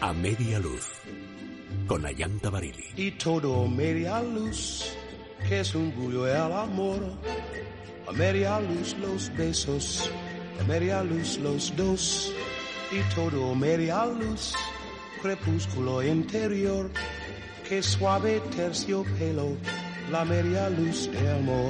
A media luz, con Ayanta Barili. Y todo media luz, que es un bullo el amor. A media luz los besos, a media luz los dos. Y todo media luz, crepúsculo interior. Que suave terciopelo, la media luz de amor.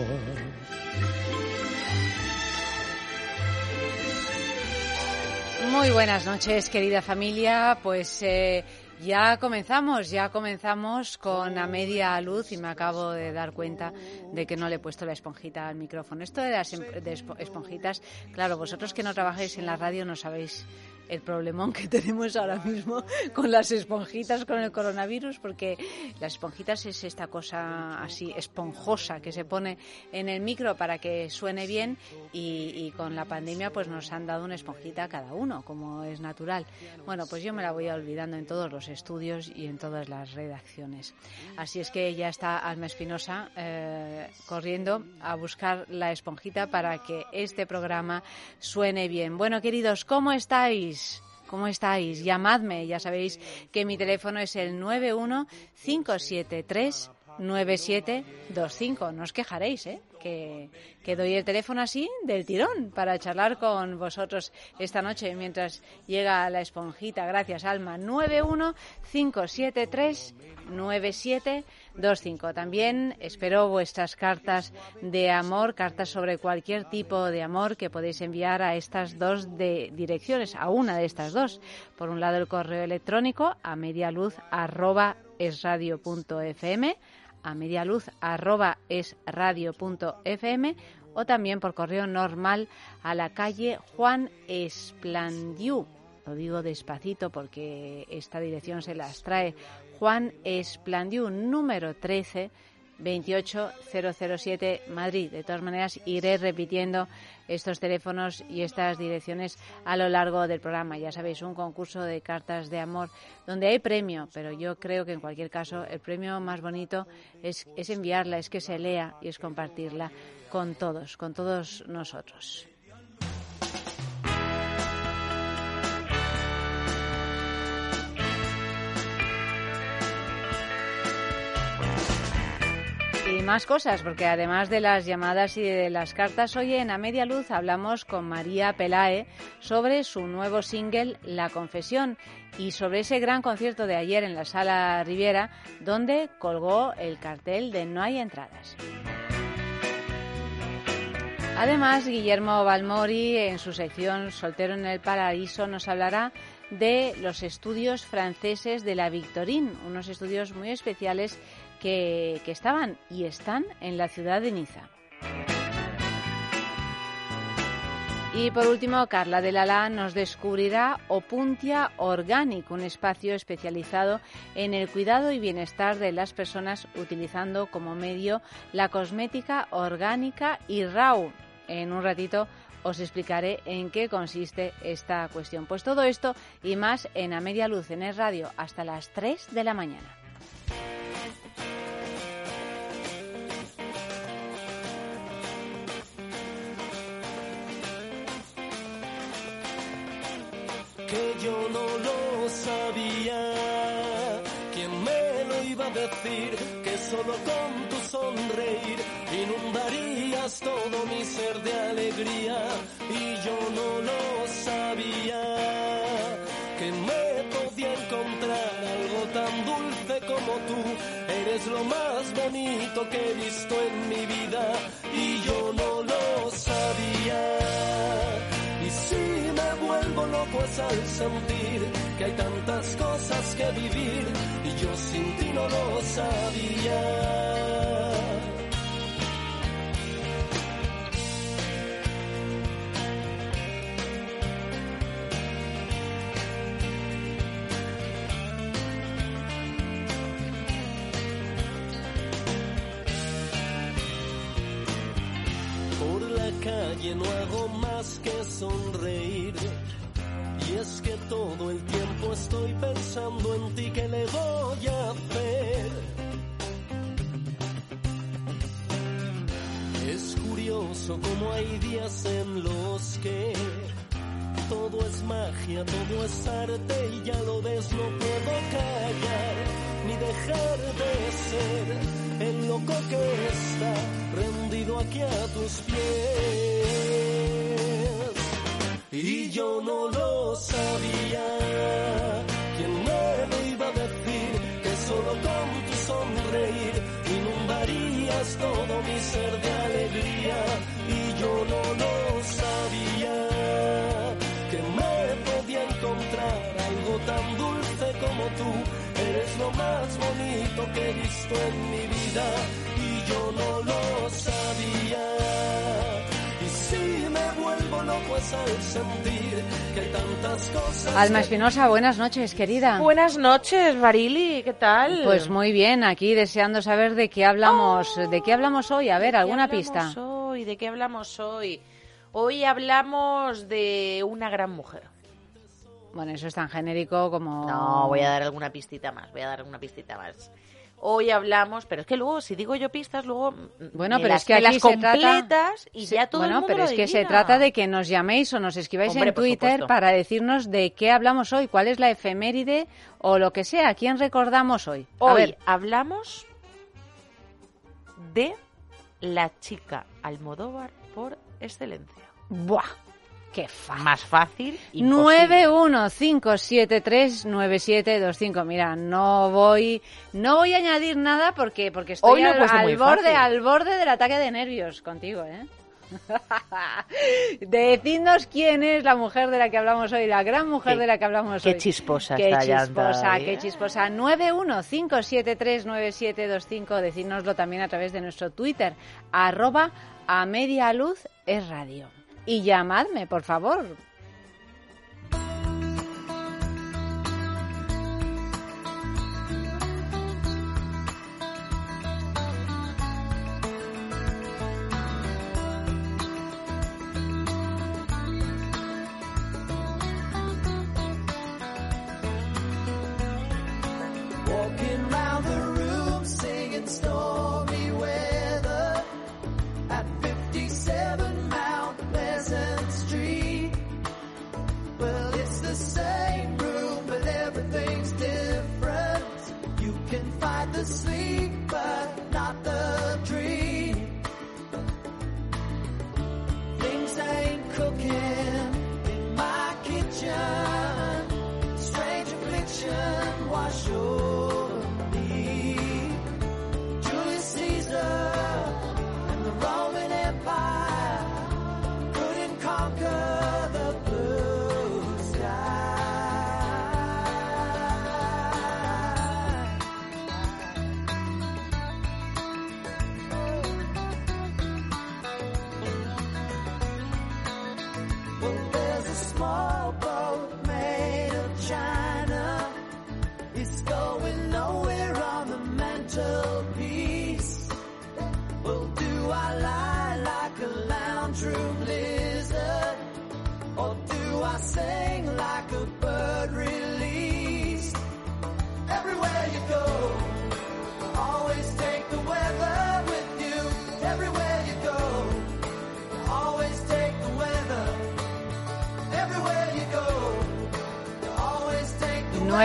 Muy buenas noches, querida familia. Pues ya comenzamos con A Media Luz y me acabo de dar cuenta de que no le he puesto la esponjita al micrófono. Esto de las esponjitas, claro, vosotros que no trabajáis en la radio no sabéis el problemón que tenemos ahora mismo con las esponjitas, con el coronavirus, porque las esponjitas es esta cosa así esponjosa que se pone en el micro para que suene bien y con la pandemia pues nos han dado una esponjita a cada uno, como es natural. Bueno, pues yo me la voy olvidando en todos los estudios y en todas las redacciones. Así es que ya está Alma Espinosa corriendo a buscar la esponjita para que este programa suene bien. Bueno, queridos, ¿cómo estáis? ¿Cómo estáis? Llamadme, ya sabéis que mi teléfono es el 915739725. No os quejaréis, que doy el teléfono así del tirón para charlar con vosotros esta noche mientras llega la esponjita. Gracias, Alma. 915739725. También espero vuestras cartas de amor, cartas sobre cualquier tipo de amor que podéis enviar a estas dos direcciones, a una de estas dos. Por un lado el correo electrónico a medialuz@esradio.fm, a medialuz@esradio.fm, o también por correo normal a la calle Juan Esplandiú. Lo digo despacito porque esta dirección se las trae Juan Esplandiú, número 13, 28007, Madrid. De todas maneras, iré repitiendo estos teléfonos y estas direcciones a lo largo del programa. Ya sabéis, un concurso de cartas de amor donde hay premio, pero yo creo que en cualquier caso el premio más bonito es enviarla, es que se lea y es compartirla con todos nosotros. Y más cosas, porque además de las llamadas y de las cartas, hoy en A Media Luz hablamos con María Pelae sobre su nuevo single La Confesión y sobre ese gran concierto de ayer en la Sala Riviera, donde colgó el cartel de No hay entradas. Además, Guillermo Balmori, en su sección Soltero en el Paraíso, nos hablará de los estudios franceses de la Victorine, unos estudios muy especiales que estaban y están en la ciudad de Niza. Y por último, Carla de Lalá nos descubrirá Opuntia Organic, un espacio especializado en el cuidado y bienestar de las personas utilizando como medio la cosmética orgánica y RAW. En un ratito os explicaré en qué consiste esta cuestión. Pues todo esto y más en A Media Luz en Es Radio hasta las 3 de la mañana. Que yo no lo sabía, ¿quién me lo iba a decir? Que solo con tu sonreír inundarías todo mi ser de alegría. Y yo no lo sabía, que me podía encontrar algo tan dulce como tú. Eres lo más bonito que he visto en mi vida y yo no lo sabía. Y si me vuelvo loco es al sentir que hay tantas cosas que vivir y yo sin ti no lo sabía. Por la calle no hago más que sonreír. Y es que todo el tiempo estoy pensando en ti, ¿qué le voy a hacer? Es curioso cómo hay días en los que todo es magia, todo es arte y ya lo ves, no puedo callar ni dejar de ser el loco que está rendido aquí a tus pies. Y yo no lo sabía, ¿quién me lo iba a decir? Que solo con tu sonreír inundarías todo mi ser de alegría. Y yo no lo sabía, que me podía encontrar algo tan dulce como tú. Eres lo más bonito que he visto en mi vida. Y yo no lo sabía. Y si me vuelvo loco es al sentir que hay tantas cosas. Alma Espinosa, buenas noches, querida. Buenas noches, Barili, ¿qué tal? Pues muy bien, aquí deseando saber de qué hablamos, ¿de qué hablamos hoy? A ver, ¿alguna pista? ¿De qué hablamos hoy? Hoy hablamos de una gran mujer. Bueno, eso es tan genérico como... No, voy a dar alguna pistita más, Hoy hablamos, pero es que luego, si digo yo pistas, luego bueno, pero es que aquí las se completas trata... y ya todo el mundo pero lo es que se adivina. trata de que nos llaméis o nos escribáis en Por Twitter supuesto. para decirnos de qué hablamos hoy, cuál es la efeméride o lo que sea, quién recordamos hoy. A Hoy ver, hablamos de la chica Almodóvar por excelencia. ¡buah! ¡Qué fácil! Más fácil, imposible. 915739725. Mira, no voy a añadir nada porque estoy Hoy lo he puesto muy fácil. al borde del ataque de nervios contigo, ¿eh? Decidnos quién es la mujer de la que hablamos hoy, la gran mujer de la que hablamos hoy. Qué chisposa Qué está chisposa, Yanta, qué chisposa. 915739725. Decídnoslo también a través de nuestro Twitter, @amedialuz_es_radio. Y llamadme, por favor. Walking round the room singing stormy weather at 57 Mount Pleasant Street. Well, it's the same room, but everything's different. You can fight the sleep, but not the dream. Things ain't cooking in my kitchen. Strange affliction wash over me. Julius Caesar and the Roman Empire couldn't conquer the blue sky. Well, there's a small boat made of China. It's going nowhere on the mantelpiece. Well, do I lie like a lounge room lizard? Or do I sing like a bird released? Everywhere you go, always take the weather with you. Everywhere you go, always take the weather. Everywhere you go, always take the weather.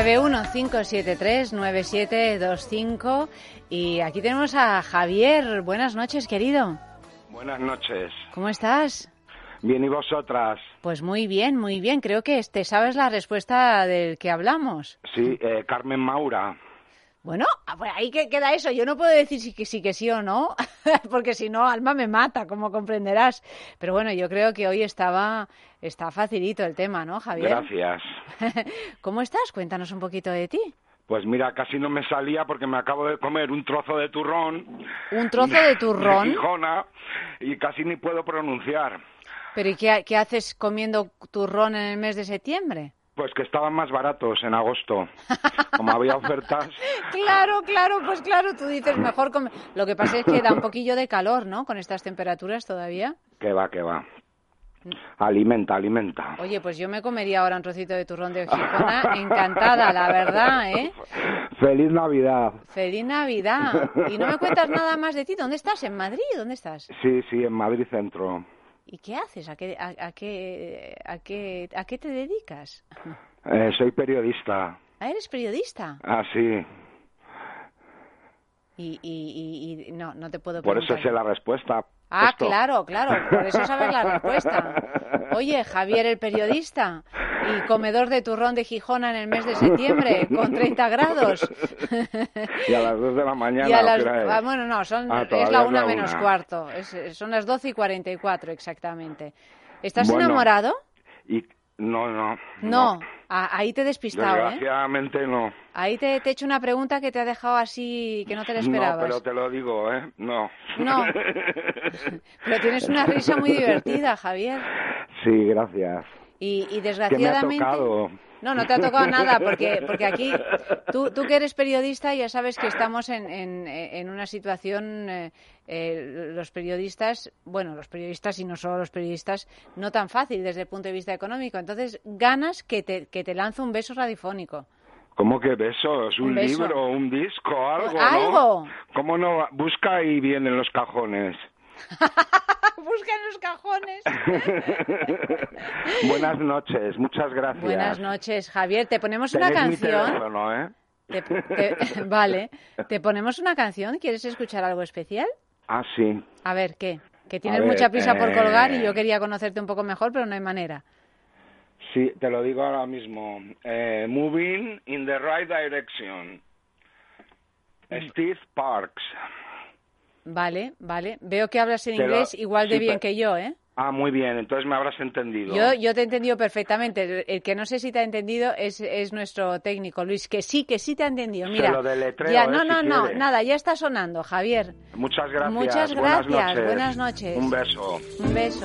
915739725. Y aquí tenemos a Javier. Buenas noches, querido. Buenas noches. ¿Cómo estás? Bien, ¿y vosotras? Pues muy bien, muy bien. Creo que sabes la respuesta del que hablamos. Sí, Carmen Maura. Bueno, pues ahí que queda eso. Yo no puedo decir que sí o no, porque si no, Alma me mata, como comprenderás. Pero bueno, yo creo que hoy está facilito el tema, ¿no, Javier? Gracias. ¿Cómo estás? Cuéntanos un poquito de ti. Pues mira, casi no me salía porque me acabo de comer un trozo de turrón. ¿Un trozo de turrón? De Gijona, y casi ni puedo pronunciar. ¿Pero y qué haces comiendo turrón en el mes de septiembre? Pues que estaban más baratos en agosto. Como había ofertas. Claro, pues claro, tú dices mejor comer. Lo que pasa es que da un poquillo de calor, ¿no? Con estas temperaturas todavía. Que va. Alimenta. Oye, pues yo me comería ahora un trocito de turrón de Gijona, encantada, la verdad, ¿eh? ¡Feliz Navidad! ¡Feliz Navidad! Y no me cuentas nada más de ti. ¿Dónde estás? ¿En Madrid? ¿Dónde estás? Sí, en Madrid Centro. ¿Y qué haces? ¿A qué te dedicas? Soy periodista. Ah, ¿eres periodista? Ah, sí. Y no te puedo Por preguntar. eso sé la respuesta. Ah, Esto. claro, por eso sabes la respuesta. Oye, Javier el periodista y comedor de turrón de Gijona en el mes de septiembre con 30 grados. Y a las 2 de la mañana. Y a las, ¿qué hora es? bueno, no, es todavía la es 1 la menos 1. cuarto. Son las 12:44 exactamente. ¿Estás Bueno, enamorado? Y no. No. Ahí te he despistado, ¿eh? Desgraciadamente no. Ahí te he hecho una pregunta que te ha dejado así, que no te la esperabas. No, pero te lo digo, ¿eh? No. No. Pero tienes una risa muy divertida, Javier. Sí, gracias. Y desgraciadamente... ¿Qué me ha tocado? No te ha tocado nada, porque aquí, tú que eres periodista, ya sabes que estamos en una situación, los periodistas y no solo los periodistas, no tan fácil desde el punto de vista económico. Entonces, ganas que te lanzo un beso radiofónico. ¿Cómo que besos? ¿Un beso. libro, un disco, algo, ¿Algo? ¿no? ¿Cómo no? Busca y viene en los cajones. Busca en los cajones. Buenas noches, muchas gracias. Buenas noches, Javier. Te ponemos Tenés una mi canción. teléfono, ¿eh? Vale. ¿Te ponemos una canción? ¿Quieres escuchar algo especial? Ah, sí. A ver, ¿qué? Que tienes A ver, mucha prisa por colgar y yo quería conocerte un poco mejor, pero no hay manera. Sí, te lo digo ahora mismo. Moving in the right direction. Steve Parks. Vale. Veo que hablas en inglés igual de bien que yo, ¿eh? Ah, muy bien, entonces me habrás entendido. Yo te he entendido perfectamente. El que no sé si te ha entendido es nuestro técnico, Luis, que sí te ha entendido. Mira, Se lo deletreo, ya, si quiere. nada, ya está sonando, Javier. Muchas gracias. Muchas gracias, buenas noches. Un beso. Un beso.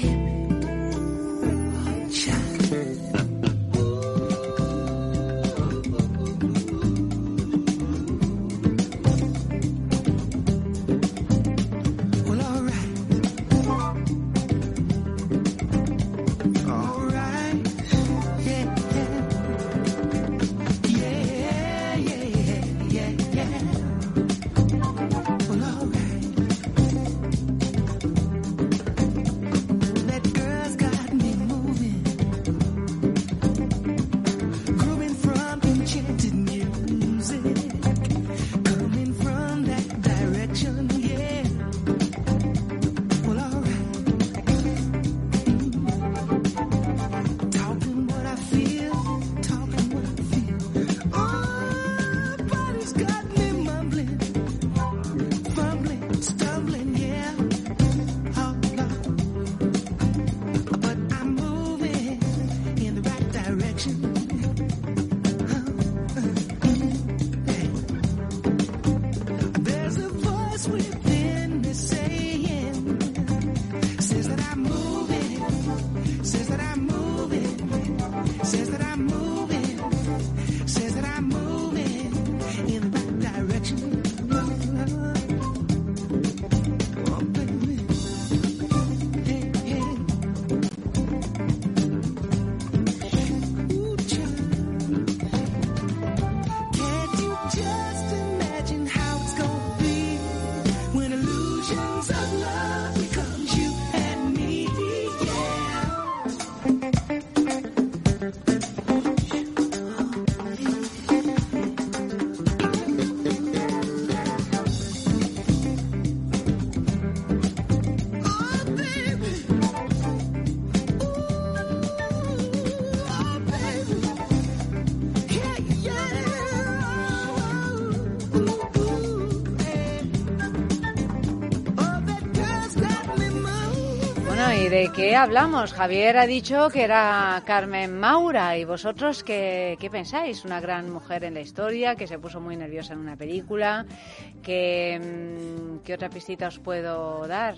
¿De qué hablamos? Javier ha dicho que era Carmen Maura. ¿Y vosotros qué pensáis? Una gran mujer en la historia, que se puso muy nerviosa en una película. ¿Qué otra pistita os puedo dar?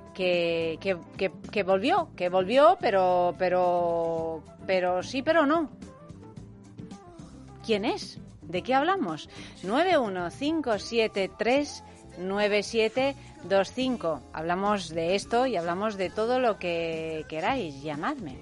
Que volvió, pero sí, pero no. ¿Quién es? ¿De qué hablamos? 915739725. Hablamos de esto y hablamos de todo lo que queráis. Llamadme.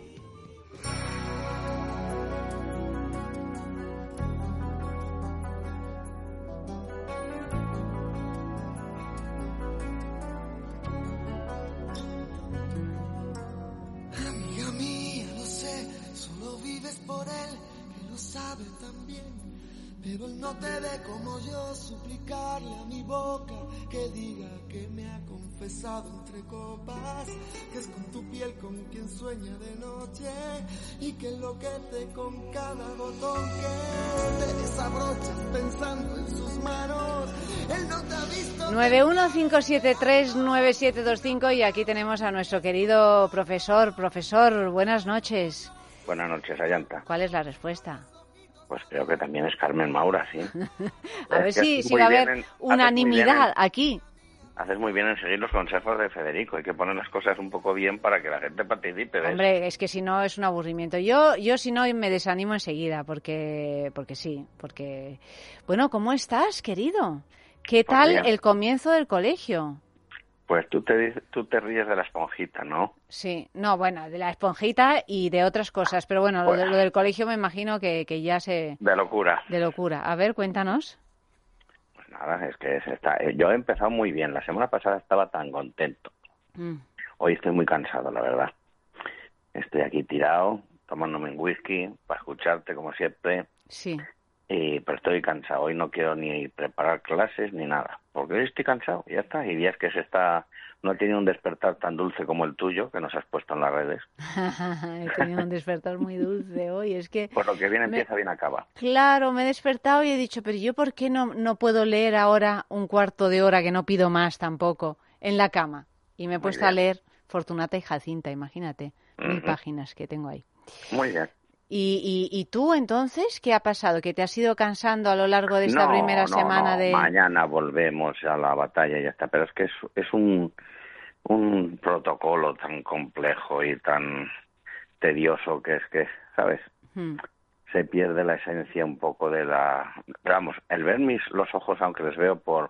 sabe tan bien, pero él no te ve como yo, suplicarle a mi boca que diga que me ha confesado entre copas, que es con tu piel con quien sueña de noche y que enloquece con cada botón que te desabrochas pensando en sus manos. Él no te ha visto. 915739725 y aquí tenemos a nuestro querido profesor. Profesor, buenas noches. Buenas noches, Ayanta. ¿Cuál es la respuesta? Pues creo que también es Carmen Maura, sí. A ver si va a haber unanimidad aquí. Haces muy bien en seguir los consejos de Federico. Hay que poner las cosas un poco bien para que la gente participe. ¿Ves? Hombre, es que si no es un aburrimiento. Yo si no me desanimo enseguida, porque sí. Porque bueno, ¿cómo estás, querido? ¿Qué tal el comienzo del colegio? Pues tú te ríes de la esponjita, ¿no? Sí, no, bueno, de la esponjita y de otras cosas, pero bueno, lo del colegio me imagino que ya se... De locura. De locura. A ver, cuéntanos. Pues nada, es que yo he empezado muy bien. La semana pasada estaba tan contento. Hoy estoy muy cansado, la verdad. Estoy aquí tirado, tomándome un whisky para escucharte, como siempre. Sí. Pero estoy cansado. Hoy no quiero ni preparar clases ni nada. Porque hoy estoy cansado, ya está. Y días que no he tenido un despertar tan dulce como el tuyo, que nos has puesto en las redes. He tenido un despertar muy dulce hoy, es que... Por lo que bien empieza, bien acaba. Claro, me he despertado y he dicho, pero yo ¿por qué no puedo leer ahora un cuarto de hora, que no pido más tampoco, en la cama? Y me he puesto a leer Fortunata y Jacinta, imagínate, 1000 páginas que tengo ahí. Muy bien. ¿Y tú, entonces, qué ha pasado? ¿Que te has ido cansando a lo largo de esta primera semana de...? Mañana volvemos a la batalla y ya está. Pero es que es un protocolo tan complejo y tan tedioso que, ¿sabes? Se pierde la esencia un poco de la... Vamos, el ver los ojos, aunque les veo por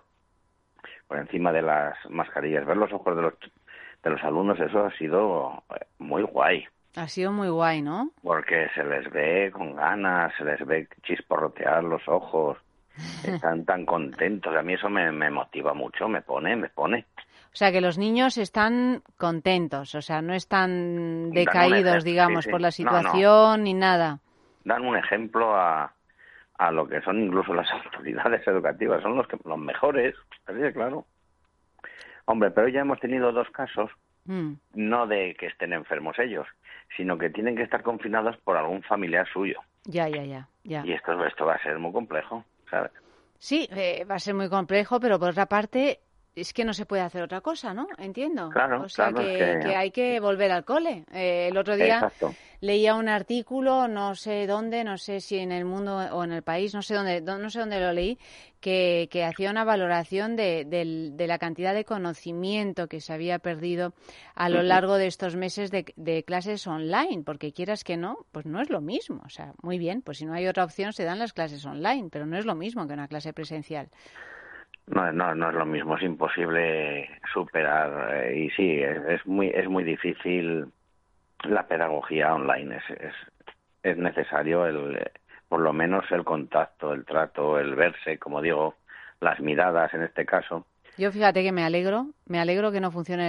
encima de las mascarillas, ver los ojos de los alumnos, eso ha sido muy guay. Ha sido muy guay, ¿no? Porque se les ve con ganas, se les ve chisporrotear los ojos, están tan contentos. A mí eso me motiva mucho, me pone. O sea, que los niños están contentos, o sea, no están decaídos, digamos, por la situación ni nada. Dan un ejemplo a lo que son incluso las autoridades educativas, son los mejores, claro. Hombre, pero ya hemos tenido 2 casos, no de que estén enfermos ellos, sino que tienen que estar confinados por algún familiar suyo. Ya. Y esto va a ser muy complejo, ¿sabes? Sí, va a ser muy complejo, pero por otra parte es que no se puede hacer otra cosa, ¿no? Entiendo. Claro, o sea, que hay que volver al cole. El otro día leía un artículo, no sé dónde, no sé si en el mundo o en el país, no sé dónde lo leí, que hacía una valoración de la cantidad de conocimiento que se había perdido a lo largo de estos meses de clases online, porque quieras que no, pues no es lo mismo. O sea, muy bien, pues si no hay otra opción se dan las clases online, pero no es lo mismo que una clase presencial. No es lo mismo, es imposible superar y sí, es muy difícil la pedagogía online, es necesario por lo menos el contacto, el trato, el verse, como digo, las miradas en este caso. Yo fíjate que me alegro que no funcione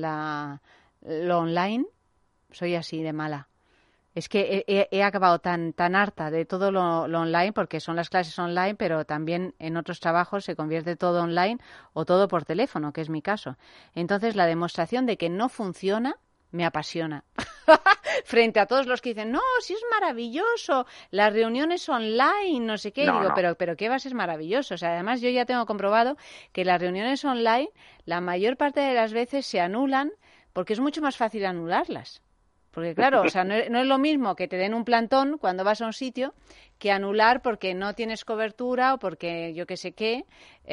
lo online, soy así de mala. Es que he acabado tan harta de todo lo online, porque son las clases online, pero también en otros trabajos se convierte todo online o todo por teléfono, que es mi caso. Entonces, la demostración de que no funciona me apasiona. Frente a todos los que dicen, no, sí es maravilloso, las reuniones online, no sé qué. Digo, pero ¿qué va a ser maravilloso? O sea, además yo ya tengo comprobado que las reuniones online, la mayor parte de las veces se anulan porque es mucho más fácil anularlas. Porque claro, o sea, no es lo mismo que te den un plantón cuando vas a un sitio que anular porque no tienes cobertura o porque yo qué sé qué,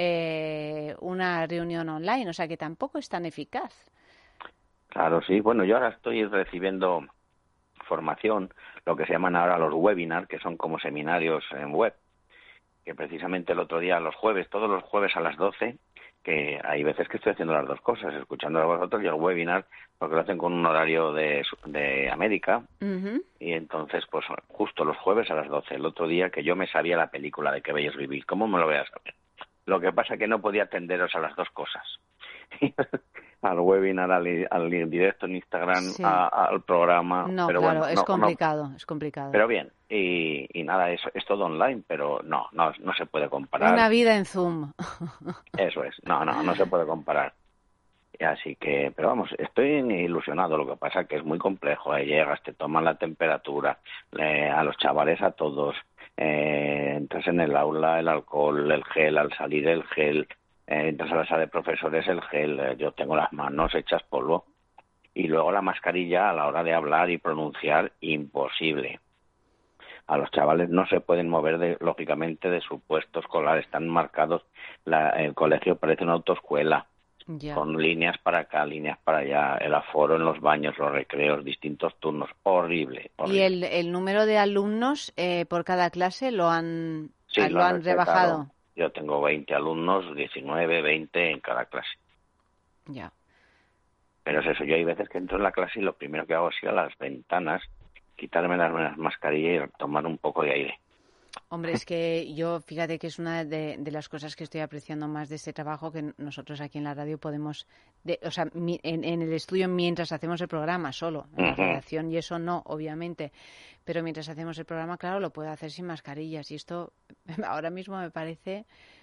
una reunión online. O sea, que tampoco es tan eficaz. Claro, sí. Bueno, yo ahora estoy recibiendo formación, lo que se llaman ahora los webinars, que son como seminarios en web, que precisamente el otro día, todos los jueves a las 12, que hay veces que estoy haciendo las dos cosas, escuchando a vosotros y el webinar, porque lo hacen con un horario de América, y entonces, pues justo los jueves a las 12, el otro día que yo me sabía la película de Que bello es vivir, ¿cómo me lo voy a saber? Lo que pasa es que no podía atenderos a las dos cosas. al webinar, al directo en Instagram, Sí. al programa. No, pero claro, bueno, es complicado, es complicado. Pero bien, y nada, es todo online, pero no se puede comparar. Una vida en Zoom. Eso es, no se puede comparar. Y así que, pero vamos, estoy ilusionado. Lo que pasa es que es muy complejo. Llegas, te toman la temperatura, a los chavales, a todos, entras en el aula, el alcohol, el gel, al salir el gel, entras a la sala de profesores, el gel, yo tengo las manos hechas polvo. Y luego la mascarilla a la hora de hablar y pronunciar, imposible. A los chavales no se pueden mover, lógicamente, de su puesto escolar. Están marcados, el colegio parece una autoescuela. Ya. Con líneas para acá, líneas para allá, el aforo en los baños, los recreos, distintos turnos, horrible. ¿Y el número de alumnos por cada clase lo han rebajado? Yo tengo 20 alumnos, 19, 20 en cada clase. Ya. Pero es eso, yo hay veces que entro en la clase y lo primero que hago es ir a las ventanas, quitarme las mascarillas y tomar un poco de aire. Hombre, es que yo, fíjate que es una de las cosas que estoy apreciando más de este trabajo, que nosotros aquí en la radio podemos, en el estudio mientras hacemos el programa solo, en la redacción y eso no, obviamente, pero mientras hacemos el programa, claro, lo puedo hacer sin mascarillas y esto ahora mismo me parece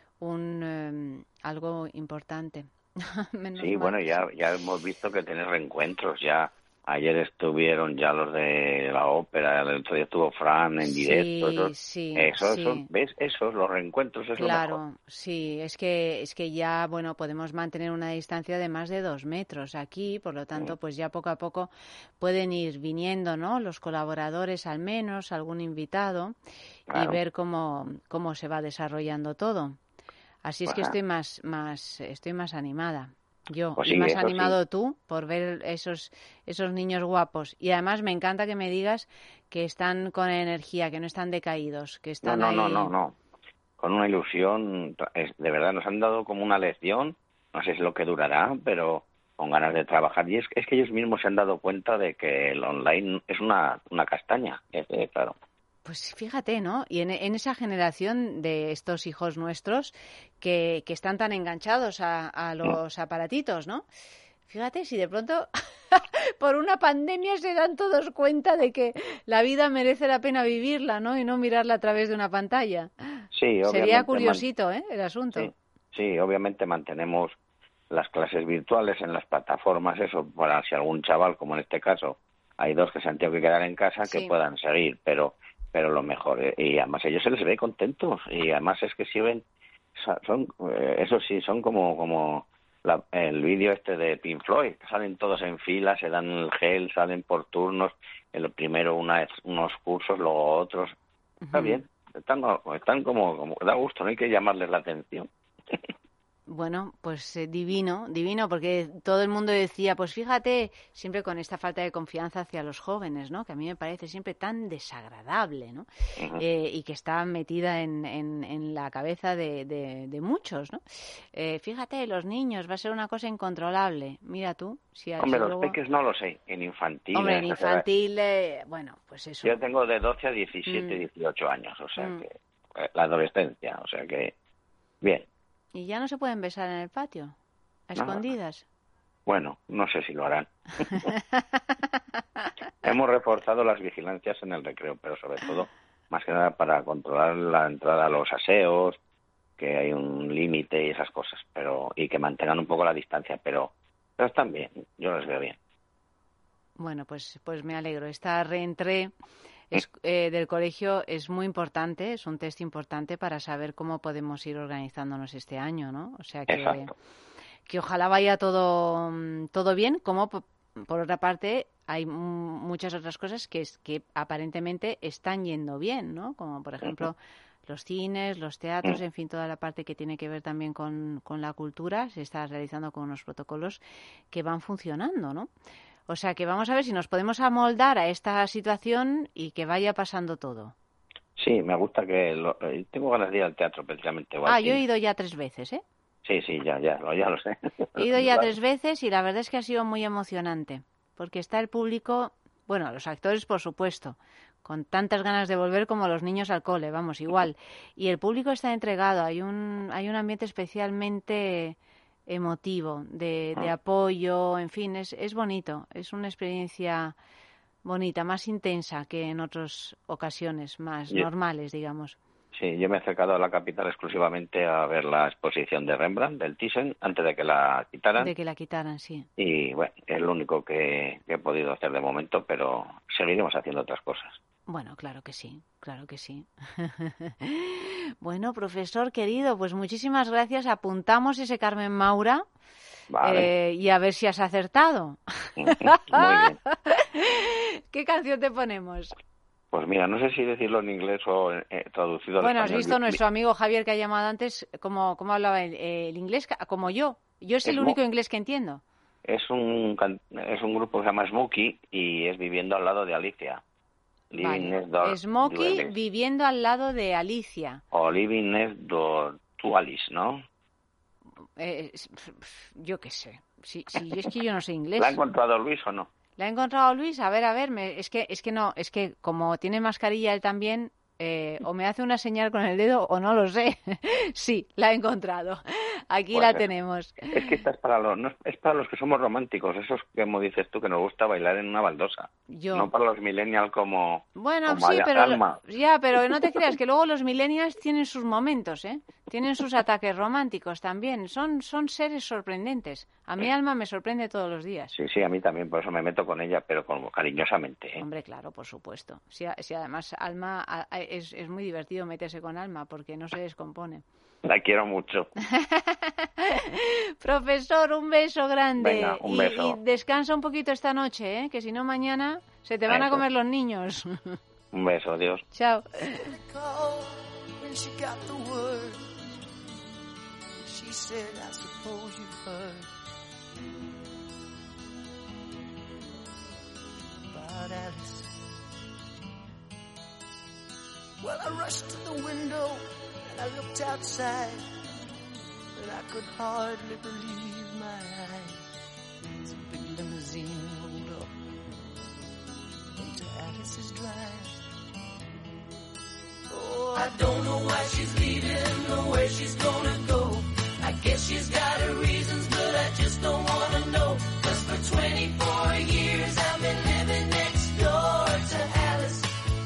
algo importante. Sí, bueno, ya hemos visto que tenés reencuentros ya. Ayer estuvieron ya los de la ópera, el otro día estuvo Fran en directo. ¿Ves? Esos, los reencuentros es lo mejor. Claro, sí, es que ya, bueno, podemos mantener una distancia de más de 2 metros aquí, por lo tanto, pues ya poco a poco pueden ir viniendo, ¿no? Los colaboradores al menos, algún invitado, claro, y ver cómo se va desarrollando todo. Así es que estoy más animada. Yo, pues y sí, más animado sí. Tú por ver esos niños guapos. Y además me encanta que me digas que están con energía, que no están decaídos, que están ahí. No. Con una ilusión, de verdad, nos han dado como una lección, no sé si es lo que durará, pero con ganas de trabajar. Y es que ellos mismos se han dado cuenta de que el online es una castaña, claro. Pues fíjate, ¿no? Y en esa generación de estos hijos nuestros que están tan enganchados a los aparatitos, ¿no? Fíjate, si de pronto por una pandemia se dan todos cuenta de que la vida merece la pena vivirla, ¿no? Y no mirarla a través de una pantalla. Sí, obviamente. Sería curiosito, el asunto. Sí, obviamente mantenemos las clases virtuales en las plataformas, eso, para si algún chaval, como en este caso, hay 2 que se han tenido que quedar en casa, que puedan seguir, pero lo mejor, y además ellos se les ve contentos, y además es que sirven, son como el vídeo este de Pink Floyd, salen todos en fila, se dan el gel, salen por turnos, el primero unos cursos, luego otros, está bien, están como da gusto, no hay que llamarles la atención. Bueno, pues divino, porque todo el mundo decía, pues fíjate, siempre con esta falta de confianza hacia los jóvenes, ¿no? Que a mí me parece siempre tan desagradable, ¿no? Y que está metida en la cabeza de muchos, ¿no? Fíjate, los niños, va a ser una cosa incontrolable. Mira tú. Hombre, los peques no lo sé, en infantil. Hombre, en infantil, bueno, pues eso. Yo tengo de 12 a 17, 18 años, o sea que la adolescencia, o sea que bien. ¿Y ya no se pueden besar en el patio? ¿A escondidas? Bueno, no sé si lo harán. Hemos reforzado las vigilancias en el recreo, pero sobre todo, más que nada para controlar la entrada a los aseos, que hay un límite y esas cosas, y que mantengan un poco la distancia, pero están bien, yo los veo bien. Bueno, pues me alegro. Esta reentré del colegio es muy importante, es un test importante para saber cómo podemos ir organizándonos este año, ¿no? O sea que ojalá vaya todo bien, como por otra parte hay muchas otras cosas que aparentemente están yendo bien, ¿no? Como por ejemplo los cines, los teatros, en fin, toda la parte que tiene que ver también con la cultura se está realizando con unos protocolos que van funcionando, ¿no? O sea que vamos a ver si nos podemos amoldar a esta situación y que vaya pasando todo. Sí, me gusta tengo ganas de ir al teatro precisamente. Yo he ido ya 3 veces, ¿eh? Sí, ya lo sé. He ido ya 3 veces y la verdad es que ha sido muy emocionante, porque está el público, bueno, los actores por supuesto, con tantas ganas de volver como los niños al cole, vamos, igual. Y el público está entregado, hay un ambiente especialmente emotivo, de apoyo, en fin, es bonito, es una experiencia bonita, más intensa que en otras ocasiones, más normales, digamos. Sí, yo me he acercado a la capital exclusivamente a ver la exposición de Rembrandt, del Thyssen, antes de que la quitaran. De que la quitaran, sí. Y bueno, es lo único que he podido hacer de momento, pero seguiremos haciendo otras cosas. Bueno, claro que sí, claro que sí. Bueno, profesor querido, pues muchísimas gracias. Apuntamos ese Carmen Maura. Vale. Y a ver si has acertado. Muy bien. ¿Qué canción te ponemos? Pues mira, no sé si decirlo en inglés o traducido al español. Bueno, has visto nuestro amigo Javier que ha llamado antes, cómo hablaba el inglés, como yo. Yo es el único inglés que entiendo. Es un grupo que se llama Smokey y es Viviendo al lado de Alicia. Living next door Smokey to viviendo al lado de Alicia. O Living next door to Alice, ¿no? Yo qué sé. Sí, es que yo no sé inglés. ¿La ha encontrado Luis o no? ¿La ha encontrado Luis? A ver, es que como tiene mascarilla él también, o me hace una señal con el dedo o no lo sé. Sí, la he encontrado. Aquí pues la tenemos. Es que esta es para los que somos románticos, esos que, como dices tú, que nos gusta bailar en una baldosa. No para los millennials como... Bueno, como sí, pero no te creas que luego los millennials tienen sus momentos, ¿eh? Tienen sus ataques románticos también. Son seres sorprendentes. A mi Alma me sorprende todos los días. Sí, a mí también, por eso me meto con ella, pero como cariñosamente, ¿eh? Hombre, claro, por supuesto. Sí, además Alma es muy divertido meterse con Alma porque no se descompone. La quiero mucho. Profesor, un beso grande. Venga, un beso. Y descansa un poquito esta noche, ¿eh? Que si no mañana se te van a comer los niños. Un beso, adiós. Chao. Well, I rushed to the window and I looked outside, and I could hardly believe my eyes. A big limousine rolled up into Alice's drive. Oh, I don't know why she's leaving or where she's gonna go. I guess she's got her reasons, but I just don't wanna know. 'Cause for 24 years I've been living next door to Alice.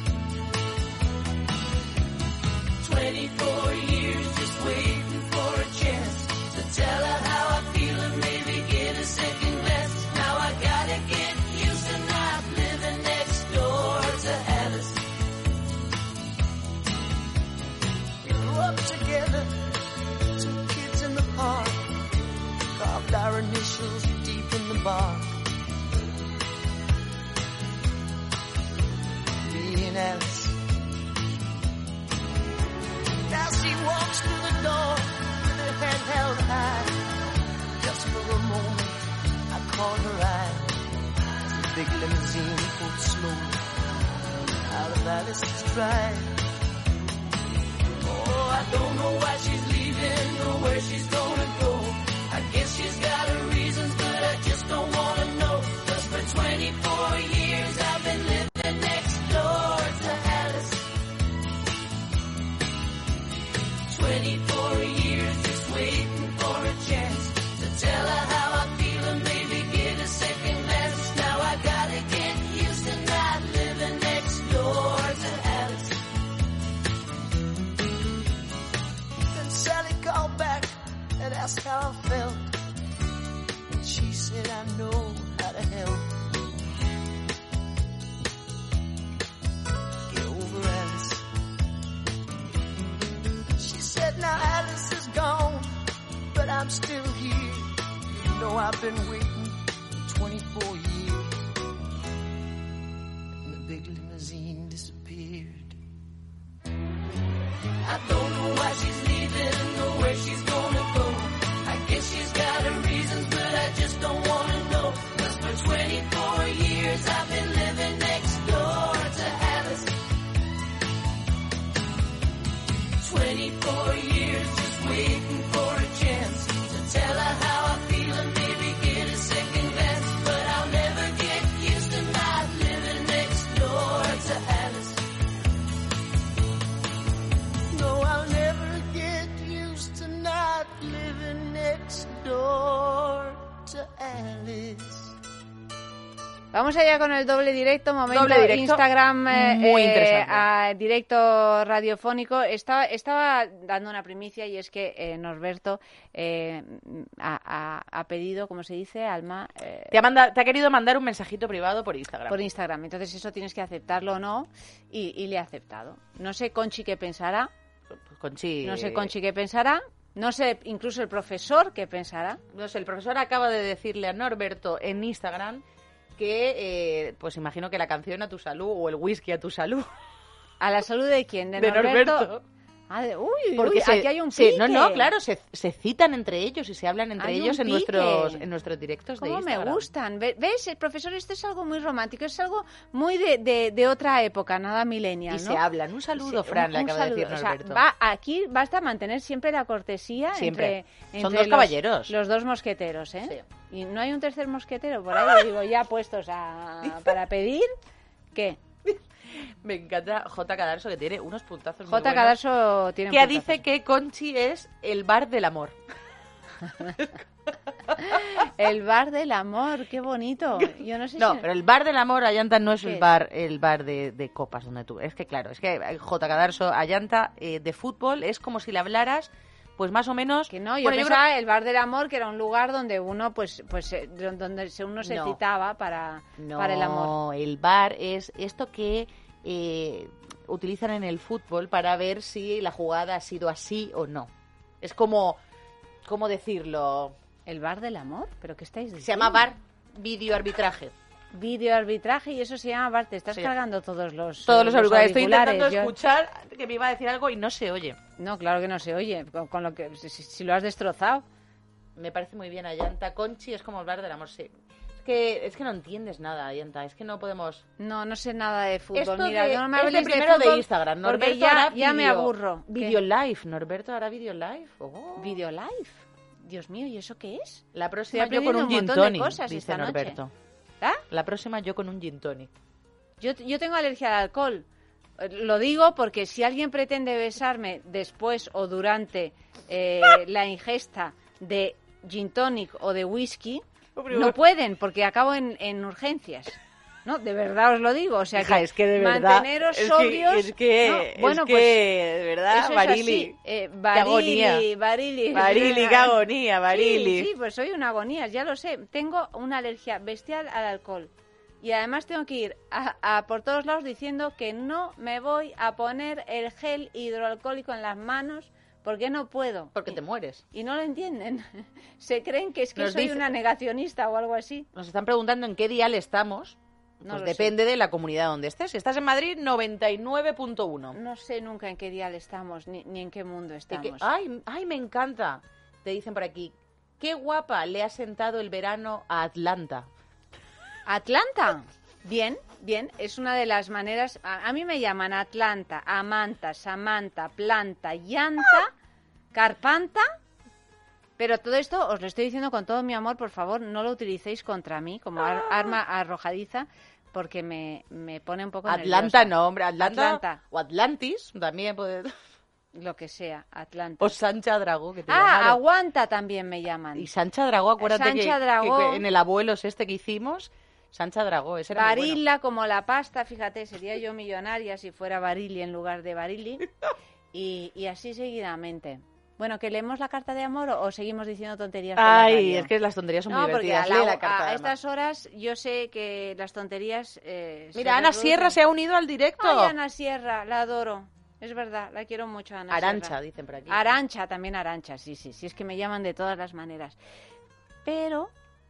24 years just waiting for a chance to tell her how I feel and maybe get a second glance. Now I gotta get used to not living next door to Alice. We grew up together, 2 kids in the park, carved our initials deep in the bark. Me and Alice. Now she walks through the door with her head held high. Just for a moment, I caught her eye. The big limousine pulled slowly out of Alice's drive. Oh, I don't know why she's leaving or where she's gonna go. I guess she's got her reasons, but I just don't wanna know. 'Cause for 24 years I've been living next door to Alice. 24 years just waiting for a chance to tell her how I feel and maybe get a second glance. Now I gotta get used to not living next door to Alice. Then Sally called back and asked how I felt. And she said, I know how to help. Get over Alice. Now Alice is gone, but I'm still here. You know I've been waiting 24 years. And the big limousine disappeared. I don't know why she's leaving or where she's gonna go. I guess she's got her reasons, but I just don't wanna know. 'Cause for 24 years I've been living next door to Alice. 24 years just waiting for a chance to tell her how I feel and maybe get a second glance. But I'll never get used to not living next door to Alice. No, I'll never get Vamos allá con el doble directo, momento Doble directo, Instagram, muy interesante. Directo radiofónico. Estaba dando una primicia y es que Norberto ha pedido, ¿cómo se dice, Alma? Te ha querido mandar un mensajito privado por Instagram. Por Instagram. Entonces eso tienes que aceptarlo o no y le he aceptado. No sé Conchi qué pensará. Conchi... No sé Conchi qué pensará. No sé incluso el profesor qué pensará. No sé, el profesor acaba de decirle a Norberto en Instagram que, pues imagino que la canción A tu salud o el whisky a tu salud. ¿A la salud de quién? ¿De Norberto? Norberto? Porque aquí hay un pique. No, claro, se citan entre ellos y se hablan entre Hay ellos un en nuestros pique. directos de ¿Cómo Instagram. me gustan? ¿Ves? El profesor, esto es algo muy romántico, es algo muy de otra época, nada millennial, Y ¿no? se hablan. Un saludo, Fran, le acaba de decir Norberto. O sea, aquí basta mantener siempre la cortesía Siempre. entre Son dos caballeros. Los dos mosqueteros, ¿eh? Sí. Y no hay un tercer mosquetero por ahí, digo, ya puestos para pedir, ¿qué? Me encanta J. Cadarso, que tiene unos puntazos muy J. buenos. Cadarso tiene Que un dice que Conchi es el bar del amor. El bar del amor, qué bonito. Yo no sé No, si... pero el bar del amor, Ayanta, no es ¿Qué el bar de copas donde tú... Es que claro, es que J. Cadarso, Ayanta, de fútbol, es como si le hablaras, pues más o menos... Que no, yo Bueno, pensaba el bar del amor, que era un lugar donde uno, donde uno se No. citaba para el amor. No, el bar es esto que utilizan en el fútbol para ver si la jugada ha sido así o no. Es como... ¿Cómo decirlo? ¿El bar del amor? ¿Pero qué estáis diciendo? Se llama bar videoarbitraje. Videoarbitraje y eso se llama bar. Te estás Sí. cargando todos los auriculares. Estoy intentando Yo- escuchar que me iba a decir algo y no se oye. No, claro que no se oye. Con lo que si lo has destrozado. Me parece muy bien, Ayanta. Conchi es como el bar del amor, sí. Es que no entiendes nada, Ayanta. Es que no podemos... No sé nada de fútbol. Esto Mira, de, no me es hables de primero de fútbol Instagram. porque Norberto hará ya me aburro. Video live. Norberto hará video live. Oh. Video live. Dios mío, ¿y eso qué es? La próxima Estoy yo con un aprendiendo un gin montón de tonic, cosas dice esta noche. Norberto. ¿Ah? La próxima yo con un gin tonic. Yo tengo alergia al alcohol. Lo digo porque si alguien pretende besarme después o durante la ingesta de gin tonic o de whisky, no pueden porque acabo en urgencias. No, de verdad os lo digo. O sea, Hija, es que de verdad, manteneros sobrios. de verdad, eso es Barili. así. agonía. Barili, Qué agonía, Barili. Sí, pues soy una agonía, ya lo sé. Tengo una alergia bestial al alcohol. Y además tengo que ir a por todos lados diciendo que no me voy a poner el gel hidroalcohólico en las manos porque no puedo. Porque te mueres. Y no lo entienden. Se creen que es que Nos soy dice- una negacionista o algo así. Nos están preguntando en qué dial estamos. No Pues lo depende de la comunidad donde estés. Si estás en Madrid, 99.1. No sé nunca en qué dial estamos ni en qué mundo De que- estamos. ay, me encanta. Te dicen por aquí, qué guapa le ha sentado el verano a Atlanta. Atlanta. Bien, bien. Es una de las maneras... A mí me llaman Atlanta, Amanta, Samantha, Planta, Llanta, Carpanta... Pero todo esto os lo estoy diciendo con todo mi amor, por favor, no lo utilicéis contra mí como arma arrojadiza, porque me pone un poco Atlanta nerviosa. no, hombre, Atlanta. O Atlantis, también puede... Lo que sea, Atlanta. O Sancha Dragó, que te llamaron. Aguanta también me llaman. Y Sancha Dragó, acuérdate Sancha que Dragó. en el Abuelos este que hicimos, Sancha Dragó, ese era muy bueno. Barilla como la pasta, fíjate, sería yo millonaria si fuera Barili en lugar de Barili. Y así seguidamente. Bueno, ¿que leemos la carta de amor o seguimos diciendo tonterías por la Ay, radio? es que las tonterías son No, muy porque divertidas. Lee la carta a de amor. estas horas yo sé que las tonterías... Mira, Ana Sierra se ha unido al directo. Ay, Ana Sierra, la adoro. Es verdad, la quiero mucho, Ana Arancha, Sierra. dicen por aquí. Arancha, también Arancha, sí, es que me llaman de todas las maneras. Pero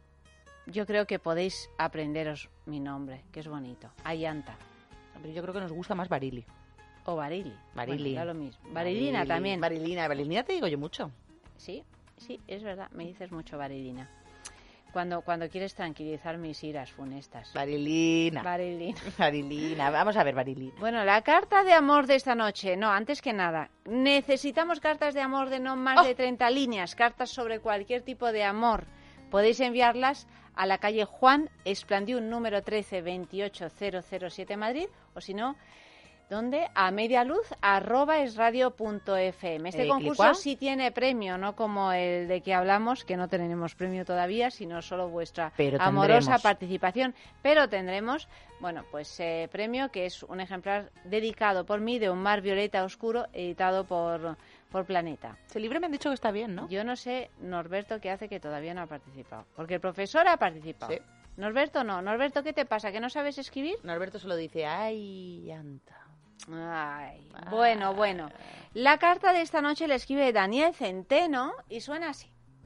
yo creo que podéis aprenderos mi nombre, que es bonito. Ayanta. Pero yo creo que nos gusta más Barili. O Barili. Barili. Bueno, da lo mismo. Barilina también. Barilina te digo yo mucho. Sí, es verdad. Me dices mucho Barilina. Cuando quieres tranquilizar mis iras funestas. Barilina. Barilina. Vamos a ver, Barilina. Bueno, la carta de amor de esta noche. No, antes que nada, necesitamos cartas de amor de no más de 30 líneas. Cartas sobre cualquier tipo de amor. Podéis enviarlas a la calle Juan Esplandiún, número 13, 28007 Madrid. O si no, ¿Dónde? A medialuz@esradio.fm. Este concurso sí tiene premio, no como el de que hablamos, que no tenemos premio todavía, sino solo vuestra amorosa participación. Pero tendremos, bueno, pues premio, que es un ejemplar dedicado por mí de Un mar violeta oscuro, editado por Planeta. Ese libro me han dicho que está bien, ¿no? Yo no sé, Norberto, qué hace que todavía no ha participado. Porque el profesor ha participado. Sí. Norberto no. Norberto, ¿qué te pasa? ¿Que no sabes escribir? Norberto solo dice, ay, llanta. Ay, bueno. La carta de esta noche la escribe Daniel Centeno y suena así.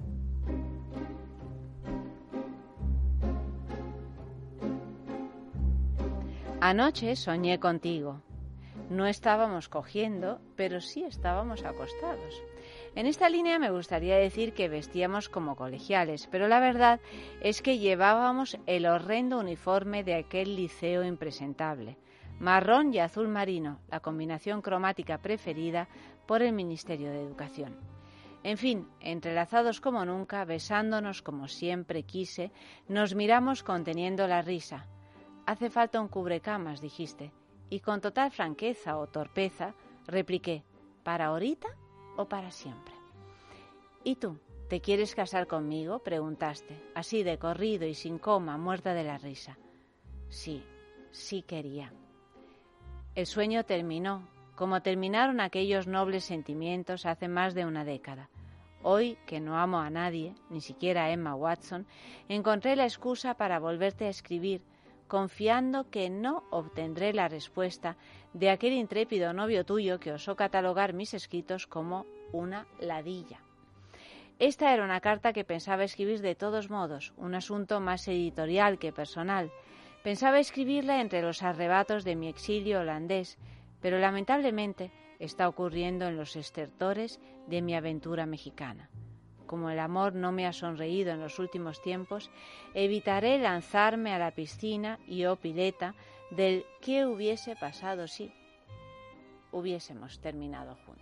Anoche soñé contigo. No estábamos cogiendo, pero sí estábamos acostados. En esta línea me gustaría decir que vestíamos como colegiales, pero la verdad es que llevábamos el horrendo uniforme de aquel liceo impresentable. Marrón y azul marino, la combinación cromática preferida por el Ministerio de Educación. En fin, entrelazados como nunca, besándonos como siempre quise, nos miramos conteniendo la risa. Hace falta un cubrecamas, dijiste, y con total franqueza o torpeza repliqué, ¿para ahorita o para siempre? ¿Y tú, te quieres casar conmigo?, preguntaste, así de corrido y sin coma, muerta de la risa. Sí quería. El sueño terminó, como terminaron aquellos nobles sentimientos hace más de una década. Hoy, que no amo a nadie, ni siquiera a Emma Watson, encontré la excusa para volverte a escribir, confiando que no obtendré la respuesta de aquel intrépido novio tuyo que osó catalogar mis escritos como una ladilla. Esta era una carta que pensaba escribir de todos modos, un asunto más editorial que personal. Pensaba escribirla entre los arrebatos de mi exilio holandés, pero lamentablemente está ocurriendo en los estertores de mi aventura mexicana. Como el amor no me ha sonreído en los últimos tiempos, evitaré lanzarme a la piscina y o pileta del qué hubiese pasado si hubiésemos terminado juntos.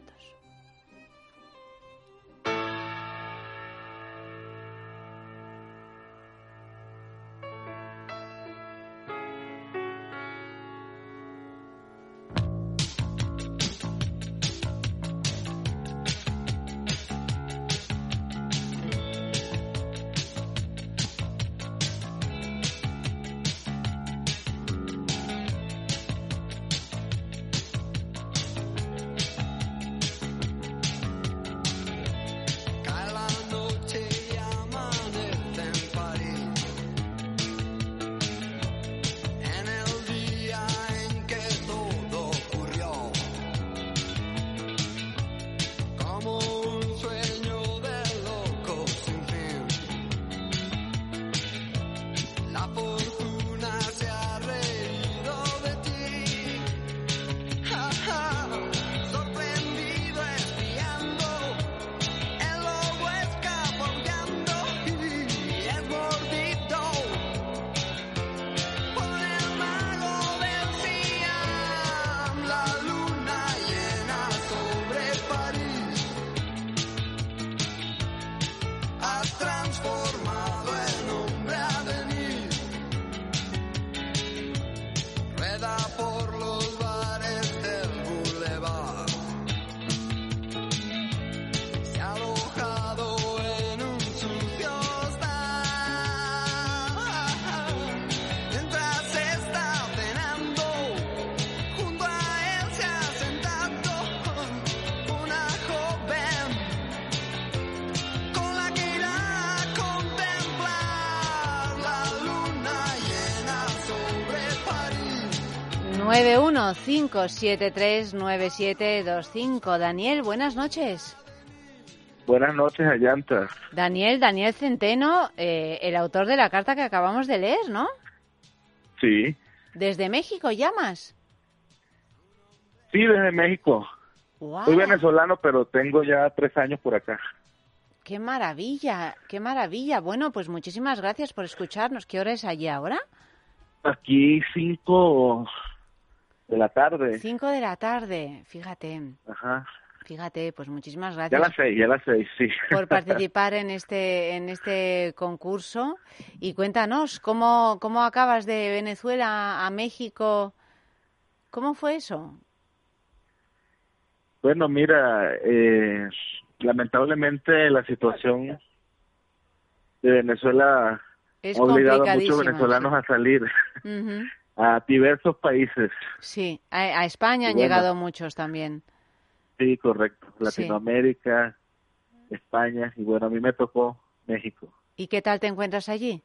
...915739725. Daniel, buenas noches. Buenas noches, Ayanta. Daniel Centeno, el autor de la carta que acabamos de leer, ¿no? Sí. ¿Desde México llamas? Sí, desde México. Wow. Soy venezolano, pero tengo ya 3 años por acá. ¡Qué maravilla! ¡Qué maravilla! Bueno, pues muchísimas gracias por escucharnos. ¿Qué hora es allí ahora? Aquí 5 de la tarde. 5 de la tarde, fíjate. Ajá. Fíjate, pues muchísimas gracias. Ya las 6, sí. Por participar en este concurso. Y cuéntanos, ¿cómo acabas de Venezuela a México? ¿Cómo fue eso? Bueno, mira, lamentablemente la situación de Venezuela Es ha obligado a muchos complicadísima, venezolanos sí. a salir Ujú. a diversos países. Sí, a España han Bueno. llegado muchos también. Sí, correcto. Sí. Latinoamérica, España, y bueno, a mí me tocó México. ¿Y qué tal te encuentras allí?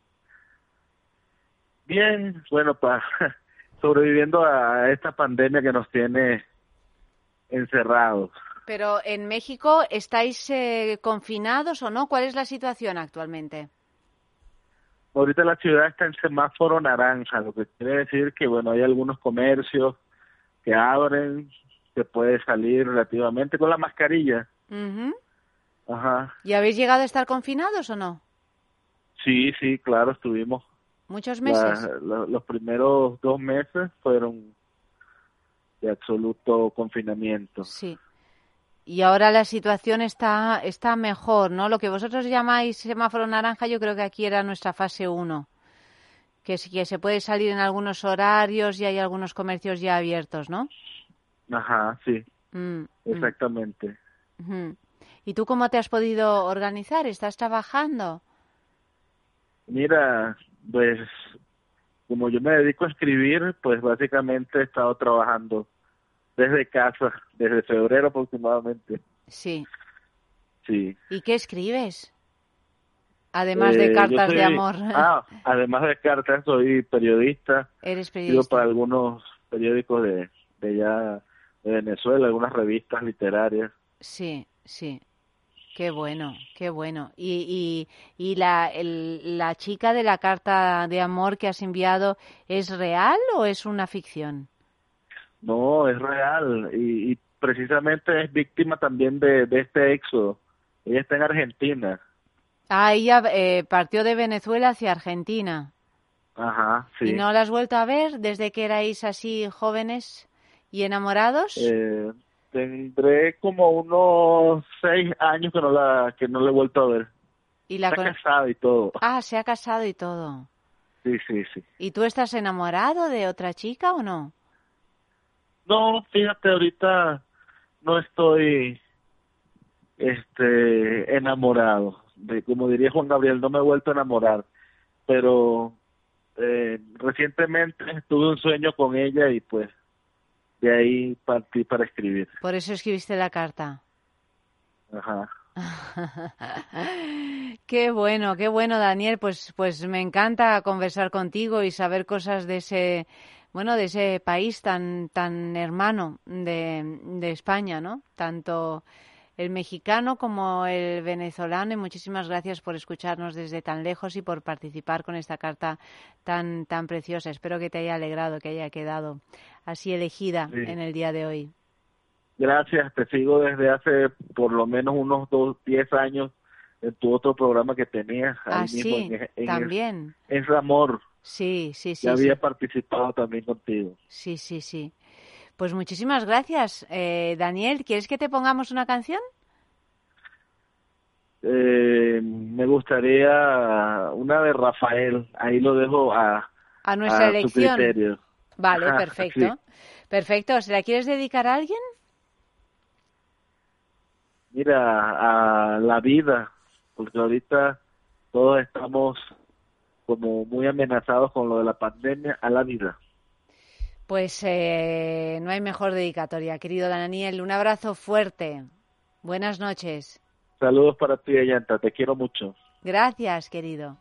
Bien, bueno, sobreviviendo a esta pandemia que nos tiene encerrados. Pero en México, ¿estáis confinados o no? ¿Cuál es la situación actualmente? Ahorita la ciudad está en semáforo naranja, lo que quiere decir que, bueno, hay algunos comercios que abren, se puede salir relativamente con la mascarilla. Ujú. Ajá. ¿Y habéis llegado a estar confinados o no? Sí, claro, estuvimos. ¿Muchos meses? Los primeros 2 meses fueron de absoluto confinamiento. Sí. Y ahora la situación está mejor, ¿no? Lo que vosotros llamáis semáforo naranja, yo creo que aquí era nuestra fase 1. Que sí que se puede salir en algunos horarios y hay algunos comercios ya abiertos, ¿no? Ajá, sí, Mm, exactamente. Ujú. ¿Y tú cómo te has podido organizar? ¿Estás trabajando? Mira, pues como yo me dedico a escribir, pues básicamente he estado trabajando desde casa, desde febrero aproximadamente. Sí. Sí. ¿Y qué escribes? Además de cartas de amor. Además de cartas, soy periodista. Eres Escribo periodista. para algunos periódicos de allá de Venezuela, algunas revistas literarias. Sí. Qué bueno, qué bueno. ¿Y la chica de la carta de amor que has enviado es real o es una ficción? No, es real y precisamente es víctima también de este éxodo. Ella está en Argentina. Ella partió de Venezuela hacia Argentina. Ajá, sí. ¿Y no la has vuelto a ver desde que erais así jóvenes y enamorados? Tendré como unos 6 años que no la he vuelto a ver. ¿Y Está casada y todo. Ah, se ha casado y todo. Sí. ¿Y tú estás enamorado de otra chica o no? No, fíjate, ahorita no estoy enamorado. Como diría Juan Gabriel, no me he vuelto a enamorar. Pero recientemente tuve un sueño con ella y pues de ahí partí para escribir. Por eso escribiste la carta. Ajá. Qué bueno, Daniel. Pues me encanta conversar contigo y saber cosas de ese país tan hermano de España, ¿no? Tanto el mexicano como el venezolano, y muchísimas gracias por escucharnos desde tan lejos y por participar con esta carta tan preciosa. Espero que te haya alegrado, que haya quedado así elegida en el día de hoy. Gracias, te sigo desde hace por lo menos unos 10 años en tu otro programa que tenías ahí mismo en también. Es Amor. Sí. Ya había participado también contigo. Sí. Pues muchísimas gracias, Daniel. ¿Quieres que te pongamos una canción? Me gustaría una de Rafael. Ahí lo dejo a nuestra elección. Su criterio. Vale, perfecto. Sí. Perfecto. ¿Se la quieres dedicar a alguien? Mira, a la vida, porque ahorita todos estamos como muy amenazados con lo de la pandemia, a la vida. Pues no hay mejor dedicatoria, querido Daniel. Un abrazo fuerte. Buenas noches. Saludos para ti, Ayanta. Te quiero mucho. Gracias, querido.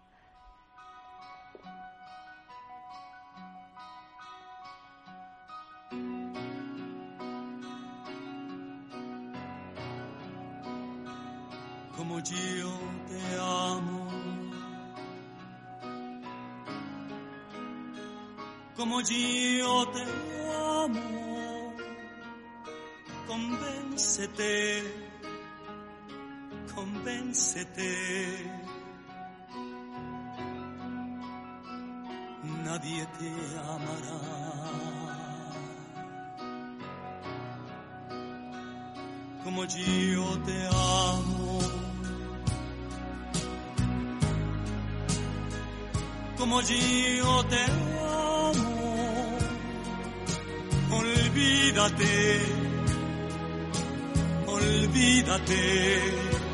Como yo te amo, como yo te amo, convéncete, nadie te amará. Como yo te amo, como yo te amo, olvídate olvídate.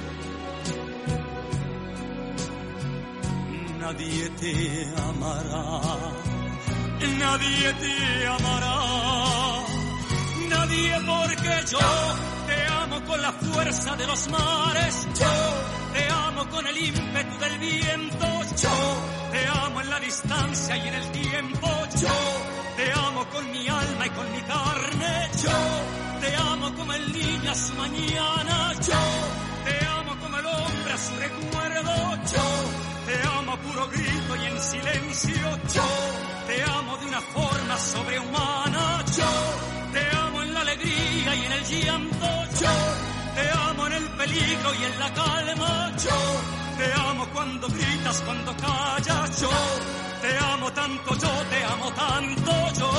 Nadie te amará, nadie te amará, nadie, porque yo te amo con la fuerza de los mares, yo te amo con el ímpetu del viento, yo te amo en la distancia y en el tiempo, yo te amo con mi alma y con mi carne, yo te amo como el niño a su mañana, yo te amo como el hombre a su recuerdo, yo te amo a puro grito y en silencio, yo te amo de una forma sobrehumana, yo te amo en la alegría y en el llanto, yo te amo en el peligro y en la calma, yo te amo cuando gritas, cuando callas, yo te amo tanto, yo te amo tanto, yo.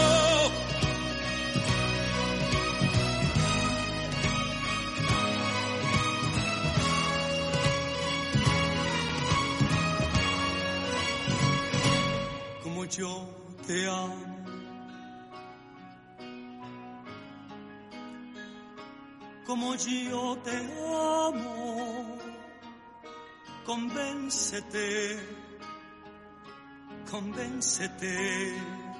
Como yo te amo. Como yo te amo, convéncete, convéncete.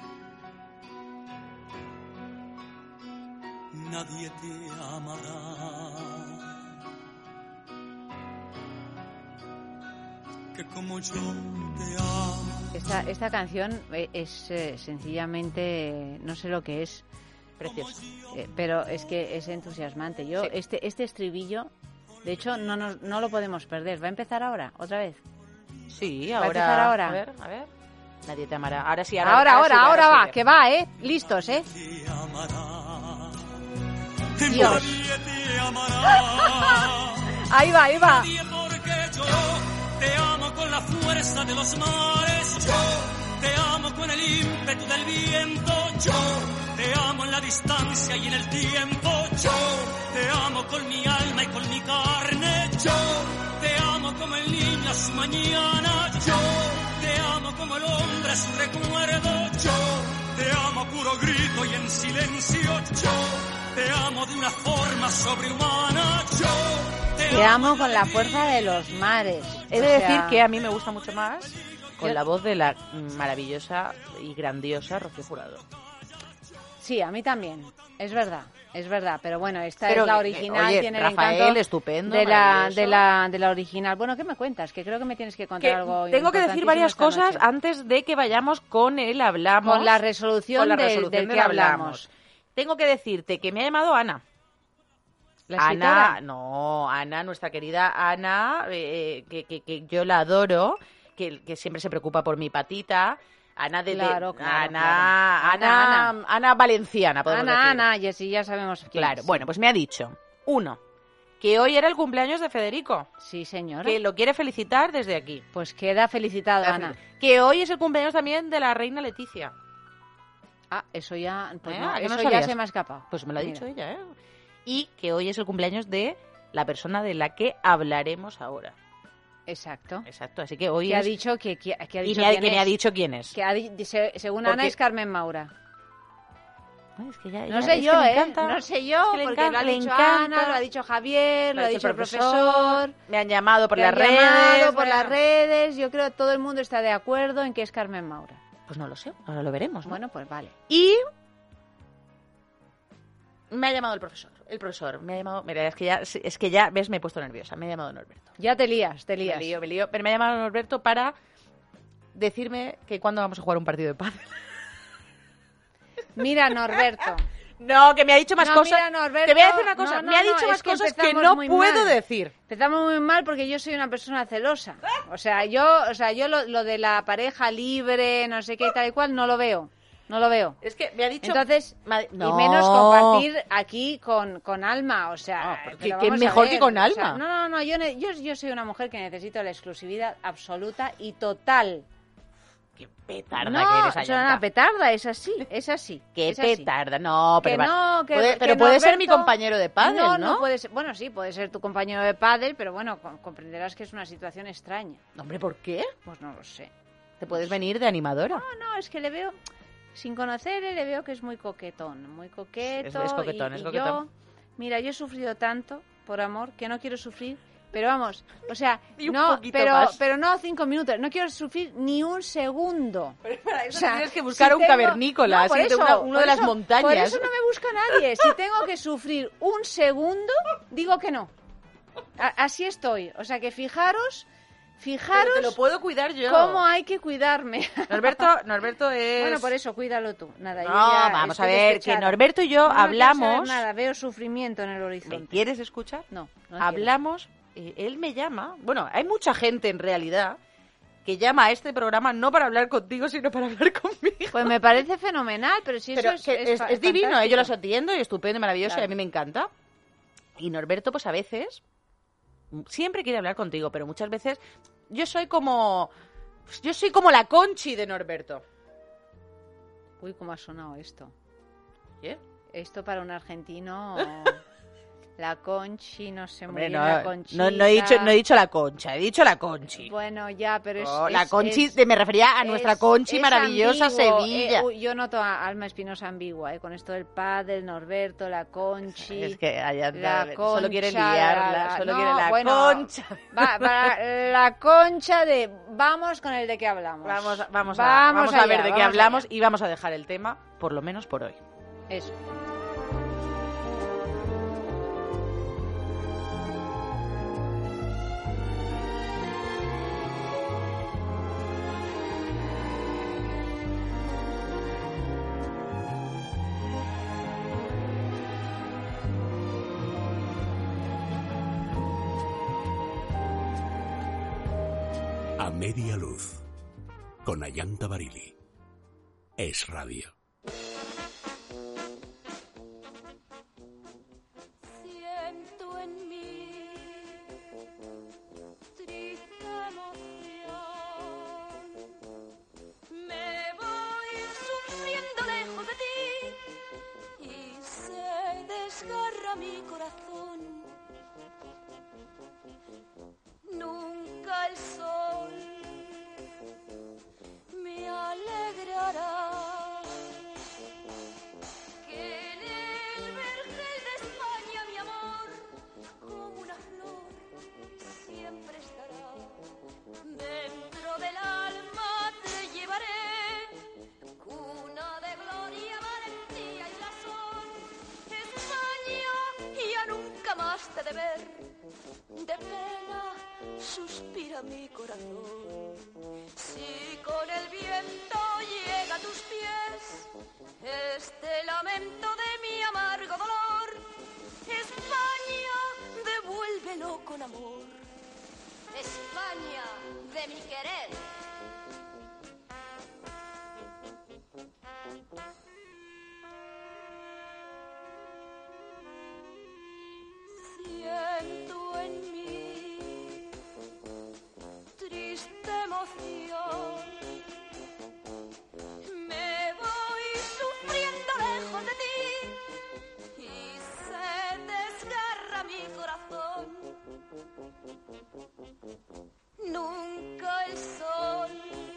Nadie te amará, que como yo te amo. Esta canción es sencillamente, no sé lo que es, Precioso. pero es que es entusiasmante. Yo Sí. este estribillo, de hecho, no lo podemos perder. ¿Va a empezar ahora? ¿Otra vez? Sí, ¿Va a ahora. empezar ahora? A ver. Nadie te amará. Ahora sí, Ahora va, sí. que va, Listos, Te amará, Dios. nadie te amará. Ahí va. Nadie, porque yo te amo con la fuerza de los mares, yo te amo con el ímpetu del viento, yo te amo en la distancia y en el tiempo, yo te amo con mi alma y con mi carne, yo te amo como el niño a su mañana, yo te amo como el hombre a su recuerdo, yo te amo a puro grito y en silencio, yo te amo de una forma sobrehumana, yo Te amo con la fuerza de los mares. He O de sea, decir que a mí me gusta mucho más con Yo- la voz de la maravillosa y grandiosa Rocío Jurado. Sí, a mí también. Es verdad. Pero bueno, esta Pero, es la original, oye, tiene el Rafael, encanto estupendo, de maravilloso. la original. Bueno, ¿qué me cuentas? Que creo que me tienes que contar Que algo tengo que decir importantísimo varias esta cosas noche. antes de que vayamos con el hablamos. Con la resolución, con la del resolución que del hablamos. Tengo que decirte que me ha llamado Ana. ¿La Ana, escritora? Ana, nuestra querida Ana, que yo la adoro, que siempre se preocupa por mi patita. Ana de Claro, Ana Valenciana, podemos decir. Ana, y así ya sabemos quién Claro, es. bueno, pues me ha dicho, uno, que hoy era el cumpleaños de Federico, Sí, señora. que lo quiere felicitar desde aquí. Pues queda felicitado, Ana. Que hoy es el cumpleaños también de la reina Leticia. Ah, eso ya, pues no, ¿A que no eso ya sabías? se me ha escapado. Pues me lo ha Mira. dicho ella, ¿eh? Y que hoy es el cumpleaños de la persona de la que hablaremos ahora. Exacto. Exacto, así que hoy Que ha es... dicho que ha y dicho me ha, quién que me ha es. dicho quién es. Que según Porque- Ana es Carmen Maura. Ay, es que ya- No ya- sé es yo, que le encanta. No sé yo, Es que le porque lo ha encanta, le dicho encanta. Ana, lo ha dicho Javier, lo ha dicho el profesor. Me han llamado por me las han redes. llamado por bueno. las redes. Yo creo que todo el mundo está de acuerdo en que es Carmen Maura. Pues no lo sé, ahora lo veremos, ¿no? Bueno, pues vale. Y me ha llamado el profesor me ha llamado, mira, es que ya, ves, me he puesto nerviosa, me ha llamado Norberto. Ya te lías. Me lío, pero me ha llamado Norberto para decirme que cuándo vamos a jugar un partido de pádel. Mira, Norberto. No, que me ha dicho más No, cosas. mira, Norberto, Te voy a decir una cosa, no, me ha no, dicho es más que cosas que empezamos no muy puedo mal. decir. Empezamos muy mal porque yo soy una persona celosa. O sea, yo lo de la pareja libre, no sé qué y tal y cual, no lo veo. Es que me ha dicho... Entonces, No. y menos compartir aquí con Alma, o sea... No, pero pero ¿qué vamos a mejor ver, que con o sea, Alma? no, yo soy una mujer que necesito la exclusividad absoluta y total. Qué petarda No, que eres, o sea, Ayanta. una petarda, es así. Qué es así. petarda, no, pero, Que no, que- puede, que pero puede ser mi Norberto- compañero de pádel, ¿no? puede ser, bueno, sí, puede ser tu compañero de pádel, pero bueno, comprenderás que es una situación extraña. Hombre, ¿por qué? Pues no lo sé. Te puedes venir de animadora. No, es que le veo, sin conocerle, le veo que es muy coquetón, muy coqueto. Es coquetón, y es coquetón. Yo, mira, yo he sufrido tanto por amor, que no quiero sufrir. Pero vamos, o sea, Y un no, poquito más. pero no 5 minutos, no quiero sufrir ni un segundo. Pero para eso O sea, tienes que buscar si un tengo- cavernícola, no, por así de eso, uno por de las eso- montañas. Por eso no me busca nadie. Si tengo que sufrir un segundo, digo que no. Así estoy. O sea que fijaros Pero te lo puedo cuidar yo. cómo hay que cuidarme. Norberto es... Bueno, por eso, cuídalo tú. Nada, yo No, ya vamos a estoy ver, despechada. que Norberto y yo No quiero hablamos... saber nada, veo sufrimiento en el ¿Me horizonte. quieres escuchar? No, no Hablamos, él me llama... Bueno, hay mucha gente en realidad que llama a este programa no para hablar contigo, sino para hablar conmigo. quiero. Pues me parece fenomenal, pero si Pero eso que es es divino, fantástico. yo los atiendo y estupendo, maravilloso, Claro. y a mí me encanta. Y Norberto, pues a veces, siempre quiere hablar contigo, pero muchas veces yo soy como la Conchi de Norberto. Uy, cómo ha sonado esto. ¿Qué? Esto para un argentino... La Conchi, no sé muy Hombre, bien, no, la Conchita. no he dicho la Concha, he dicho la Conchi. Bueno, ya, pero es... No, la es- Conchi, es- me refería a nuestra es- Conchi es maravillosa ambiguo, Sevilla. uy, yo noto a Alma Espinosa ambigua, con esto del pádel, Norberto, la Conchi... Es que allá la solo quiere concha, liarla, solo no, quiere la bueno, Concha. la Concha de... Vamos con el de qué hablamos. Vamos a ver allá, de qué vamos hablamos allá. y vamos a dejar el tema, por lo menos por hoy. Eso. A media luz. Con Ayanta Barili. Es radio. Siento en mí triste emoción. Me voy sufriendo lejos de ti y se desgarra mi corazón. Nunca el sol me alegrará. Que en el vergel de España mi amor, como una flor, siempre estará. Dentro del alma te llevaré, cuna de gloria, valentía y blasón. España, ya nunca más te de ver, de pena suspira mi corazón. Si con el viento llega a tus pies este lamento de mi amargo dolor, España, devuélvelo con amor. España de mi querer. Siento en mí triste emoción. Me voy sufriendo lejos de ti y se desgarra mi corazón. Nunca el sol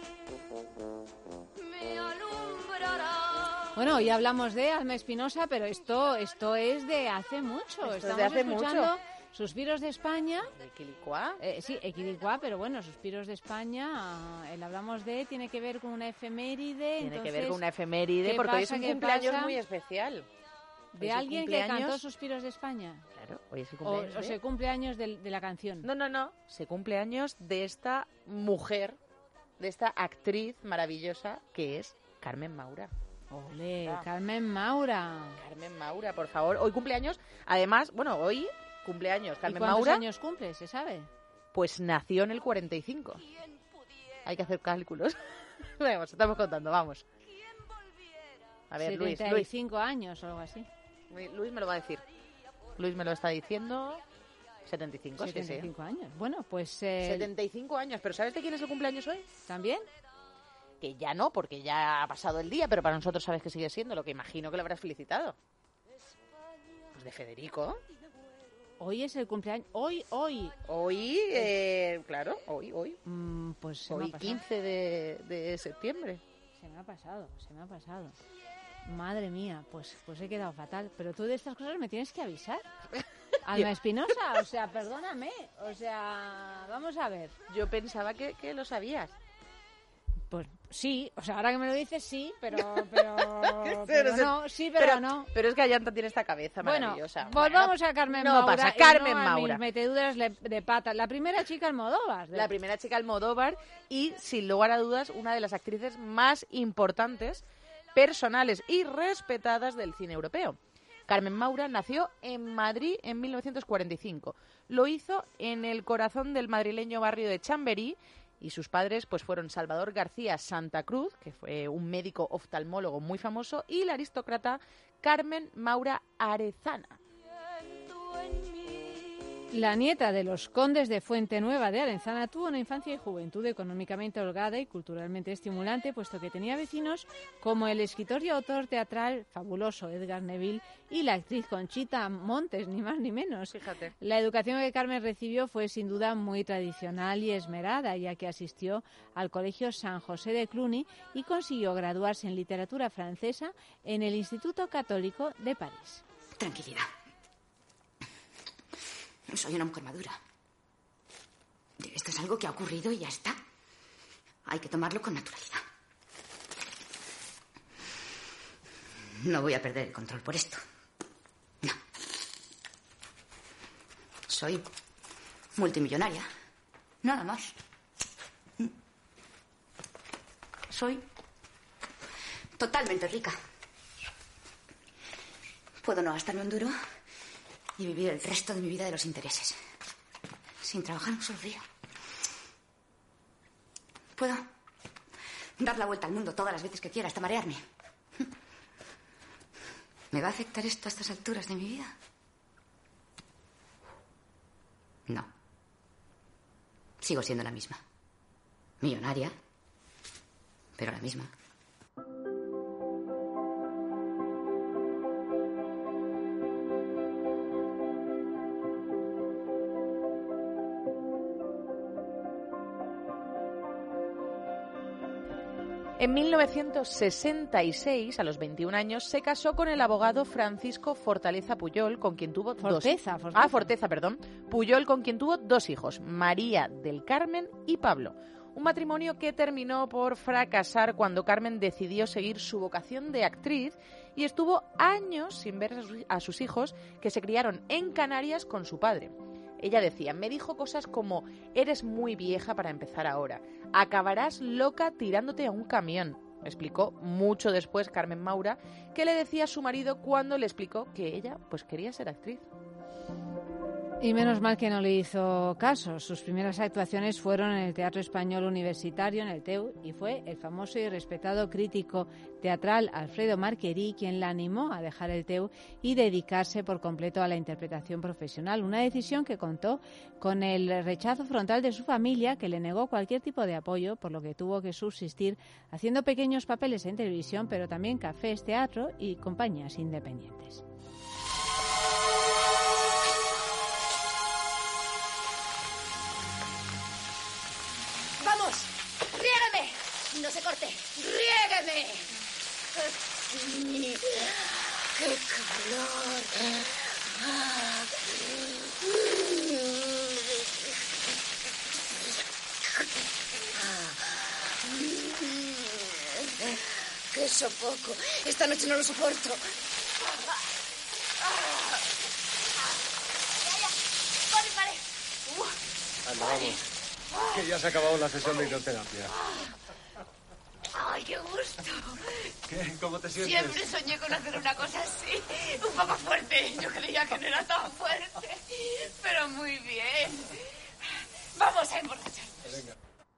me alumbrará. Bueno, hoy hablamos de Alma Espinosa, pero esto es de hace mucho. Esto es de Estamos hace escuchando mucho. Suspiros de España. ¿De Quilicua? Sí, Equilicua, pero bueno, Suspiros de España, el hablamos de, tiene que ver con una efeméride. Tiene que entonces, ver con una efeméride ¿qué porque hoy es pasa, un qué cumpleaños pasa? muy especial. Hoy ¿De es el alguien que cumpleaños- cantó Suspiros de España? Claro, hoy es el ¿O, cumpleaños. o se cumple años de la canción? No. Se cumple años de esta mujer, de esta actriz maravillosa que es Carmen Maura. Ole, Carmen Maura. Carmen Maura, por favor. Hoy cumpleaños, además, bueno, hoy cumpleaños ¿Y Carmen cuántos Maura, años cumple, se sabe? pues nació en el 45. Hay que hacer cálculos. Vamos, estamos contando, vamos. A ver, Luis 75 años o algo así. Luis me lo va a decir. Luis me lo está diciendo. 75, 75 sí, años. Bueno, pues... sí. 75 años, pero ¿sabes de quién es el cumpleaños hoy? ¿También? Que ya no, porque ya ha pasado el día, pero para nosotros sabes que sigue siendo, lo que imagino que lo habrás felicitado. Pues de Federico. Hoy es el cumpleaños. Hoy. Hoy, claro, hoy. Pues se me Hoy ha pasado. 15 de septiembre. Se me ha pasado. Madre mía, pues he quedado fatal. Pero tú de estas cosas me tienes que avisar. Alma Espinosa, o sea, perdóname, o sea, vamos a ver. Yo pensaba que lo sabías. Pues sí, o sea, ahora que me lo dices, sí, pero no, sí, pero no. Pero es que Ayanta tiene esta cabeza Bueno, maravillosa. volvamos a Carmen no Maura. pasa, y Carmen no a Maura. mis meteduras de pata. La primera chica Almodóvar. La primera chica Almodóvar y, sin lugar a dudas, una de las actrices más importantes, personales y respetadas del cine europeo. Carmen Maura nació en Madrid en 1945. Lo hizo en el corazón del madrileño barrio de Chamberí y sus padres pues fueron Salvador García Santa Cruz, que fue un médico oftalmólogo muy famoso, y la aristócrata Carmen Maura Arezana. La nieta de los condes de Fuentenueva de Arenzana tuvo una infancia y juventud económicamente holgada y culturalmente estimulante, puesto que tenía vecinos como el escritor y autor teatral fabuloso Edgar Neville y la actriz Conchita Montes, ni más ni menos. Fíjate. La educación que Carmen recibió fue sin duda muy tradicional y esmerada, ya que asistió al Colegio San José de Cluny y consiguió graduarse en literatura francesa en el Instituto Católico de París. Tranquilidad. Soy una mujer madura. Esto es algo que ha ocurrido y ya está. Hay que tomarlo con naturalidad. No voy a perder el control por esto. No. Soy multimillonaria. Nada más. Soy totalmente rica. Puedo no gastarme un duro y vivir el resto de mi vida de los intereses. Sin trabajar un solo día. Puedo dar la vuelta al mundo todas las veces que quiera hasta marearme. ¿Me va a afectar esto a estas alturas de mi vida? No. Sigo siendo la misma. Millonaria, pero la misma. En 1966, a los 21 años, se casó con el abogado Francisco Fortaleza Puyol, con quien tuvo Puyol, con quien tuvo dos hijos, María del Carmen y Pablo. Un matrimonio que terminó por fracasar cuando Carmen decidió seguir su vocación de actriz y estuvo años sin ver a sus hijos, que se criaron en Canarias con su padre. Ella decía, me dijo cosas como, eres muy vieja para empezar ahora, acabarás loca tirándote a un camión. Explicó mucho después Carmen Maura, que le decía a su marido cuando le explicó que ella pues quería ser actriz. Y menos mal que no le hizo caso. Sus primeras actuaciones fueron en el Teatro Español Universitario, en el TEU, y fue el famoso y respetado crítico teatral Alfredo Marquerí quien la animó a dejar el TEU y dedicarse por completo a la interpretación profesional. Una decisión que contó con el rechazo frontal de su familia, que le negó cualquier tipo de apoyo, por lo que tuvo que subsistir haciendo pequeños papeles en televisión, pero también cafés, teatro y compañías independientes. No se corte. ¡Riégueme! ¡Qué calor! ¡Qué sofoco! Esta noche no lo soporto. Anda, vamos. Que ya se ha acabado la sesión de hidroterapia. ¡Ay, qué gusto! ¿Qué? ¿Cómo te sientes? Siempre soñé con hacer una cosa así, un poco fuerte. Yo creía que no era tan fuerte, pero muy bien. Vamos a emborracharnos. Venga.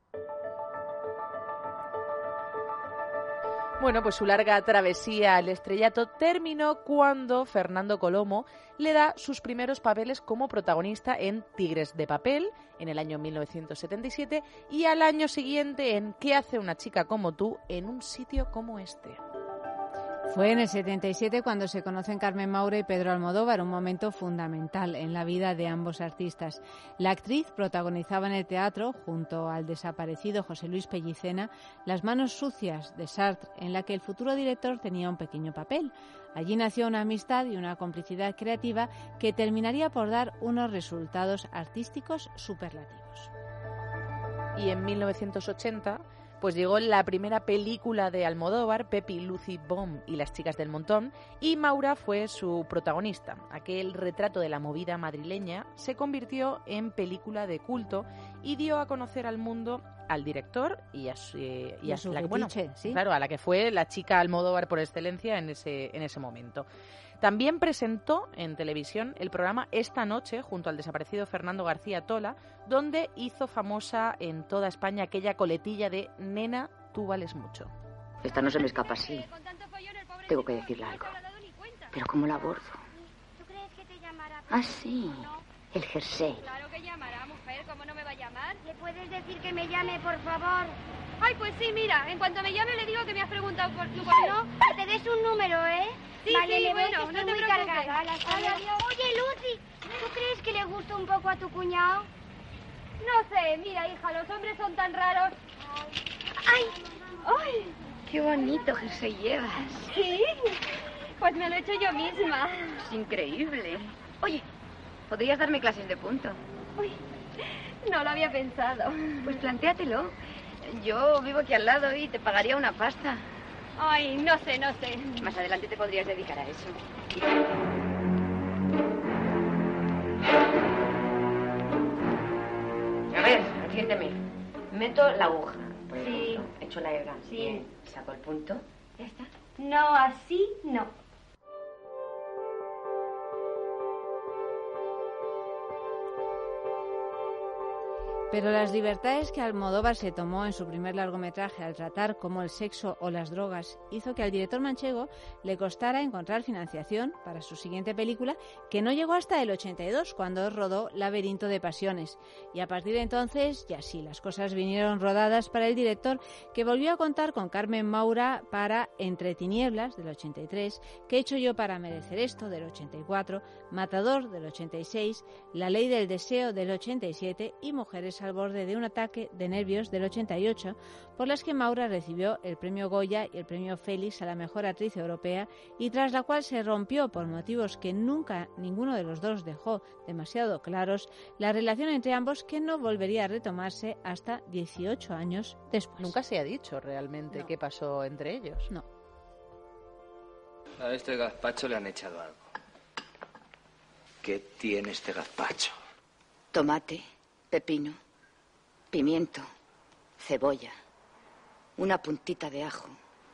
Bueno, pues su larga travesía al estrellato terminó cuando Fernando Colomo le da sus primeros papeles como protagonista en Tigres de papel, en el año 1977, y al año siguiente en ¿Qué hace una chica como tú en un sitio como este? Fue en el 77 cuando se conocen Carmen Maura y Pedro Almodóvar, un momento fundamental en la vida de ambos artistas. La actriz protagonizaba en el teatro, junto al desaparecido José Luis Pellicena, Las manos sucias de Sartre, en la que el futuro director tenía un pequeño papel. Allí nació una amistad y una complicidad creativa que terminaría por dar unos resultados artísticos superlativos. Y en 1980... pues llegó la primera película de Almodóvar, Pepi, Lucy, Bomb y las chicas del montón, y Maura fue su protagonista. Aquel retrato de la movida madrileña se convirtió en película de culto y dio a conocer al mundo al director y a su fetiche, ¿sí? Claro, a la que fue la chica Almodóvar por excelencia en ese momento. También presentó en televisión el programa Esta Noche junto al desaparecido Fernando García Tola, donde hizo famosa en toda España aquella coletilla de Nena, tú vales mucho. Esta no se me escapa así. Tengo que decirle algo. Pero ¿cómo la abordo? ¿Tú crees que te llamará? Ah, sí. El jersey. Claro que llamará, mujer. ¿Cómo no me va a llamar? ¿Le puedes decir que me llame, por favor? Ay, pues sí, mira. En cuanto me llame le digo que me has preguntado por tu correo. Que te des un número, ¿eh? Sí, vale, sí, bueno, no te muy cargada. Oye, Lucy, ¿tú crees que le gusta un poco a tu cuñado? No sé, mira, hija, los hombres son tan raros. ¡Ay! ¡Ay! Qué bonito jersey llevas. ¿Sí? Pues me lo he hecho yo misma. Es increíble. Oye, ¿podrías darme clases de punto? Uy, no lo había pensado. Pues plantéatelo. Yo vivo aquí al lado y te pagaría una pasta. Ay, no sé. Más adelante te podrías dedicar a eso. A ver, atiéndeme. Meto la aguja. Por sí. Echo la hebra. Sí. Bien. Saco el punto. ¿Ya está? No, así no. Pero las libertades que Almodóvar se tomó en su primer largometraje al tratar cómo el sexo o las drogas hizo que al director manchego le costara encontrar financiación para su siguiente película, que no llegó hasta el 82, cuando rodó Laberinto de Pasiones. Y a partir de entonces, ya sí, las cosas vinieron rodadas para el director, que volvió a contar con Carmen Maura para Entre tinieblas, del 83, ¿Qué he hecho yo para merecer esto?, del 84, Matador, del 86, La ley del deseo, del 87 y Mujeres al borde de un ataque de nervios, del 88, por las que Maura recibió el premio Goya y el premio Félix a la mejor actriz europea, y tras la cual se rompió, por motivos que nunca ninguno de los dos dejó demasiado claros, la relación entre ambos, que no volvería a retomarse hasta 18 años después. Nunca se ha dicho realmente qué pasó entre ellos. No. A este gazpacho le han echado algo. ¿Qué tiene este gazpacho? Tomate, pepino, pimiento, cebolla, una puntita de ajo,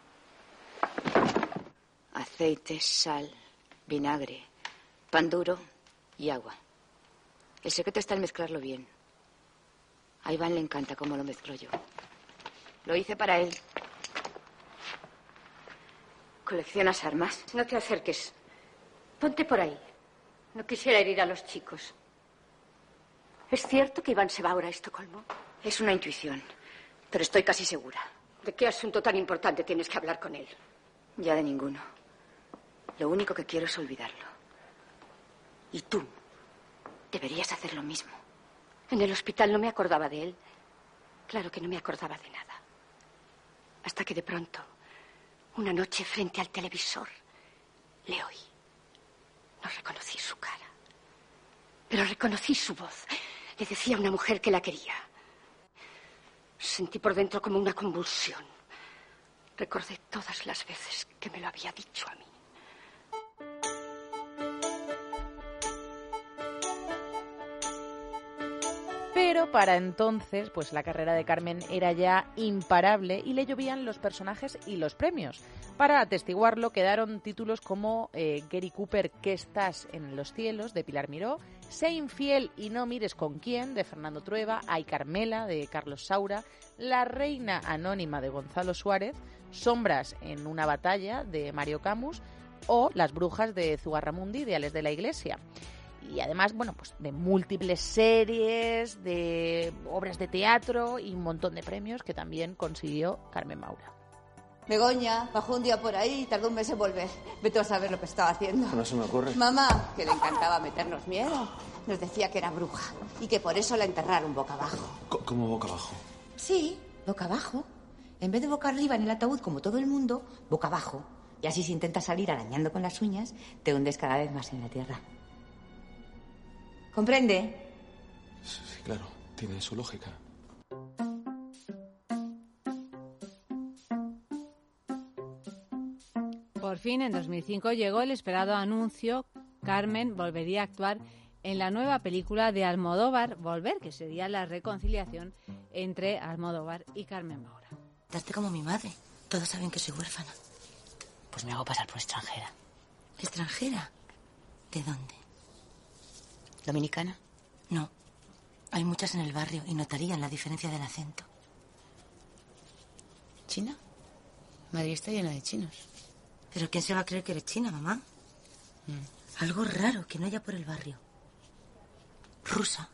aceite, sal, vinagre, pan duro y agua. El secreto está en mezclarlo bien. A Iván le encanta cómo lo mezclo yo. Lo hice para él. ¿Coleccionas armas? No te acerques. Ponte por ahí. No quisiera herir a los chicos. ¿Es cierto que Iván se va ahora a Estocolmo? Es una intuición, pero estoy casi segura. ¿De qué asunto tan importante tienes que hablar con él? Ya de ninguno. Lo único que quiero es olvidarlo. Y tú deberías hacer lo mismo. En el hospital no me acordaba de él. Claro que no me acordaba de nada. Hasta que de pronto, una noche frente al televisor, le oí. No reconocí su cara, pero reconocí su voz. Le decía a una mujer que la quería. Sentí por dentro como una convulsión. Recordé todas las veces que me lo había dicho a mí. Pero para entonces, pues la carrera de Carmen era ya imparable y le llovían los personajes y los premios. Para atestiguarlo quedaron títulos como Gary Cooper, ¿qué estás en los cielos?, de Pilar Miró, Sé infiel y no mires con quién, de Fernando Trueba, Ay Carmela, de Carlos Saura, La reina anónima, de Gonzalo Suárez, Sombras en una batalla, de Mario Camus, o Las brujas, de Zugarramundi, de Ales de la Iglesia. Y además, bueno, pues de múltiples series, de obras de teatro y un montón de premios que también consiguió Carmen Maura. Begoña bajó un día por ahí y tardó un mes en volver. Vete a saber lo que estaba haciendo. No se me ocurre. Mamá, que le encantaba meternos miedo, nos decía que era bruja y que por eso la enterraron boca abajo. ¿Cómo boca abajo? Sí, boca abajo. En vez de boca arriba en el ataúd como todo el mundo, boca abajo. Y así si intentas salir arañando con las uñas, te hundes cada vez más en la tierra. ¿Comprende? Sí, claro. Tiene su lógica. Por fin, en 2005, llegó el esperado anuncio. Carmen volvería a actuar en la nueva película de Almodóvar, Volver, que sería la reconciliación entre Almodóvar y Carmen Maura. Daste como mi madre. Todos saben que soy huérfana. Pues me hago pasar por extranjera. ¿Extranjera? ¿De dónde? ¿Dominicana? No. Hay muchas en el barrio y notarían la diferencia del acento. ¿China? Madrid está llena de chinos. ¿Pero quién se va a creer que eres china, mamá? Algo raro que no haya por el barrio. Rusa.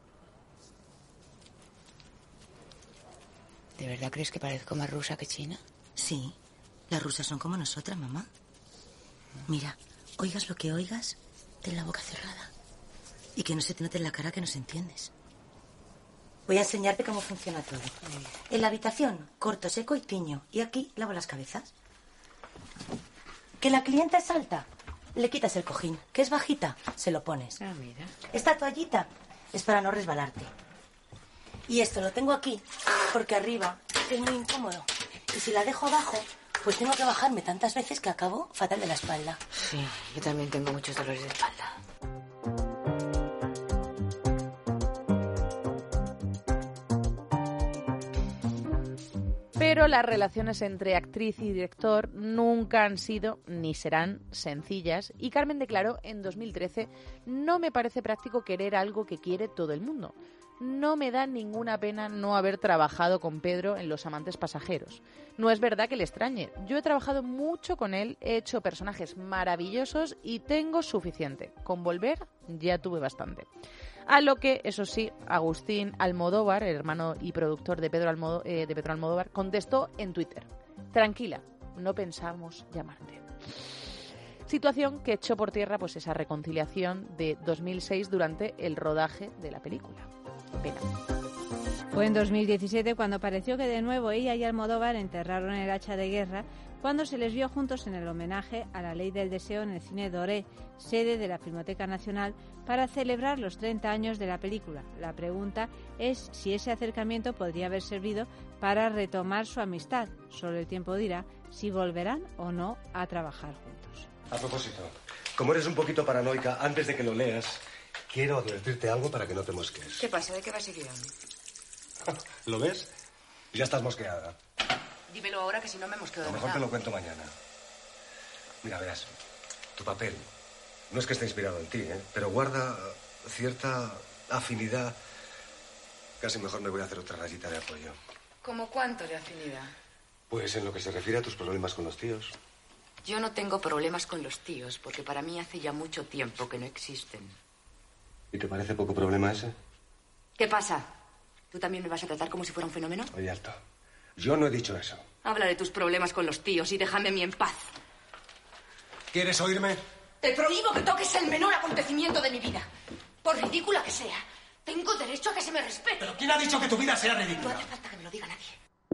¿De verdad crees que parezco más rusa que china? Sí. Las rusas son como nosotras, mamá. Mira, oigas lo que oigas, ten la boca cerrada. Y que no se te note en la cara que nos entiendes. Voy a enseñarte cómo funciona todo. En la habitación, corto, seco y tiño. Y aquí lavo las cabezas. ¿Que la clienta es alta? Le quitas el cojín. ¿Que es bajita? Se lo pones. Ah, mira. Esta toallita es para no resbalarte. Y esto lo tengo aquí porque arriba es muy incómodo. Y si la dejo abajo, pues tengo que bajarme tantas veces que acabo fatal de la espalda. Sí, yo también tengo muchos dolores de espalda. Pero las relaciones entre actriz y director nunca han sido ni serán sencillas y Carmen declaró en 2013: no me parece práctico querer algo que quiere todo el mundo. No me da ninguna pena no haber trabajado con Pedro en Los amantes pasajeros. No es verdad que le extrañe. Yo he trabajado mucho con él, he hecho personajes maravillosos y tengo suficiente. Con Volver ya tuve bastante. A lo que, eso sí, Agustín Almodóvar, el hermano y productor de Pedro Almodóvar, contestó en Twitter: tranquila, no pensamos llamarte. Situación que echó por tierra pues esa reconciliación de 2006 durante el rodaje de la película. Pena. Fue en 2017 cuando pareció que de nuevo ella y Almodóvar enterraron el hacha de guerra, cuando se les vio juntos en el homenaje a La Ley del Deseo en el Cine Doré, sede de la Filmoteca Nacional, para celebrar los 30 años de la película. La pregunta es si ese acercamiento podría haber servido para retomar su amistad. Solo el tiempo dirá si volverán o no a trabajar juntos. A propósito, como eres un poquito paranoica, antes de que lo leas, quiero advertirte algo para que no te mosquees. ¿Qué pasa? ¿De qué vas a ir? ¿Lo ves? Ya estás mosqueada. Dímelo ahora, que si no me mosqueo de A lo mejor verdad. te lo cuento mañana. Mira, verás, tu papel no es que esté inspirado en ti, pero guarda cierta afinidad. Casi mejor me voy a hacer otra rayita de apoyo. ¿Cómo cuánto de afinidad? Pues en lo que se refiere a tus problemas con los tíos. Yo no tengo problemas con los tíos, porque para mí hace ya mucho tiempo que no existen. ¿Y te parece poco problema ese? ¿Qué pasa? ¿Tú también me vas a tratar como si fuera un fenómeno? Oye, alto. Yo no he dicho eso. Habla de tus problemas con los tíos y déjame a mí en paz. ¿Quieres oírme? Te prohíbo que toques el menor acontecimiento de mi vida. Por ridícula que sea, tengo derecho a que se me respete. ¿Pero quién ha dicho que tu vida sea No ridícula? hace falta que me lo diga nadie.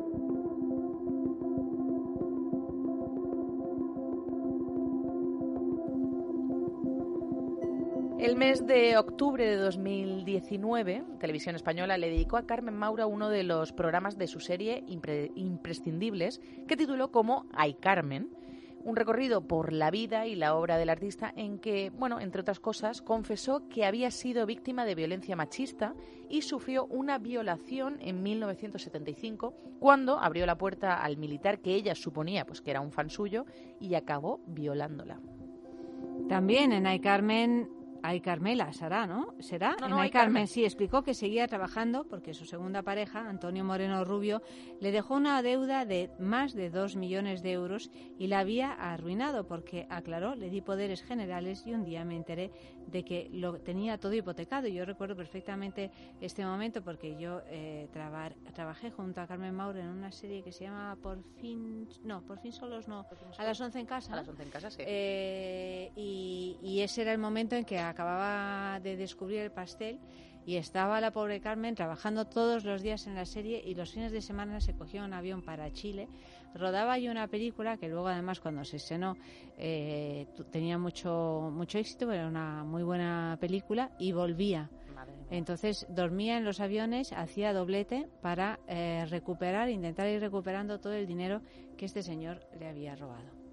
El mes de octubre de 2019, Televisión Española le dedicó a Carmen Maura uno de los programas de su serie imprescindibles que tituló como Ay, Carmen, un recorrido por la vida y la obra del artista en que, bueno, entre otras cosas, confesó que había sido víctima de violencia machista y sufrió una violación en 1975 cuando abrió la puerta al militar que ella suponía pues que era un fan suyo y acabó violándola. También en Ay, Carmen Ay Carmela, ¿será, no? ¿Será? No, en no, Ay Ay Carmen, Carmen. sí, explicó que seguía trabajando porque su segunda pareja, Antonio Moreno Rubio, le dejó una deuda de más de 2 millones de euros y la había arruinado porque, aclaró, le di poderes generales y un día me enteré de que lo tenía todo hipotecado. Y yo recuerdo perfectamente este momento porque yo trabajé junto a Carmen Mauro en una serie que se llama Por fin solos, no, A las 11 en casa. A las 11 en casa, sí. Y ese era el momento en que acababa de descubrir el pastel y estaba la pobre Carmen trabajando todos los días en la serie y los fines de semana se cogió un avión para Chile. Rodaba yo una película que luego además cuando se estrenó tenía mucho éxito, era una muy buena película y volvía. Entonces dormía en los aviones, hacía doblete para intentar ir recuperando todo el dinero que este señor le había robado.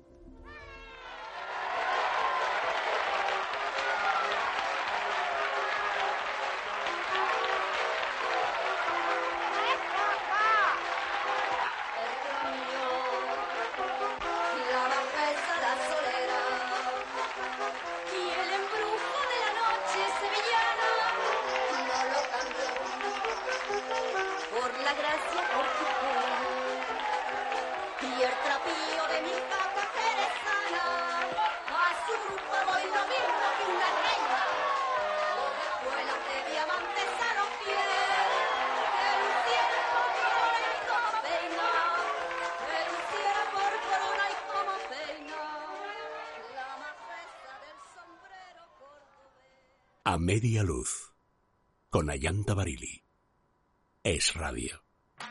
A media luz, con Ayanta Barili. Es Radio.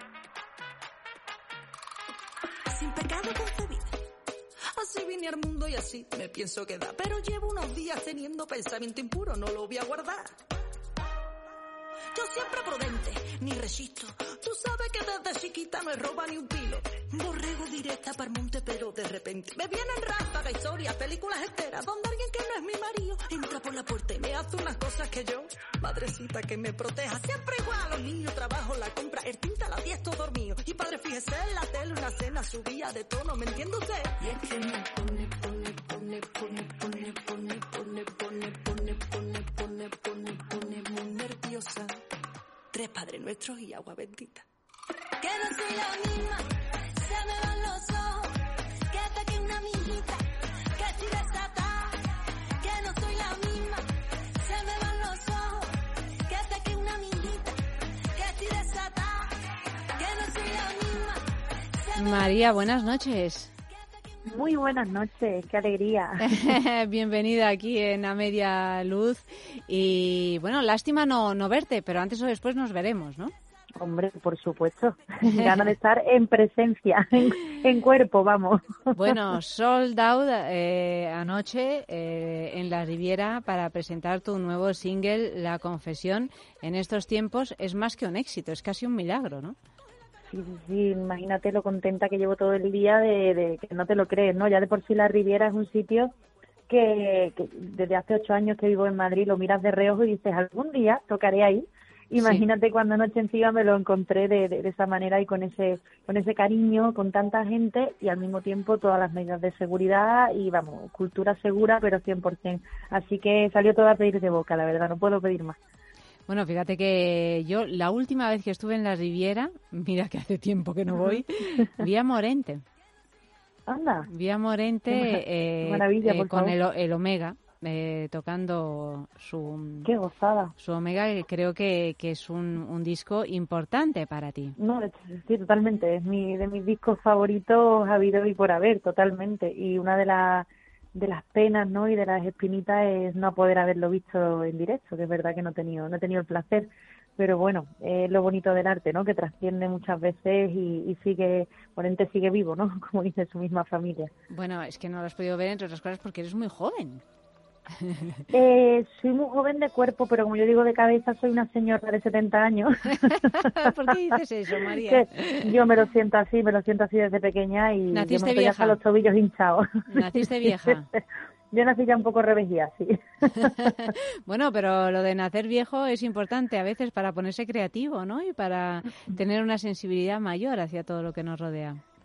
Sin pecado concebida. Así vine al mundo y así me pienso quedar. Pero llevo unos días teniendo pensamiento impuro, no lo voy a guardar. Yo siempre prudente, ni resisto. Tú sabes que desde chiquita no he robado ni un pilo. Borrego directa para el monte, pero de repente me vienen ráfagas, historias, películas enteras, donde alguien que no es mi marido entra por la puerta y me hace unas cosas que yo, madrecita que me proteja. Siempre igual, los niños, trabajo, la compra, el tinta, a las 10 todo dormido. Y padre, fíjese en la tele, una cena subía de tono, ¿me entiende usted? Y es que me pone muy nerviosa. 3 Padres Nuestros y agua bendita. Que no soy la misma, se me van los ojos, que hasta que una amiguita, que estoy desatada. Que no soy la misma, se me van los ojos, que hasta que una amiguita, que estoy desatada. Que no soy la misma. María, buenas noches. Muy buenas noches, qué alegría. Bienvenida aquí en A Media Luz. Y bueno, lástima no verte, pero antes o después nos veremos, ¿no? Hombre, por supuesto. Ganas de estar en presencia, en cuerpo, vamos. Bueno, sold out anoche en la Riviera para presentar tu nuevo single, La Confesión. En estos tiempos es más que un éxito, es casi un milagro, ¿no? Sí, imagínate lo contenta que llevo todo el día de que no te lo crees, ¿no? Ya de por sí la Riviera es un sitio que desde hace 8 años que vivo en Madrid lo miras de reojo y dices, algún día tocaré ahí. Imagínate sí. Cuando anoche encima me lo encontré de esa manera y con ese cariño, con tanta gente y al mismo tiempo todas las medidas de seguridad y, vamos, cultura segura, pero 100%. Así que salió todo a pedir de boca, la verdad, no puedo pedir más. Bueno, fíjate que yo la última vez que estuve en la Riviera, mira que hace tiempo que no voy, vi a Morente. Anda. Vi a Morente maravilla, con el Omega, tocando su... ¡Qué gozada! Su Omega, que creo que es un disco importante para ti. No, sí, totalmente. Es de mis discos favoritos habido y por haber, totalmente. Y una de las penas, ¿no? Y de las espinitas es no poder haberlo visto en directo, que es verdad que no he tenido el placer, pero bueno, es lo bonito del arte, ¿no? Que trasciende muchas veces y Morente sigue vivo, ¿no? Como dice su misma familia. Bueno, es que no lo has podido ver, entre otras cosas, porque eres muy joven. Soy muy joven de cuerpo, pero como yo digo de cabeza, soy una señora de 70 años. ¿Por qué dices eso, María? Yo me lo siento así desde pequeña y ¿Naciste yo me estoy vieja? hasta los tobillos hinchados. ¿Naciste vieja? Yo nací ya un poco revejía, sí. Bueno, pero lo de nacer viejo es importante a veces para ponerse creativo, ¿no? Y para tener una sensibilidad mayor hacia todo lo que nos rodea.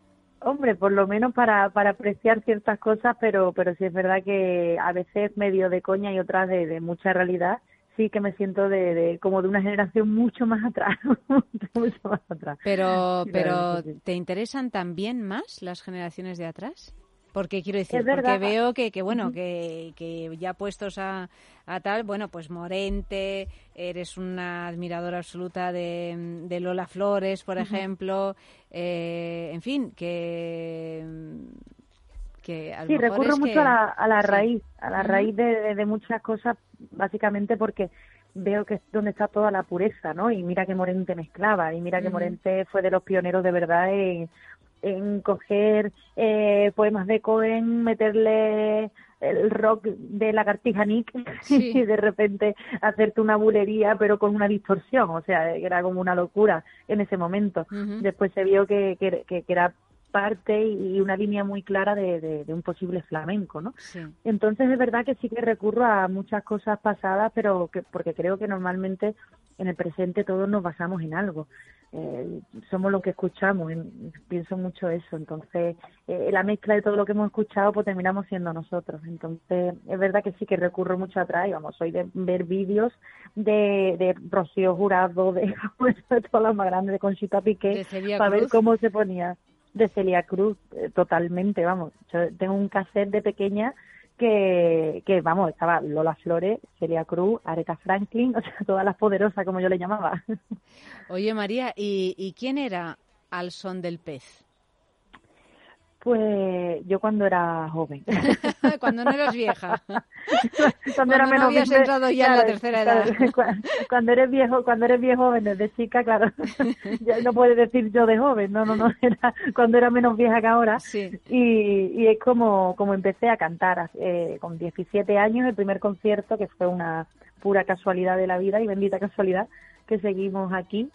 Hombre, por lo menos para apreciar ciertas cosas, pero sí es verdad que a veces medio de coña y otras de mucha realidad, sí que me siento como de una generación mucho más atrás, mucho más atrás. Pero Sí. ¿te interesan también más las generaciones de atrás? Porque quiero decir, Es verdad. porque veo que bueno, que ya puestos a tal, bueno, pues Morente, eres una admiradora absoluta de Lola Flores, por ejemplo, en fin, que a lo Sí, mejor recurro es mucho que... a la sí. raíz, a la raíz de muchas cosas, básicamente porque veo que es donde está toda la pureza, ¿no? Y mira que Morente mezclaba, y mira que Morente fue de los pioneros de verdad en coger poemas de Cohen, meterle el rock de Lagartija Nick y de repente hacerte una bulería pero con una distorsión, o sea, era como una locura en ese momento. Después se vio que era parte y una línea muy clara de un posible flamenco, ¿no? Sí. Entonces es verdad que sí que recurro a muchas cosas pasadas, pero porque creo que normalmente en el presente todos nos basamos en algo. Somos lo que escuchamos, pienso mucho eso. Entonces la mezcla de todo lo que hemos escuchado pues terminamos siendo nosotros. Entonces es verdad que sí que recurro mucho atrás y vamos, soy de ver vídeos de Rocío Jurado, de todas las más grandes, de Conchita Piqué, para ver cómo se ponía. De Celia Cruz, totalmente, vamos. Yo tengo un cassette de pequeña que vamos, estaba Lola Flores, Celia Cruz, Aretha Franklin, o sea, todas las poderosas, como yo le llamaba. Oye, María, ¿y quién era Al son del pez? Pues yo cuando era joven. Cuando no eras vieja. Cuando era menos no habías entrado ya en la tercera edad. Cuando eres viejo joven, desde chica, claro. Ya no puedes decir yo de joven, no, era cuando era menos vieja que ahora. Sí. Y es como empecé a cantar con 17 años, el primer concierto, que fue una pura casualidad de la vida y bendita casualidad que seguimos aquí.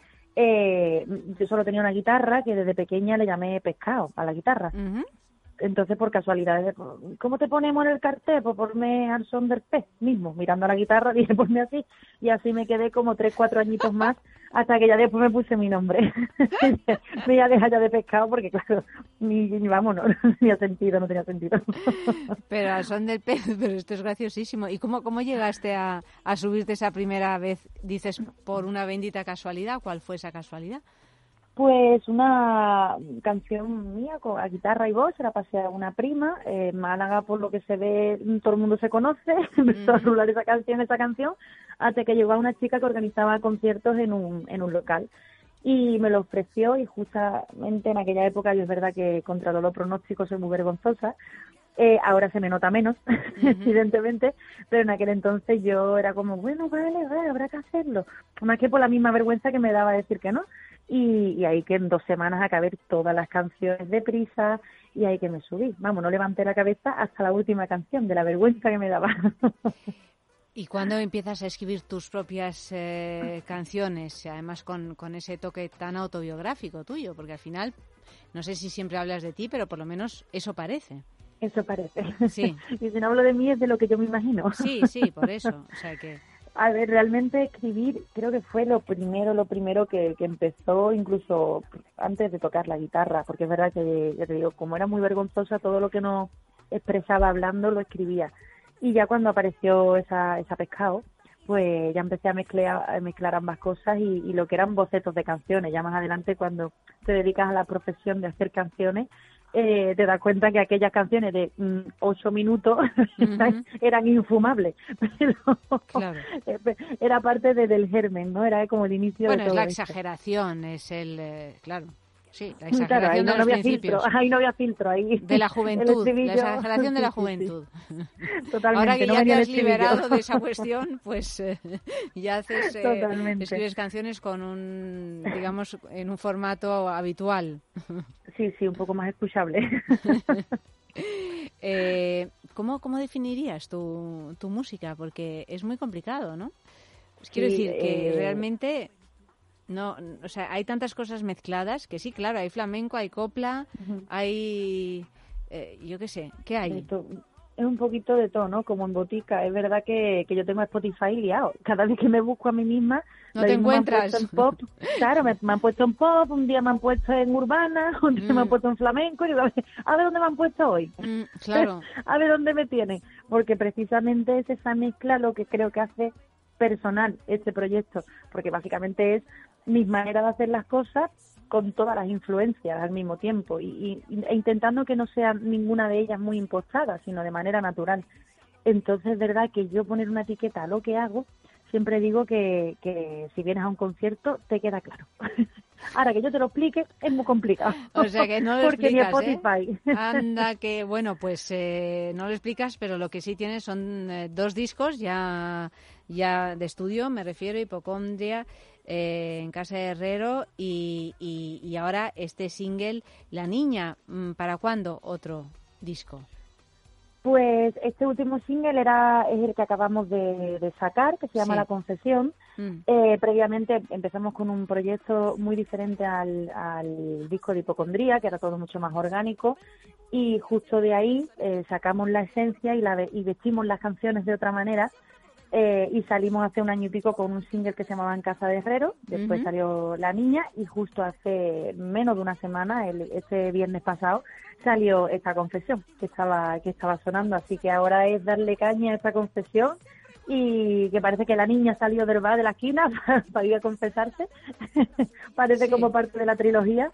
Yo solo tenía una guitarra que desde pequeña le llamé Pescado a la guitarra. Entonces, por casualidad, ¿cómo te ponemos en el cartel? Pues ponme Al son del pez mismo, mirando a la guitarra, dije ponme así, y así me quedé como 3-4 añitos más, hasta que ya después me puse mi nombre. Me iba a dejar ya de Pescado porque, claro, ni vamos, no tenía sentido. Pero Al son del pez, pero esto es graciosísimo. ¿Y cómo llegaste a subirte esa primera vez? Dices, por una bendita casualidad. ¿Cuál fue esa casualidad? Pues una canción mía con a guitarra y voz, se la pasé a una prima, Málaga, por lo que se ve, todo el mundo se conoce, empezó a rular esa canción, hasta que llegó a una chica que organizaba conciertos en un local. Y me lo ofreció, y justamente en aquella época yo es verdad que contra todo pronóstico soy muy vergonzosa. Ahora se me nota menos, evidentemente, pero en aquel entonces yo era como, bueno, vale, habrá que hacerlo. Más que por la misma vergüenza que me daba decir que no. Y ahí que en 2 semanas acabé todas las canciones deprisa y ahí que me subí. Vamos, no levanté la cabeza hasta la última canción, de la vergüenza que me daba. ¿Y cuándo empiezas a escribir tus propias canciones? Además con ese toque tan autobiográfico tuyo, porque al final, no sé si siempre hablas de ti, pero por lo menos eso parece. Eso parece. Sí. Y si no hablo de mí es de lo que yo me imagino. Sí, por eso. O sea que... A ver, realmente escribir creo que fue lo primero que empezó, incluso antes de tocar la guitarra, porque es verdad que, ya te digo, como era muy vergonzosa, todo lo que no expresaba hablando lo escribía. Y ya cuando apareció esa Pescado, pues ya empecé a mezclar ambas cosas y lo que eran bocetos de canciones. Ya más adelante, cuando te dedicas a la profesión de hacer canciones, te das cuenta que aquellas canciones de 8 minutos eran infumables, pero claro. Era parte del germen, ¿no? Era como el inicio de todo. Bueno, es la esto. exageración, es el... claro, sí, la Claro, exageración de los principios. Ahí no había filtro, ahí... De la juventud, la exageración de la juventud. Sí. Totalmente. Ahora que no ya te venía el has liberado estribillo. de esa cuestión, pues ya haces, escribes canciones con digamos, en un formato habitual. Sí, un poco más escuchable. ¿Cómo definirías tu música? Porque es muy complicado, ¿no? Pues quiero decir que realmente... No, o sea, hay tantas cosas mezcladas que sí, claro, hay flamenco, hay copla, hay... yo qué sé, ¿qué hay? es un poquito de todo, ¿no? Como en botica. Es verdad que yo tengo Spotify liado. Cada vez que me busco a mí misma... No te encuentras. Me han puesto en pop. Claro, me han puesto en pop, un día me han puesto en urbana, un día me han puesto en flamenco, y digo, a ver dónde me han puesto hoy. Claro. A ver dónde me tienen. Porque precisamente es esa mezcla lo que creo que hace personal este proyecto. Porque básicamente es mi manera de hacer las cosas con todas las influencias al mismo tiempo e intentando que no sea ninguna de ellas muy impostada, sino de manera natural. Entonces es verdad que yo poner una etiqueta a lo que hago, siempre digo que si vienes a un concierto te queda claro. Ahora que yo te lo explique es muy complicado. O sea que no lo porque explicas, ni Spotify. Anda que, bueno, pues no lo explicas, pero lo que sí tienes son 2 discos ya de estudio, me refiero, Hipocondria, en Casa de Herrero y ahora este single, La Niña. ¿Para cuándo otro disco? Pues este último single es el que acabamos de sacar, que se llama La Confesión. Previamente empezamos con un proyecto muy diferente al disco de Hipocondría, que era todo mucho más orgánico, y justo de ahí sacamos la esencia y vestimos las canciones de otra manera. Y salimos hace 1 año y pico con un single que se llamaba En Casa de Herrero, después salió La Niña y justo hace menos de una semana, este viernes pasado, salió esta confesión que estaba sonando, así que ahora es darle caña a esta confesión y que parece que la niña salió del bar de la esquina para ir a confesarse, parece como parte de la trilogía.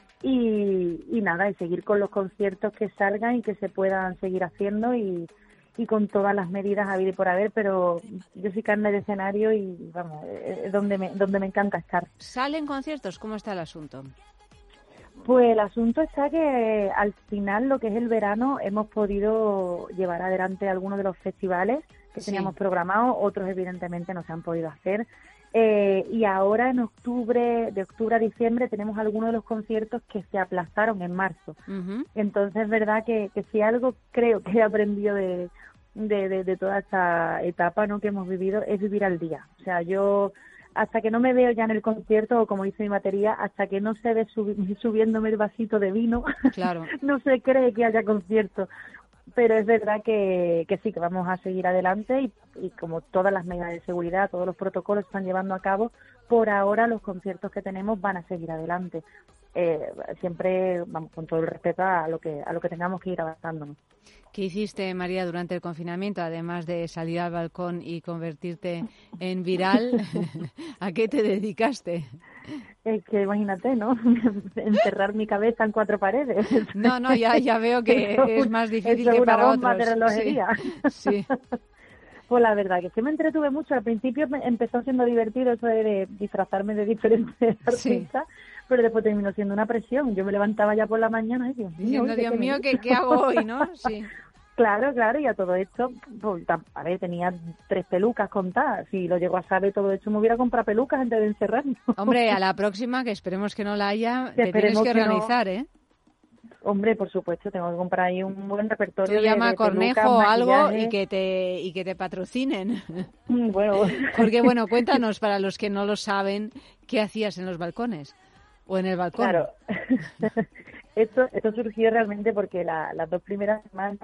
Y nada, y seguir con los conciertos que salgan y que se puedan seguir haciendo y con todas las medidas habido y por haber, pero yo soy carne de escenario y vamos, es donde me encanta estar. ¿Salen conciertos? ¿Cómo está el asunto? Pues el asunto está que al final, lo que es el verano, hemos podido llevar adelante algunos de los festivales que teníamos programados, otros evidentemente no se han podido hacer. Y ahora en de octubre a diciembre, tenemos algunos de los conciertos que se aplazaron en marzo. Entonces es verdad que si algo creo que he aprendido de toda esta etapa, ¿no?, que hemos vivido, es vivir al día. O sea, yo hasta que no me veo ya en el concierto, o como dice mi batería, hasta que no se ve subiéndome el vasito de vino, claro. No se cree que haya concierto. Pero es verdad que sí, que vamos a seguir adelante y como todas las medidas de seguridad, todos los protocolos se están llevando a cabo, por ahora los conciertos que tenemos van a seguir adelante. Siempre vamos con todo el respeto a lo que tengamos que ir avanzándonos. ¿Qué hiciste, María, durante el confinamiento, además de salir al balcón y convertirte en viral? ¿A qué te dedicaste? Es que imagínate, ¿no? Encerrar mi cabeza en 4 paredes. No, ya veo que es más difícil que para otros. Es una bomba de relojería. Sí. Pues la verdad que me entretuve mucho. Al principio empezó siendo divertido eso de disfrazarme de diferentes artistas, pero después terminó siendo una presión. Yo me levantaba ya por la mañana y Dios mío, ¿qué hago hoy, no? Sí. Claro, y a todo esto, pues, a ver, tenía 3 pelucas contadas. Si lo llego a saber todo esto, me hubiera comprado pelucas antes de encerrarme. Hombre, a la próxima, que esperemos que no la haya, te tienes que organizar, ¿eh? Hombre, por supuesto, tengo que comprar ahí un buen repertorio. Tú llama de a Cornejo pelucas, o algo maquillaje. y que te patrocinen. Bueno. Porque, cuéntanos, para los que no lo saben, ¿qué hacías en los balcones? ¿O en el balcón? Claro. Esto surgió realmente porque las 2 primeras semanas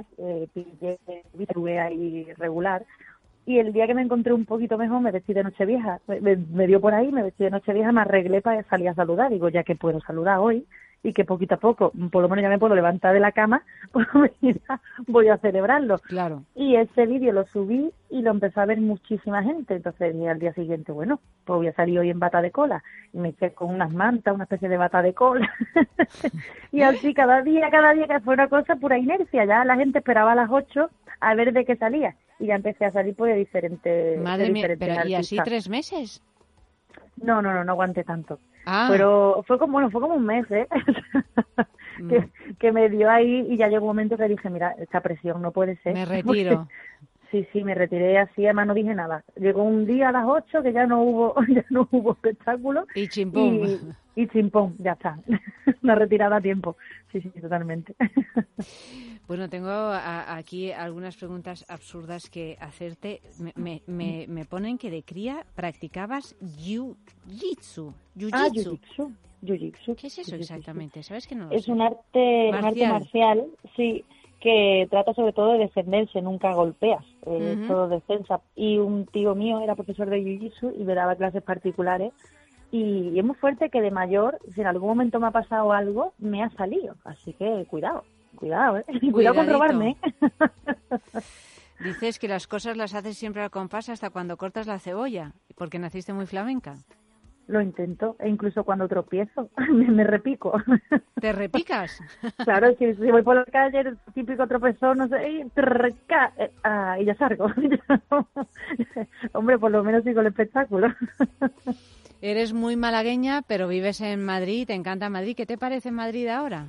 estuve ahí regular, y el día que me encontré un poquito mejor me vestí de Nochevieja. Me dio por ahí, me vestí de Nochevieja, me arreglé para salir a saludar. Digo, ya que puedo saludar hoy y que poquito a poco, por lo menos ya me puedo levantar de la cama, pues mira, voy a celebrarlo. Claro. Y ese vídeo lo subí y lo empezó a ver muchísima gente. Entonces dije al día siguiente, bueno, pues voy a salir hoy en bata de cola. Y me eché con unas mantas, una especie de bata de cola. Y así cada día, que fue una cosa pura inercia. Ya la gente esperaba a las 8 a ver de qué salía. Y ya empecé a salir pues de diferentes Madre mía, pero artistas. ¿Y así 3 meses? No aguanté tanto. Ah. Pero fue como un mes, que me dio ahí, y ya llegó un momento que dije, mira, esta presión no puede ser. Me retiro. Sí, me retiré así, además no dije nada. Llegó un día a las 8 que ya no hubo espectáculo. Y chimpón. Y chimpón, ya está. Una retirada a tiempo. Sí, totalmente. Bueno, tengo aquí algunas preguntas absurdas que hacerte. Me ponen que de cría practicabas jiu-jitsu. Jiu-jitsu. ¿Qué es eso exactamente? ¿Sabes que no lo es sé? un arte marcial, sí, que trata sobre todo de defenderse, nunca golpeas, todo defensa. Y un tío mío era profesor de Jiu-Jitsu y me daba clases particulares. Y es muy fuerte que de mayor, si en algún momento me ha pasado algo, me ha salido. Así que cuidado, ¿eh? Cuidado con robarme. Dices que las cosas las haces siempre al compás hasta cuando cortas la cebolla, porque naciste muy flamenca. Lo intento, e incluso cuando tropiezo, me repico. ¿Te repicas? Claro, si voy por la calle, el típico tropezón, no sé, y ya salgo. Hombre, por lo menos sigo el espectáculo. Eres muy malagueña, pero vives en Madrid, te encanta Madrid. ¿Qué te parece Madrid ahora?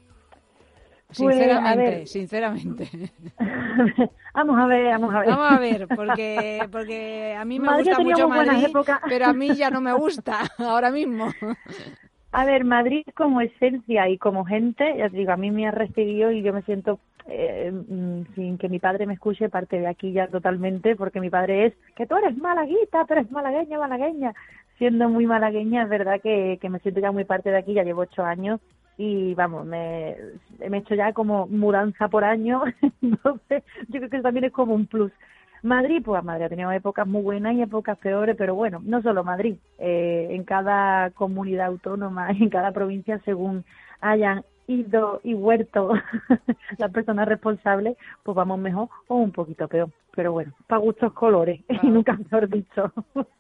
Sinceramente. Vamos a ver, porque a mí me gusta mucho Madrid, pero a mí ya no me gusta ahora mismo. A ver, Madrid como esencia y como gente, ya te digo, a mí me ha recibido y yo me siento, sin que mi padre me escuche, parte de aquí ya totalmente, porque mi padre es que tú eres malaguita, pero eres malagueña. Siendo muy malagueña, es verdad que me siento ya muy parte de aquí, ya llevo 8 años. Y vamos, me he hecho ya como mudanza por año, entonces yo creo que también es como un plus. Madrid, pues Madrid ha tenido épocas muy buenas y épocas peores, pero bueno, no solo Madrid, en cada comunidad autónoma, en cada provincia, según hayan ido y vuelto las personas responsables, pues vamos mejor o un poquito peor. Pero bueno, para gustos colores, y nunca mejor dicho.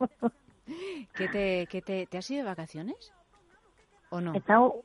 ¿Te has ido de vacaciones o no? He estado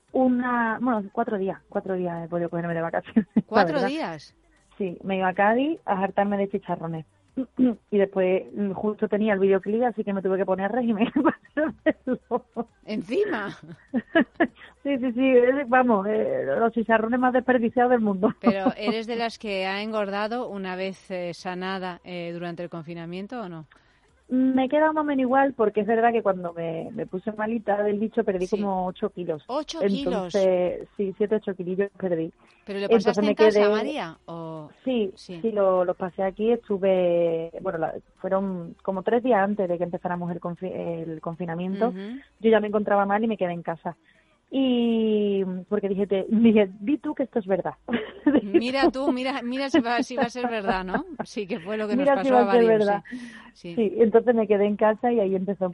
4 días he podido cogerme de vacaciones. ¿4 días? Sí, me iba a Cádiz a hartarme de chicharrones. Y después justo tenía el videoclip, así que me tuve que poner régimen para hacerlo. ¿Encima? Sí, vamos, los chicharrones más desperdiciados del mundo. ¿Pero eres de las que ha engordado una vez sanada durante el confinamiento o no? Me queda más o menos igual, porque es verdad que cuando me puse malita del bicho perdí como 8 kilos. ¿8 kilos? Entonces, sí, 7-8 kilillos perdí. ¿Pero lo pasaste en casa, María? ¿O? Sí, lo pasé aquí, estuve, fueron como 3 días antes de que empezáramos el confinamiento. Yo ya me encontraba mal y me quedé en casa. Y porque dije, di tú que esto es verdad. Mira si va a ser verdad, ¿no? Sí, que fue lo que nos pasó a varios. Verdad. Sí, entonces me quedé en casa y ahí empecé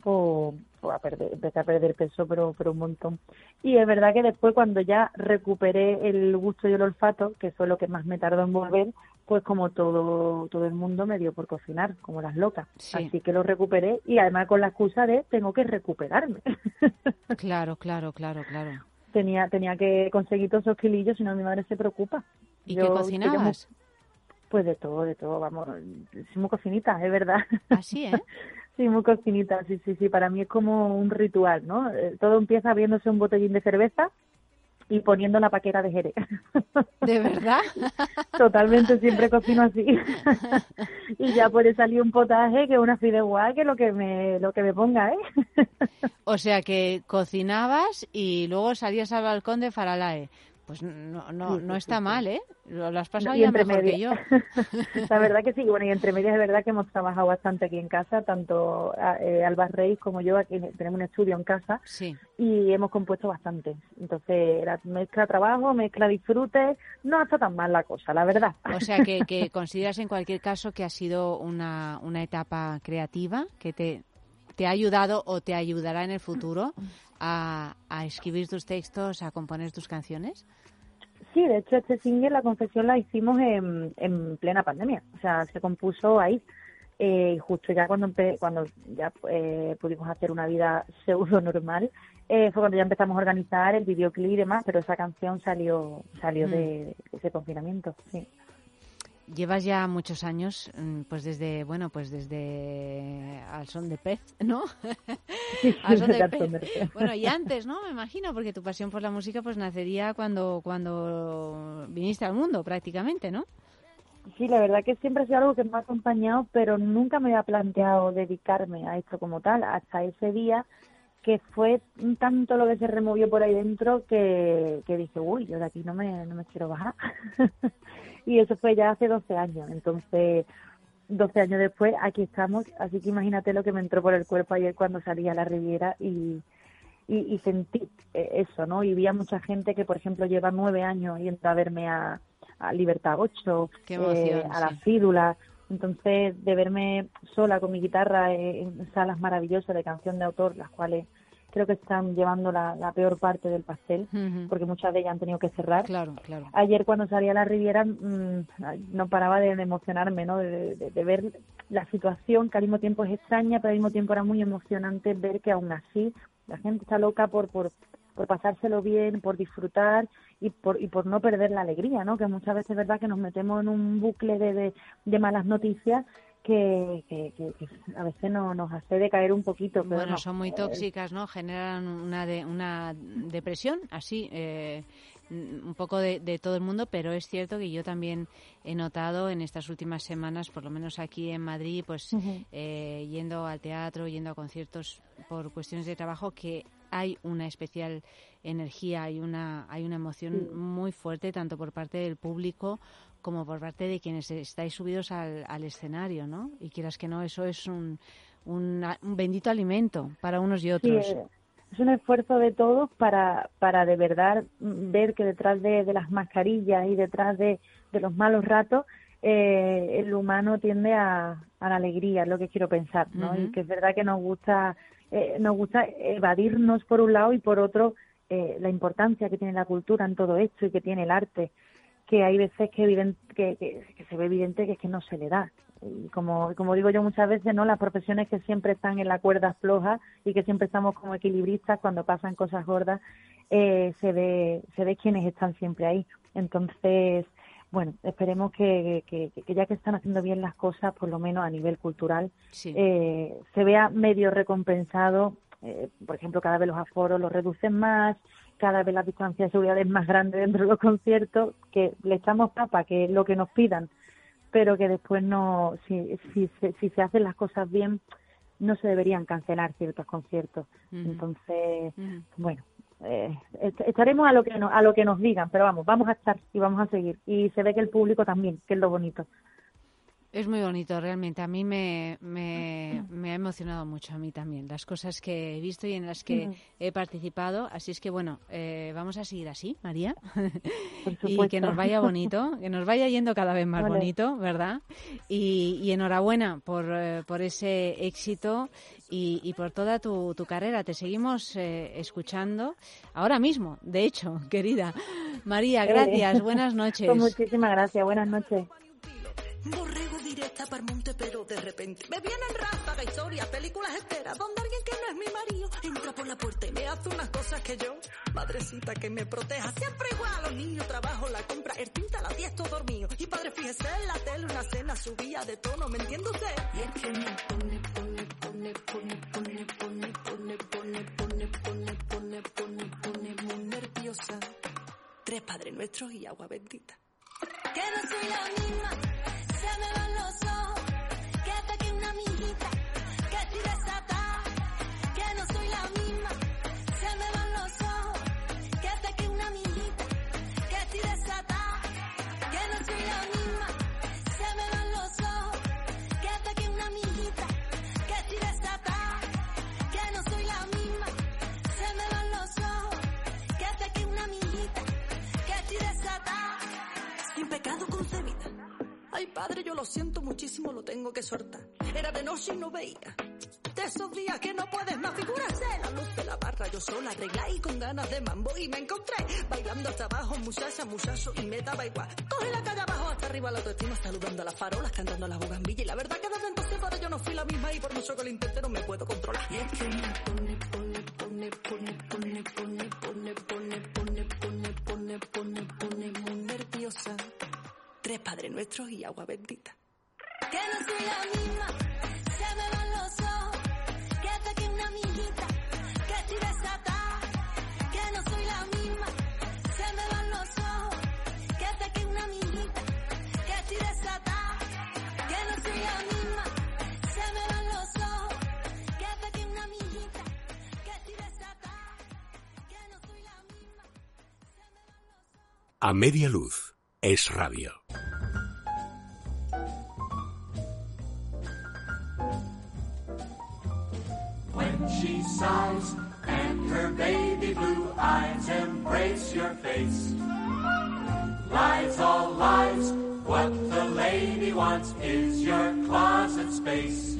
a perder peso, pero un montón. Y es verdad que después, cuando ya recuperé el gusto y el olfato, que fue lo que más me tardó en volver, pues como todo el mundo me dio por cocinar, como las locas. Sí. Así que lo recuperé y además con la excusa de tengo que recuperarme. Claro. Tenía que conseguir todos esos kilillos, si no mi madre se preocupa. ¿Y qué cocinabas? Pues de todo, vamos, soy muy cocinita, es verdad. ¿Así, Sí, muy cocinita, sí, para mí es como un ritual, ¿no? Todo empieza abriéndose un botellín de cerveza y poniendo la paquera de Jerez. ¿De verdad? Totalmente, siempre cocino así. Y ya puede salir un potaje, que una fideuá, que lo que me ponga, ¿eh? O sea, que cocinabas y luego salías al balcón de Faralae. Pues no está mal, ¿eh? Lo has pasado ya mejor que yo. La verdad que sí. Bueno, y entre medias es verdad que hemos trabajado bastante aquí en casa, tanto Alba Reis como yo. Aquí tenemos un estudio en casa. Sí. Y hemos compuesto bastante. Entonces, la mezcla trabajo, mezcla disfrute, no está tan mal la cosa, la verdad. O sea, que consideras en cualquier caso que ha sido una etapa creativa que te ha ayudado o te ayudará en el futuro a escribir tus textos, a componer tus canciones. Sí, de hecho este single, La Confesión, la hicimos en plena pandemia, o sea, se compuso ahí, justo ya cuando ya pudimos hacer una vida pseudo normal, fue cuando ya empezamos a organizar el videoclip y demás, pero esa canción salió de ese confinamiento, sí. Llevas ya muchos años, pues desde Al son de pez, ¿no? Sí, Al son de pez. Bueno, y antes, ¿no? Me imagino, porque tu pasión por la música pues nacería cuando viniste al mundo, prácticamente, ¿no? Sí, la verdad que siempre ha sido algo que me ha acompañado, pero nunca me había planteado dedicarme a esto como tal, hasta ese día que fue tanto lo que se removió por ahí dentro que dije, uy, yo de aquí no me quiero bajar. Y eso fue ya hace 12 años, entonces 12 años después aquí estamos, así que imagínate lo que me entró por el cuerpo ayer cuando salí a la Riviera y sentí eso, ¿no? Y vi a mucha gente que, por ejemplo, lleva 9 años yendo a verme a a Libertad 8, Qué emoción, a La Fídula. Entonces, de verme sola con mi guitarra en salas maravillosas de canción de autor, las cuales creo que están llevando la peor parte del pastel, porque muchas de ellas han tenido que cerrar. Claro, claro. Ayer cuando salí a la Riviera no paraba de emocionarme, ¿no? De ver la situación, que al mismo tiempo es extraña, pero al mismo tiempo era muy emocionante ver que aún así la gente está loca por pasárselo bien, por disfrutar y por no perder la alegría, ¿no? Que muchas veces es verdad que nos metemos en un bucle de malas noticias que a veces nos hace decaer un poquito. Pero bueno, no, son muy tóxicas, ¿no? Generan una depresión, así, un poco de todo el mundo, pero es cierto que yo también he notado en estas últimas semanas, por lo menos aquí en Madrid, pues yendo al teatro, yendo a conciertos por cuestiones de trabajo, que hay una especial energía, hay una emoción muy fuerte, tanto por parte del público como por parte de quienes estáis subidos al escenario, ¿no? Y quieras que no, eso es un bendito alimento para unos y otros. Sí, es un esfuerzo de todos para de verdad ver que detrás de las mascarillas y detrás de los malos ratos el humano tiende a la alegría, es lo que quiero pensar, ¿no? Y que es verdad que nos gusta evadirnos por un lado y por otro la importancia que tiene la cultura en todo esto y que tiene el arte, que hay veces que se ve evidente que es que no se le da. Y como digo yo muchas veces, ¿no? Las profesiones que siempre están en la cuerda floja y que siempre estamos como equilibristas, cuando pasan cosas gordas, se ve quienes están siempre ahí. Entonces, bueno, esperemos que ya que están haciendo bien las cosas, por lo menos a nivel cultural, se vea medio recompensado. Por ejemplo, cada vez los aforos los reducen más, cada vez la distancia de seguridad es más grande dentro de los conciertos, que le echamos papa, que es lo que nos pidan, pero que después no, si se hacen las cosas bien, no se deberían cancelar ciertos conciertos. Entonces, bueno, estaremos a lo que nos digan, pero vamos a estar y vamos a seguir. Y se ve que el público también, que es lo bonito. Es muy bonito, realmente. A mí me ha emocionado mucho, a mí también, las cosas que he visto y en las que he participado. Así es que, bueno, vamos a seguir así, María. Y que nos vaya bonito, que nos vaya yendo cada vez más bonito, ¿verdad? Y enhorabuena por ese éxito y por toda tu carrera. Te seguimos escuchando ahora mismo, de hecho, querida. María, gracias, buenas noches. Pues muchísimas gracias, buenas noches. Borrego directa para el monte, pero de repente me vienen ráfagas, historias, películas enteras, donde alguien que no es mi marido entra por la puerta y me hace unas cosas que yo, madrecita que me proteja, siempre igual, los niños, trabajo, la compra, el tinta, a las 10 todo dormido, y padre fíjese en la tele, una cena subía de tono, ¿me entiende usted? Y el que me pone muy nerviosa, 3 Padres Nuestros y agua bendita. Que no soy la misma, se me van los ojos, que te que una amiguita, que estoy desatada. Que no soy la misma, se me van los ojos, que te que una amiguita, que estoy desatada. Que no soy la misma, se me van los ojos, que te que una amiguita, que estoy desatada. Que no soy la misma, se me van los ojos, que te que una amiguita, que estoy desatada. Sin pecado concebida. Ay, padre, yo lo siento muchísimo, lo tengo que soltar. Era de noche y no veía. De esos días que no puedes más, figúrase la luz de la barra, yo sola arreglá y con ganas de mambo. Y me encontré bailando hasta abajo, muchacha, muchacho, y me daba igual. Coge la calle abajo, hasta arriba la autoestima, saludando a las farolas, cantando a las bugambillas. Y la verdad que desde entonces para yo no fui la misma y por mucho que lo intente no me puedo controlar. Y es que me pone muy nerviosa. 3 Padres Nuestros y agua bendita. Que no soy la misma, se me van los ojos, que te que una amiguita, que estoy desatada. Que no soy la misma, se me van los ojos, que te que una amiguita, que estoy desatada. Que no soy la misma, se me van los ojos, que te que una amiguita, que estoy desatada. Que no soy la misma, se me van los ojos. A media luz es radio. When she sighs and her baby blue eyes embrace your face, Lies, all lies. What the lady wants is your closet space.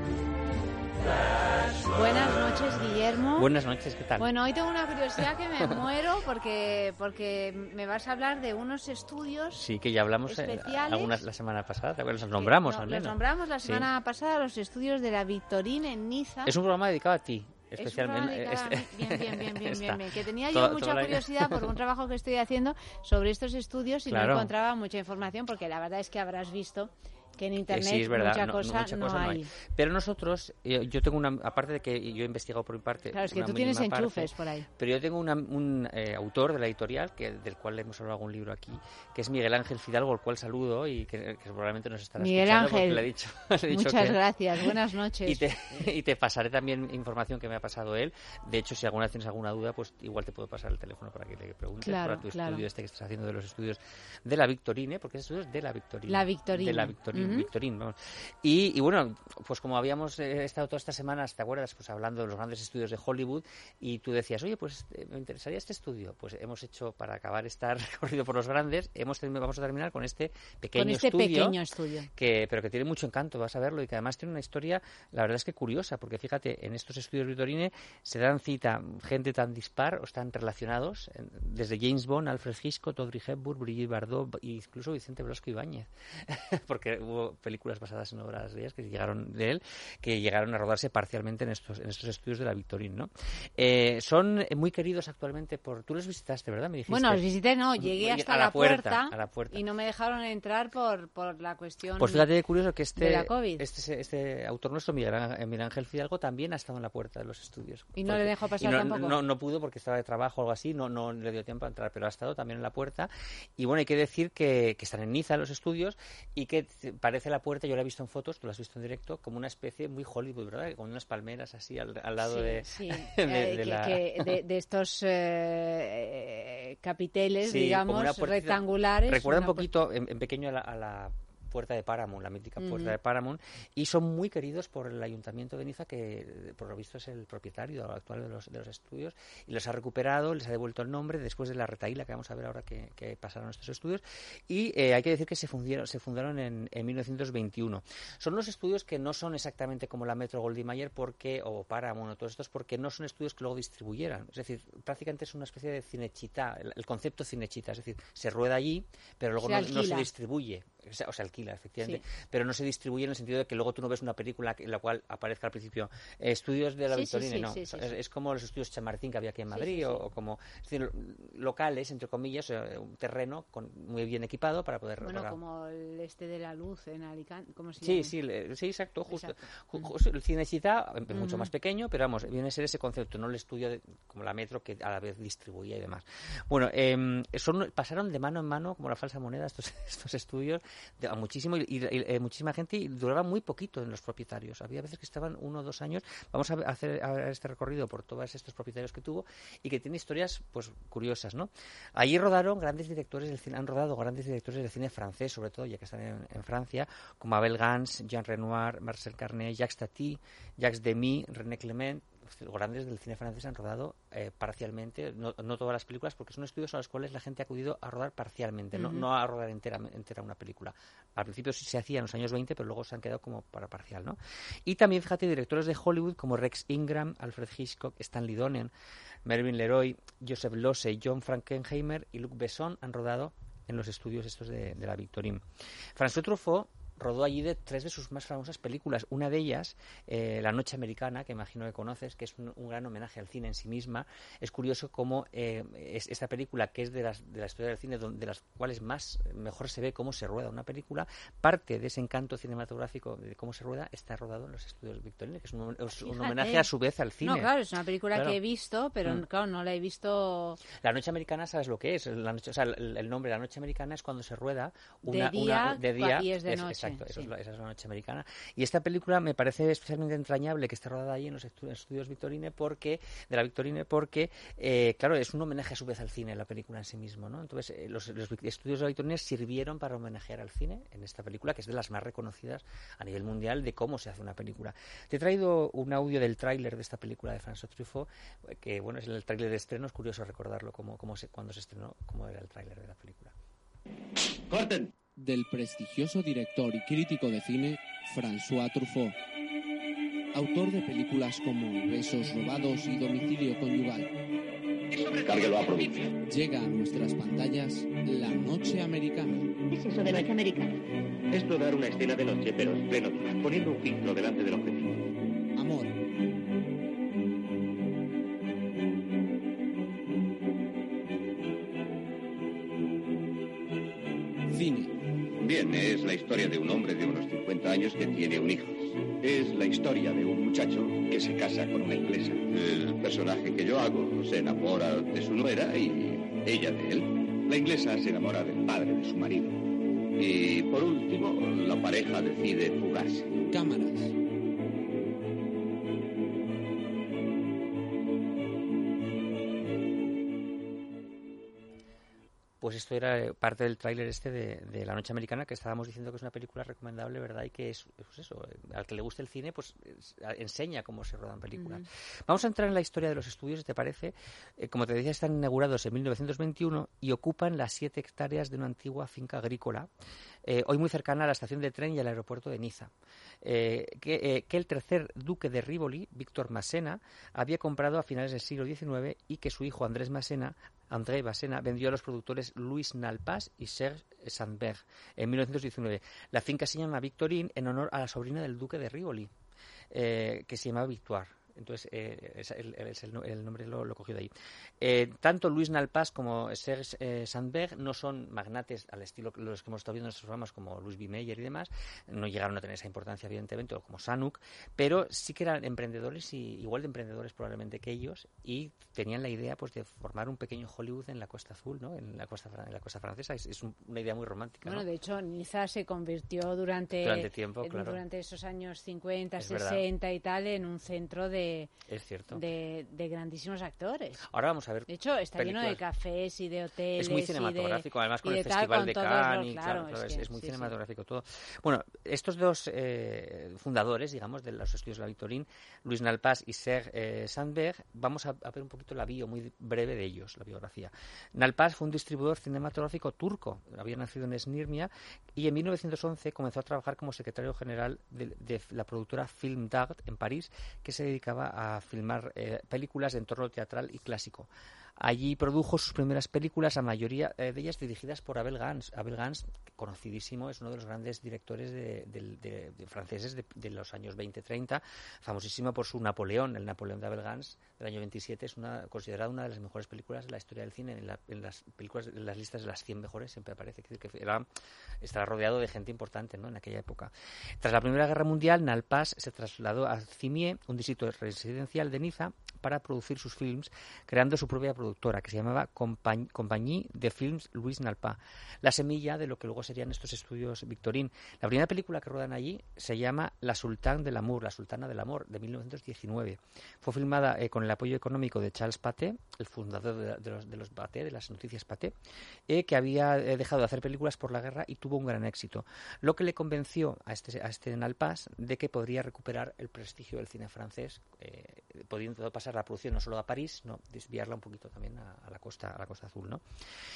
Buenas noches, Guillermo. Buenas noches, ¿qué tal? Bueno, hoy tengo una curiosidad que me muero porque me vas a hablar de unos estudios. Sí, que ya hablamos especiales. la semana pasada, los nombramos al menos. Los nombramos la Sí. semana pasada, los estudios de la Victorine en Niza. Es un programa dedicado a ti. Especialmente. Bien. Que tenía yo mucha curiosidad por un trabajo que estoy haciendo sobre estos estudios y no encontraba mucha información, porque la verdad es que habrás visto que en internet sí, es verdad, mucha cosa no hay. Pero nosotros, yo tengo aparte de que yo he investigado por mi parte. Claro, es que tú tienes enchufes por ahí. Pero yo tengo un autor de la editorial, del cual hemos hablado algún libro aquí, que es Miguel Ángel Fidalgo, al cual saludo y que probablemente nos estará Miguel escuchando. Ángel, le he dicho muchas gracias, buenas noches. Y te pasaré también información que me ha pasado él. De hecho, si alguna vez tienes alguna duda, pues igual te puedo pasar el teléfono para que le preguntes para tu estudio que estás haciendo de los estudios de la Victorine, porque es estudios de la Victorine. La Victorine. De la Victorine, Victorine, vamos. Y bueno, pues como habíamos estado todas estas semanas, ¿te acuerdas? Pues hablando de los grandes estudios de Hollywood, y tú decías, oye, pues me interesaría este estudio. Pues hemos hecho, para acabar este recorrido por los grandes, vamos a terminar con este pequeño estudio. Pero que tiene mucho encanto, vas a verlo, y que además tiene una historia, la verdad es que curiosa, porque fíjate, en estos estudios Victorine se dan cita gente tan dispar o están relacionados, desde James Bond, Alfred Hitchcock, Audrey Hepburn, Brigitte Bardot, e incluso Vicente Blasco Ibáñez, porque hubo películas basadas en obras de ellas que llegaron a rodarse parcialmente en estos estudios de la Victorine, ¿no? Son muy queridos actualmente tú los visitaste, ¿verdad? Me dijiste. Bueno, los visité, no, llegué hasta la puerta y no me dejaron entrar por la cuestión. Pues fíjate, curioso que de la COVID. este autor nuestro, Miguel Ángel Fidalgo, también ha estado en la puerta de los estudios. Y no le dejó pasar tampoco. No pudo porque estaba de trabajo o algo así, no le dio tiempo a entrar, pero ha estado también en la puerta. Y bueno, hay que decir que están en Niza los estudios y que parece la puerta, yo la he visto en fotos, tú la has visto en directo, como una especie muy Hollywood, ¿verdad? Con unas palmeras así al lado de estos capiteles, digamos, rectangulares. Recuerda un poquito en pequeño a la puerta de Paramount, la mítica puerta de Paramount, y son muy queridos por el Ayuntamiento de Niza, que por lo visto es el propietario actual de los estudios, y los ha recuperado, les ha devuelto el nombre después de la retahíla que vamos a ver ahora que pasaron estos estudios, y hay que decir que se fundaron en 1921. Son unos estudios que no son exactamente como la Metro-Goldwyn-Mayer o Paramount o todos estos, porque no son estudios que luego distribuyeran, es decir, prácticamente es una especie de cinechita, el concepto cinechita, es decir, se rueda allí, pero luego no se distribuye. O se alquila, efectivamente, pero no se distribuye en el sentido de que luego tú no ves una película en la cual aparezca al principio estudios de la Victorine, no. Es como los estudios Chamartín que había aquí en Madrid, o como, es decir, locales, entre comillas, un terreno muy bien equipado para poder... como el de la Luz en Alicante, ¿cómo se llama? Sí, exacto, justo. El Cinecittà, mucho más pequeño, pero vamos, viene a ser ese concepto, no el estudio como la Metro que a la vez distribuía y demás. Bueno, pasaron de mano en mano como la falsa moneda estos estudios a muchísima gente, y duraba muy poquito en los propietarios. Había veces que estaban 1 o 2 años. Vamos a hacer este recorrido por todos estos propietarios que tuvo y que tiene historias pues curiosas, ¿no? Allí rodaron grandes directores del cine, han rodado grandes directores del cine francés, sobre todo, ya que están en Francia, como Abel Gance, Jean Renoir, Marcel Carné, Jacques Tati, Jacques Demy, René Clement. Los grandes del cine francés han rodado parcialmente, no todas las películas, porque son estudios a los cuales la gente ha acudido a rodar parcialmente, no a rodar entera una película. Al principio sí se hacía en los años 20, pero luego se han quedado como para parcial, ¿no? Y también, fíjate, directores de Hollywood como Rex Ingram, Alfred Hitchcock, Stanley Donen, Mervyn Leroy, Joseph Losey, John Frankenheimer y Luc Besson han rodado en los estudios estos de la Victorine. François Truffaut rodó allí 3 de sus más famosas películas. Una de ellas, La Noche Americana, que imagino que conoces, que es un gran homenaje al cine en sí misma. Es curioso cómo esta película, que es de la historia del cine, de las cuales mejor se ve cómo se rueda una película, parte de ese encanto cinematográfico de cómo se rueda, está rodado en los estudios Victorine, que es un homenaje a su vez al cine. No, claro, es una película que he visto, pero claro, no la he visto... La Noche Americana, ¿sabes lo que es? El nombre de La Noche Americana es cuando se rueda de día y es de noche. Exacto, esa es La Noche Americana. Y esta película me parece especialmente entrañable que esté rodada ahí en los estudios Victorine porque, claro, es un homenaje a su vez al cine, la película en sí mismo, ¿no? Entonces, los estudios de la Victorine sirvieron para homenajear al cine en esta película, que es de las más reconocidas a nivel mundial de cómo se hace una película. Te he traído un audio del tráiler de esta película de François Truffaut, que, bueno, es el tráiler de estreno, es curioso recordarlo cuando se estrenó, cómo era el tráiler de la película. ¡Corten! Del prestigioso director y crítico de cine François Truffaut, autor de películas como Besos robados y Domicilio conyugal. Cárguelo a provincia. Llega a nuestras pantallas La Noche Americana. ¿Qué es eso de Noche Americana? Es rodar una escena de noche, pero en pleno día, poniendo un filtro delante del objetivo. Amor. Cine. Bien, es la historia de un hombre de unos 50 años que tiene un hijo. Es la historia de un muchacho que se casa con una inglesa. El personaje que yo hago se enamora de su nuera y ella de él. La inglesa se enamora del padre de su marido. Y por último, la pareja decide fugarse. Cámaras. Pues esto era parte del tráiler de La Noche Americana, que estábamos diciendo que es una película recomendable, ¿verdad? Y que es pues eso, al que le guste el cine, pues enseña cómo se rodan películas. Vamos a entrar en la historia de los estudios, si te parece. Como te decía, están inaugurados en 1921 y ocupan las 7 hectáreas de una antigua finca agrícola, hoy muy cercana a la estación de tren y al aeropuerto de Niza, que el tercer duque de Rivoli, Víctor Massena, había comprado a finales del siglo XIX y que su hijo André Massena vendió a los productores Louis Nalpas y Serge Sandberg en 1919. La finca se llama Victorine en honor a la sobrina del duque de Rivoli, que se llamaba Victoire. Entonces, el nombre lo cogió de ahí. Tanto Louis Nalpas como Serge Sandberg no son magnates al estilo que los que hemos estado viendo en estos programas, como Louis B. Mayer y demás. No llegaron a tener esa importancia, evidentemente, o como Sanuk, pero sí que eran emprendedores, y igual de emprendedores probablemente que ellos, y tenían la idea pues de formar un pequeño Hollywood en la Costa Azul, ¿no? En la costa francesa. Es una idea muy romántica, ¿no? Bueno, de hecho, Niza se convirtió durante esos años 50, 60 y tal, en un centro de grandísimos actores. Ahora vamos a ver. De hecho, está lleno de cafés y de hoteles. Es muy cinematográfico, además con el Festival de Cannes. Es muy cinematográfico todo. Bueno, estos dos fundadores, digamos, de los estudios de la Victorine, Louis Nalpas y Serge Sandberg, vamos a ver un poquito la bio muy breve de ellos, la biografía. Nalpas fue un distribuidor cinematográfico turco, había nacido en Esmirnia, y en 1911 comenzó a trabajar como secretario general de la productora Film d'Art en París, que se dedicaba a filmar películas de entorno teatral y clásico. Allí produjo sus primeras películas, la mayoría de ellas dirigidas por Abel Gance. Abel Gance, conocidísimo, es uno de los grandes directores de franceses de los años 20-30, famosísimo por su Napoleón. El Napoleón de Abel Gance, del año 27, es considerada una de las mejores películas de la historia del cine. En las películas, en las listas de las 100 mejores siempre aparece. Es decir, que estará rodeado de gente importante, ¿no?, en aquella época. Tras la Primera Guerra Mundial, Nalpas se trasladó a Cimier, un distrito residencial de Niza, para producir sus films, creando su propia productora, que se llamaba Compagnie de Films Louis Nalpas, la semilla de lo que luego serían estos estudios Victorine. La primera película que rodan allí se llama La Sultana del Amor, de 1919. Fue filmada con el apoyo económico de Charles Pathé, el fundador de los Pathé, de las noticias Pathé, que había dejado de hacer películas por la guerra y tuvo un gran éxito, lo que le convenció a este Nalpas de que podría recuperar el prestigio del cine francés, pudiendo pasar la producción no solo a París, sino desviarla un poquito también a la costa azul, ¿no?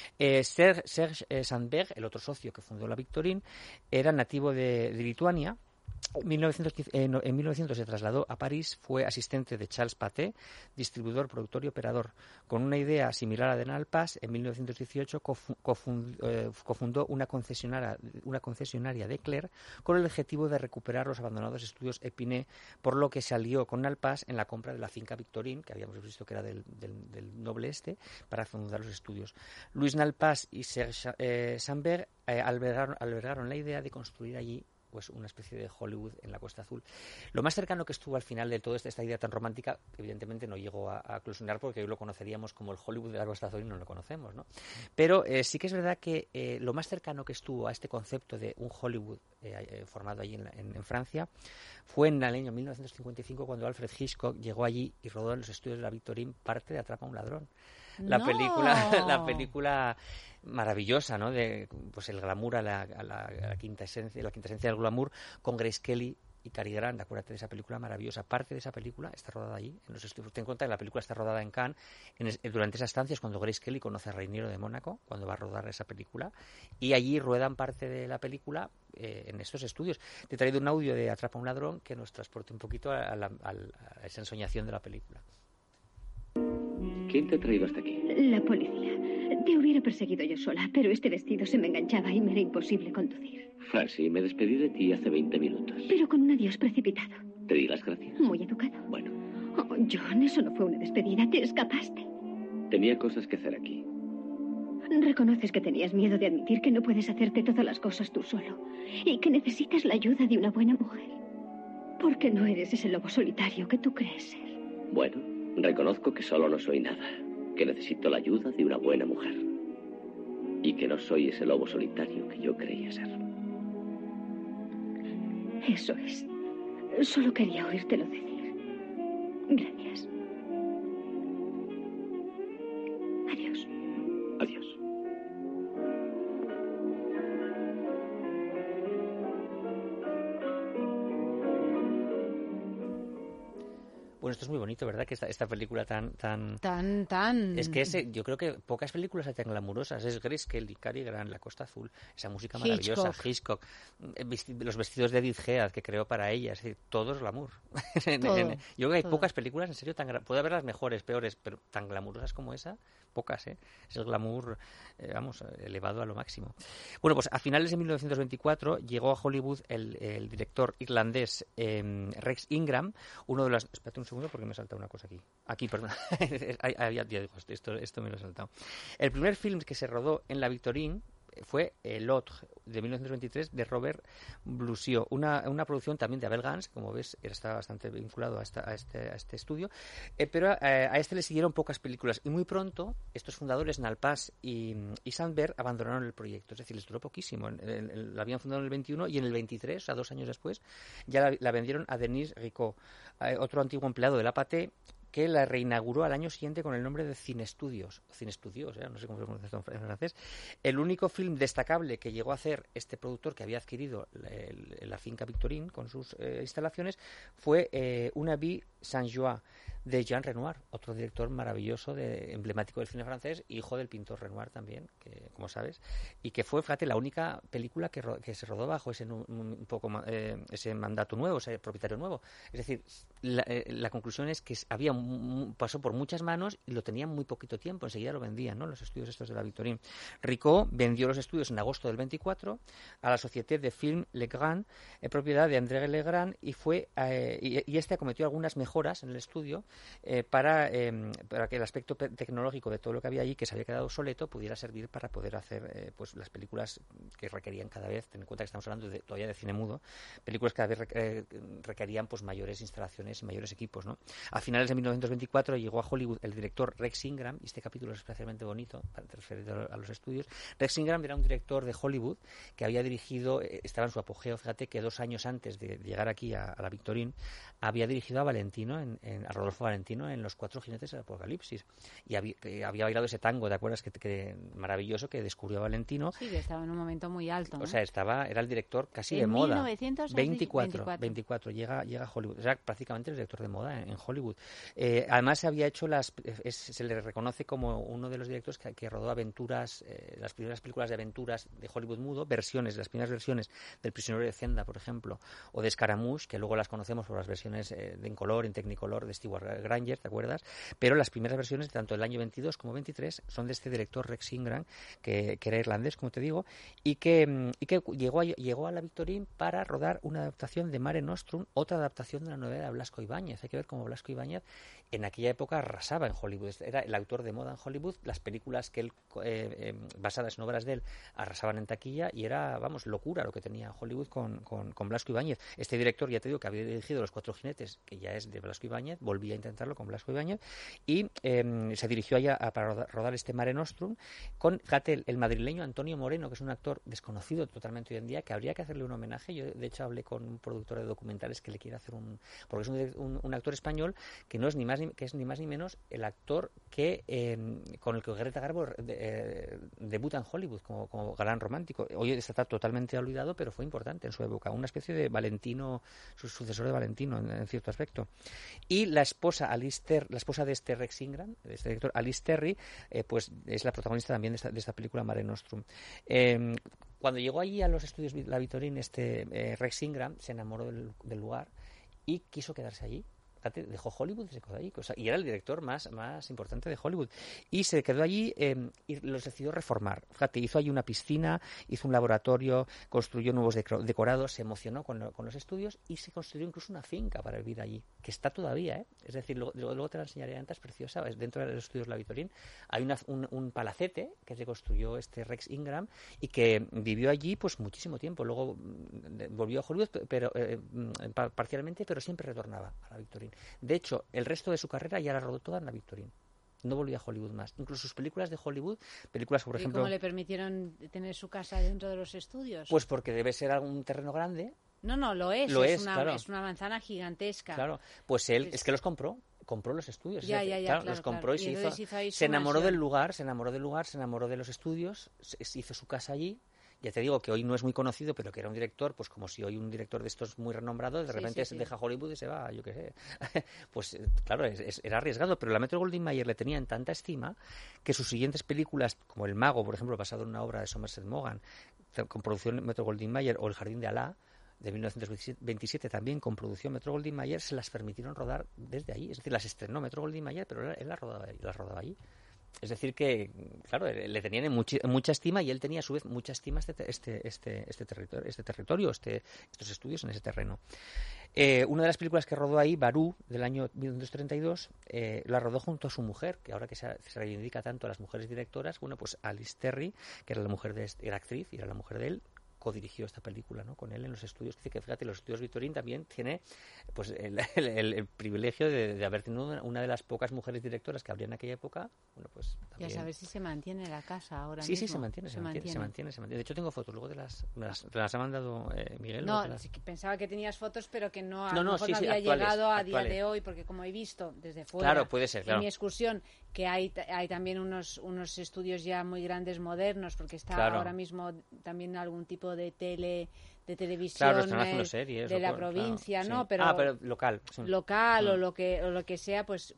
Serge Sandberg, el otro socio que fundó la Victorine, era nativo de Lituania. En 1900 se trasladó a París, fue asistente de Charles Pathé, distribuidor, productor y operador. Con una idea similar a de Nalpas, en 1918 cofundó una concesionaria de Claire con el objetivo de recuperar los abandonados estudios Épinay, por lo que se alió con Nalpas en la compra de la finca Victorine, que habíamos visto que era del noble para fundar los estudios. Louis Nalpas y Serge Sandberg albergaron la idea de construir allí pues una especie de Hollywood en la Costa Azul. Lo más cercano que estuvo al final de toda esta idea tan romántica, evidentemente no llegó a eclosionar, porque hoy lo conoceríamos como el Hollywood de la Costa Azul y no lo conocemos, ¿no? Pero sí que es verdad que lo más cercano que estuvo a este concepto de un Hollywood formado allí en Francia fue en el año 1955, cuando Alfred Hitchcock llegó allí y rodó en los estudios de la Victorine parte de Atrapa a un ladrón. La película maravillosa, ¿no? De pues el glamour a la quinta esencia del glamour, con Grace Kelly y Cary Grant, acuérdate de esa película maravillosa. Parte de esa película está rodada allí, en los estudios. Ten en cuenta que la película está rodada en Cannes. Durante esa estancia es cuando Grace Kelly conoce a Reiniero de Mónaco, cuando va a rodar esa película, y allí ruedan parte de la película en estos estudios. Te he traído un audio de Atrapa a un ladrón que nos transporte un poquito a esa ensoñación de la película. ¿Quién te ha traído hasta aquí? La policía. Te hubiera perseguido yo sola, pero este vestido se me enganchaba y me era imposible conducir. Francie, me despedí de ti hace 20 minutos. Pero con un adiós precipitado. Te di las gracias. Muy educado. Bueno. Oh, John, eso no fue una despedida. Te escapaste. Tenía cosas que hacer aquí. Reconoces que tenías miedo de admitir que no puedes hacerte todas las cosas tú solo y que necesitas la ayuda de una buena mujer. Porque no eres ese lobo solitario que tú crees ser. Bueno, reconozco que solo no soy nada. Que necesito la ayuda de una buena mujer. Y que no soy ese lobo solitario que yo creía ser. Eso es. Solo quería oírtelo decir. Gracias. Adiós. Adiós. Bueno, esto es muy bonito, ¿verdad? Que esta película tan... Tan... Es que yo creo que pocas películas tan glamurosas. Es Grace Kelly, Cary Grant, La Costa Azul, esa música maravillosa, Hitchcock, los vestidos de Edith Head que creó para ella, es decir, todo es glamour. Yo creo que hay pocas películas, en serio, puede haber las mejores, peores, pero tan glamurosas como esa, pocas, ¿eh? Es el glamour, elevado a lo máximo. Bueno, pues a finales de 1924 llegó a Hollywood el director irlandés Rex Ingram, uno de los... Espérate un segundo porque me he saltado una cosa aquí. Aquí, perdón. Ya digo, esto me lo he saltado. El primer film que se rodó en la Victorine fue L'Autre, de 1923, de Robert Blousiot, una producción también de Abel Gance, como ves, está bastante vinculado a este estudio, pero a este le siguieron pocas películas, y muy pronto estos fundadores, Nalpaz y Sandberg, abandonaron el proyecto, es decir, les duró poquísimo. La habían fundado en el 21 y en el 23, o sea, 2 años después, ya la vendieron a Denis Ricot, otro antiguo empleado de la Pathé, que la reinauguró al año siguiente con el nombre de Cinestudios, no sé cómo se pronuncia en francés. El único film destacable que llegó a hacer este productor, que había adquirido la finca Victorine con sus instalaciones, fue Una vie sans joie, de Jean Renoir, otro director maravilloso, emblemático del cine francés, hijo del pintor Renoir también, que, como sabes, y que fue, fíjate, la única película que se rodó bajo ese mandato nuevo, ese propietario nuevo. Es decir, la conclusión es que pasó por muchas manos y lo tenían muy poquito tiempo, enseguida lo vendían, ¿no? Los estudios estos de la Victorine. Ricot vendió los estudios en agosto del 24 a la Société de Film Legrand, propiedad de André Legrand, y este acometió algunas mejoras en el estudio para que el aspecto tecnológico de todo lo que había allí, que se había quedado obsoleto, pudiera servir para poder hacer pues las películas que requerían cada vez, ten en cuenta que estamos hablando todavía de cine mudo, películas que cada vez requerían pues mayores instalaciones y mayores equipos, ¿no? A finales de 1924 llegó a Hollywood el director Rex Ingram, y este capítulo es especialmente bonito para referirlo a los estudios. Rex Ingram era un director de Hollywood que había dirigido, estaba en su apogeo, fíjate que 2 años antes de llegar aquí a la Victorine, había dirigido a Valentino, a Rodolfo Valentino, en Los 4 jinetes del Apocalipsis, y había bailado ese tango, ¿te acuerdas? Que maravilloso, que descubrió Valentino. Sí, que estaba en un momento muy alto, ¿no? O sea, era el director casi en de moda. 1924 llega a Hollywood, o sea, prácticamente el director de moda en Hollywood. Además había hecho se le reconoce como uno de los directores que rodó aventuras, las primeras películas de aventuras de Hollywood mudo, las primeras versiones del Prisionero de Zenda, por ejemplo, o de Scaramouche, que luego las conocemos por las versiones en color, en Technicolor, de Stewart Granger, ¿te acuerdas? Pero las primeras versiones, tanto del año 22 como 23, son de este director Rex Ingram, que era irlandés, como te digo, y que llegó a la Victorine para rodar una adaptación de Mare Nostrum, otra adaptación de la novela de Blasco Ibáñez. Hay que ver cómo Blasco Ibáñez en aquella época arrasaba en Hollywood, era el autor de moda en Hollywood, las películas que él, basadas en obras de él, arrasaban en taquilla, y era, vamos, locura lo que tenía Hollywood con Blasco Ibáñez. Este director, ya te digo, que había dirigido Los 4 jinetes, que ya es de Blasco Ibáñez, volvía intentarlo con Blasco Ibáñez, y se dirigió allá para rodar este Mare Nostrum con, fíjate, el madrileño Antonio Moreno, que es un actor desconocido totalmente hoy en día, que habría que hacerle un homenaje. Yo, de hecho, hablé con un productor de documentales que le quiere hacer porque es un actor español que no es ni más ni menos el actor que con el que Greta Garbo debuta en Hollywood como galán romántico. Hoy está totalmente olvidado, pero fue importante en su época, una especie de Valentino, su sucesor de Valentino en cierto aspecto. Y la esposa de este Rex Ingram, de este director, Alice Terry, pues es la protagonista también de esta película Mare Nostrum. Cuando llegó allí a los estudios La Victorine, Rex Ingram se enamoró del lugar y quiso quedarse allí. Dejó Hollywood y se quedó allí, y era el director más importante de Hollywood, y se quedó allí y los decidió reformar. Fíjate, hizo allí una piscina, hizo un laboratorio, construyó nuevos decorados, se emocionó con los estudios y se construyó incluso una finca para vivir allí, que está todavía, es decir, luego te la enseñaré antes, es preciosa, es dentro de los estudios La Victorine. Hay un palacete que se construyó Rex Ingram y que vivió allí pues muchísimo tiempo. Luego volvió a Hollywood, pero parcialmente, pero siempre retornaba a La Victorine. De hecho, el resto de su carrera ya la rodó toda en La Victorine. No volvió a Hollywood más. Incluso sus películas de Hollywood, películas, por ejemplo... ¿Y cómo le permitieron tener su casa dentro de los estudios? Pues porque debe ser algún terreno grande. No, lo es. Claro. Es una manzana gigantesca. Claro, pues él es que los compró los estudios. Claro, los compró y se enamoró del lugar, se enamoró de los estudios, se hizo su casa allí. Ya te digo que hoy no es muy conocido, pero que era un director, pues como si hoy un director de estos muy renombrados de repente deja Hollywood y se va, yo qué sé. Pues claro, era arriesgado, pero la Metro-Goldwyn-Mayer le tenía en tanta estima que sus siguientes películas, como El Mago, por ejemplo, basado en una obra de Somerset Maugham, con producción Metro-Goldwyn-Mayer, o El Jardín de Alá, de 1927, también con producción Metro-Goldwyn-Mayer, se las permitieron rodar desde ahí. Es decir, las estrenó Metro-Goldwyn-Mayer, pero él las rodaba allí. Es decir que, claro, le tenían mucha estima y él tenía a su vez mucha estima este territorio, estos estudios en ese terreno. Una de las películas que rodó ahí, Barú, del año 1932, la rodó junto a su mujer, que ahora que se reivindica tanto a las mujeres directoras, bueno, pues Alice Terry, que era era actriz y era la mujer de él, codirigió esta película, ¿no?, con él en los estudios. Dice que, fíjate, los estudios Victorine también tiene pues el privilegio de haber tenido una de las pocas mujeres directoras que habría en aquella época. Bueno, pues también... Ya sabes si se mantiene la casa ahora sí, mismo. Sí, se mantiene. De hecho, tengo fotos luego te las ha mandado Miguel. No, pensaba que tenías fotos, pero que no había actuales, llegado a día de hoy, porque como he visto desde fuera, claro, puede ser, en mi excursión, que hay también unos estudios ya muy grandes, modernos, porque está ahora mismo también algún tipo de televisión, series, de la provincia, claro, ¿no? Sí. Pero local. Sí. Local o lo que sea, pues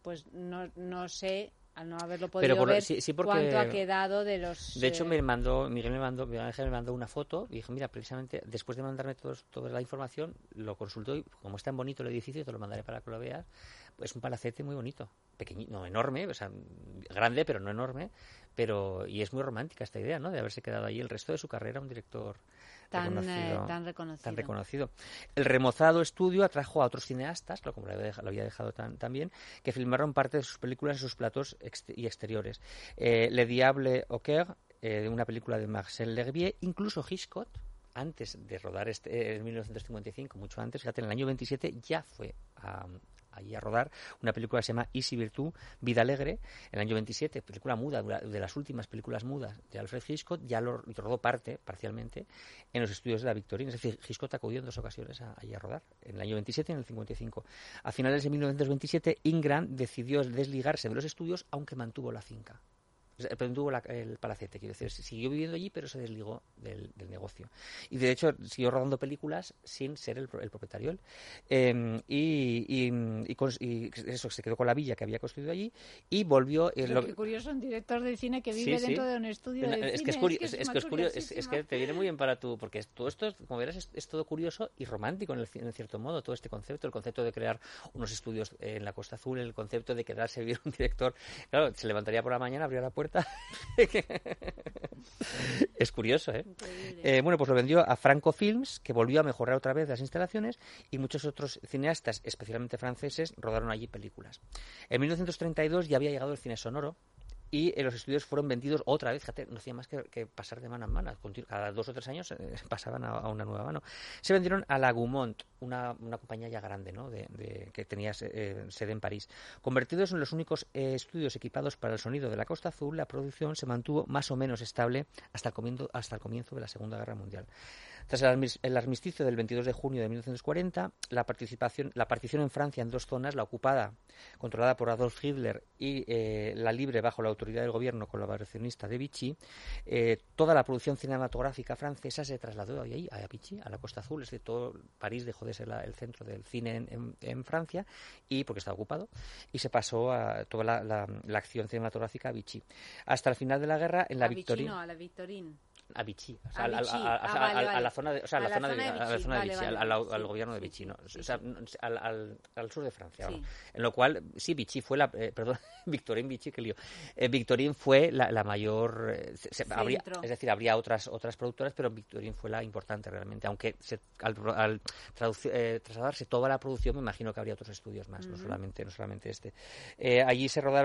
no sé, al no haberlo podido ver, cuánto ha quedado de los... De hecho, Miguel me mandó una foto y dije, mira, precisamente después de mandarme toda la información, lo consultó y como es tan bonito el edificio, te lo mandaré para que lo veas. Es un palacete muy bonito, pequeñito, no enorme, o sea, grande, pero no enorme, y es muy romántica esta idea, ¿no?, de haberse quedado allí el resto de su carrera un director tan reconocido. El remozado estudio atrajo a otros cineastas, como lo había dejado también, que filmaron parte de sus películas en sus platos y exteriores. Le Diable au Coeur, una película de Marcel L'Herbier, incluso Hitchcock, antes de rodar en 1955, mucho antes, fíjate, en el año 27 ya fue allí a rodar una película que se llama Easy Virtue, Vida Alegre, en el año 27, película muda, de las últimas películas mudas de Alfred Hitchcock, ya lo rodó parcialmente en los estudios de La Victorine. Es decir, Hitchcock acudió en 2 ocasiones allí a rodar, en el año 27 y en el 55. A finales de 1927, Ingram decidió desligarse de los estudios, aunque mantuvo la finca. Mantuvo el palacete, quiero decir, siguió viviendo allí, pero se desligó del negocio. Y de hecho siguió rodando películas sin ser el propietario él. Y eso, se quedó con la villa que había construido allí y volvió... Qué curioso, un director de cine que vive dentro de un estudio de cine. Es que te viene muy bien para tú, porque todo esto, como verás, es todo curioso y romántico en cierto modo, todo este concepto, el concepto de crear unos estudios en la Costa Azul, el concepto de quedarse a vivir un director. Claro, se levantaría por la mañana, abría la puerta. Es curioso, bueno, pues lo vendió a Franco Films, que volvió a mejorar otra vez las instalaciones, y muchos otros cineastas, especialmente franceses, rodaron allí películas. En 1932 ya había llegado el cine sonoro, y los estudios fueron vendidos otra vez, fíjate, no hacía más que pasar de mano en mano, cada 2 o 3 años pasaban a una nueva mano. Se vendieron a la Gaumont, una compañía ya grande, ¿no? que tenía sede en París. Convertidos en los únicos estudios equipados para el sonido de la Costa Azul, la producción se mantuvo más o menos estable hasta el comienzo de la Segunda Guerra Mundial. Tras el armisticio del 22 de junio de 1940, la partición en Francia en 2 zonas, la ocupada, controlada por Adolf Hitler, y la libre bajo la autoridad del gobierno colaboracionista de Vichy, toda la producción cinematográfica francesa se trasladó ahí, a Vichy, a la Costa Azul. Es decir, todo París dejó de ser el centro del cine en Francia, y porque estaba ocupado, y se pasó a toda la acción cinematográfica a Vichy. Hasta el final de la guerra, en la Victory... No, a la Victorine. A Vichy, o sea, a la zona de Vichy, al gobierno de Vichy, ¿no? O sea, al sur de Francia. Sí. En lo cual, sí, Vichy fue Victorine Vichy, qué lío. Victorine fue la mayor, habría otras productoras, pero Victorine fue la importante realmente, aunque al trasladarse toda la producción, me imagino que habría otros estudios más, no solamente este. Allí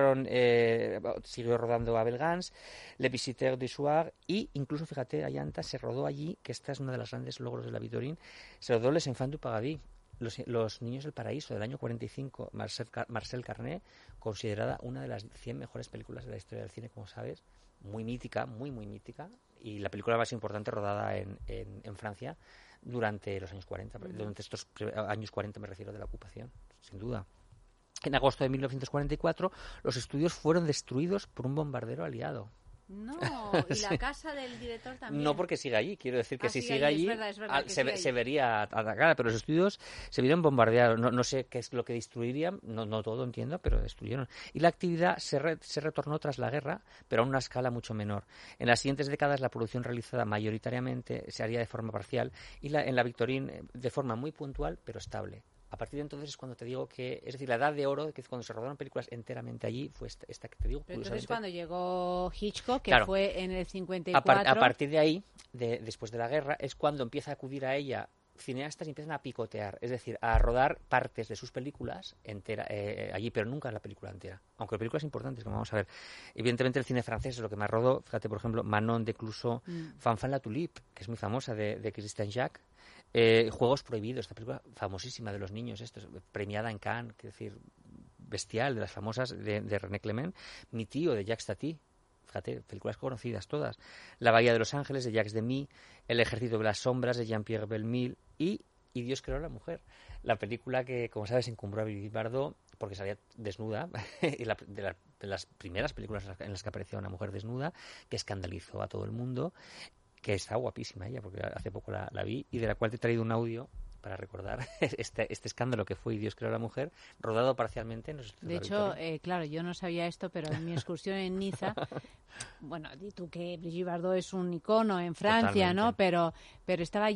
siguió rodando Abel Gance, Le Visiteur du Soir, y incluso, fíjate, Ayanta, se rodó allí, que esta es uno de los grandes logros de la Victorine, se rodó Les Enfants du Paradis, los Niños del Paraíso, del año 45, Marcel Carné, considerada una de las 100 mejores películas de la historia del cine, como sabes, muy mítica, muy mítica, y la película más importante rodada en Francia durante los años 40, durante estos años 40 me refiero, de la ocupación, sin duda. En agosto de 1944, los estudios fueron destruidos por un bombardero aliado. No, y la casa del director también. No, porque sigue allí. Quiero decir que si sigue allí, es verdad se vería atacada, pero los estudios se vieron bombardeados. No sé qué es lo que destruirían, no todo entiendo, pero destruyeron. Y la actividad se retornó tras la guerra, pero a una escala mucho menor. En las siguientes décadas, la producción realizada mayoritariamente se haría de forma parcial y en la Victorine de forma muy puntual, pero estable. A partir de entonces es cuando te digo que, es decir, la edad de oro, que cuando se rodaron películas enteramente allí, fue esta que te digo. Pero entonces cuando llegó Hitchcock, que claro, fue en el 54... A partir de ahí, después de la guerra, es cuando empieza a acudir a ella cineastas y empiezan a picotear, es decir, a rodar partes de sus películas allí, pero nunca la película entera. Aunque películas importantes, como vamos a ver. Evidentemente el cine francés es lo que más rodó. Fíjate, por ejemplo, Manon de Clouseau, Fanfan la Tulipe, que es muy famosa, de Christian Jacques. Juegos Prohibidos, esta película famosísima de los niños, premiada en Cannes, es decir, bestial, de las famosas de René Clement. Mi tío, de Jacques Tati, fíjate, películas conocidas todas. La Bahía de los Ángeles, de Jacques Demy, El Ejército de las Sombras, de Jean-Pierre Belmil, y Dios creó a la mujer, la película que, como sabes, encumbró a Brigitte Bardot porque salía desnuda, y de las primeras películas en las que aparecía una mujer desnuda, que escandalizó a todo el mundo, que está guapísima ella, porque hace poco la vi, y de la cual te he traído un audio para recordar este escándalo que fue Dios creó a la mujer, rodado parcialmente en los estudios. De hecho, claro, yo no sabía esto, pero en mi excursión en Niza, bueno, di tú que Brigitte Bardot es un icono en Francia, totalmente, ¿no? Pero estaba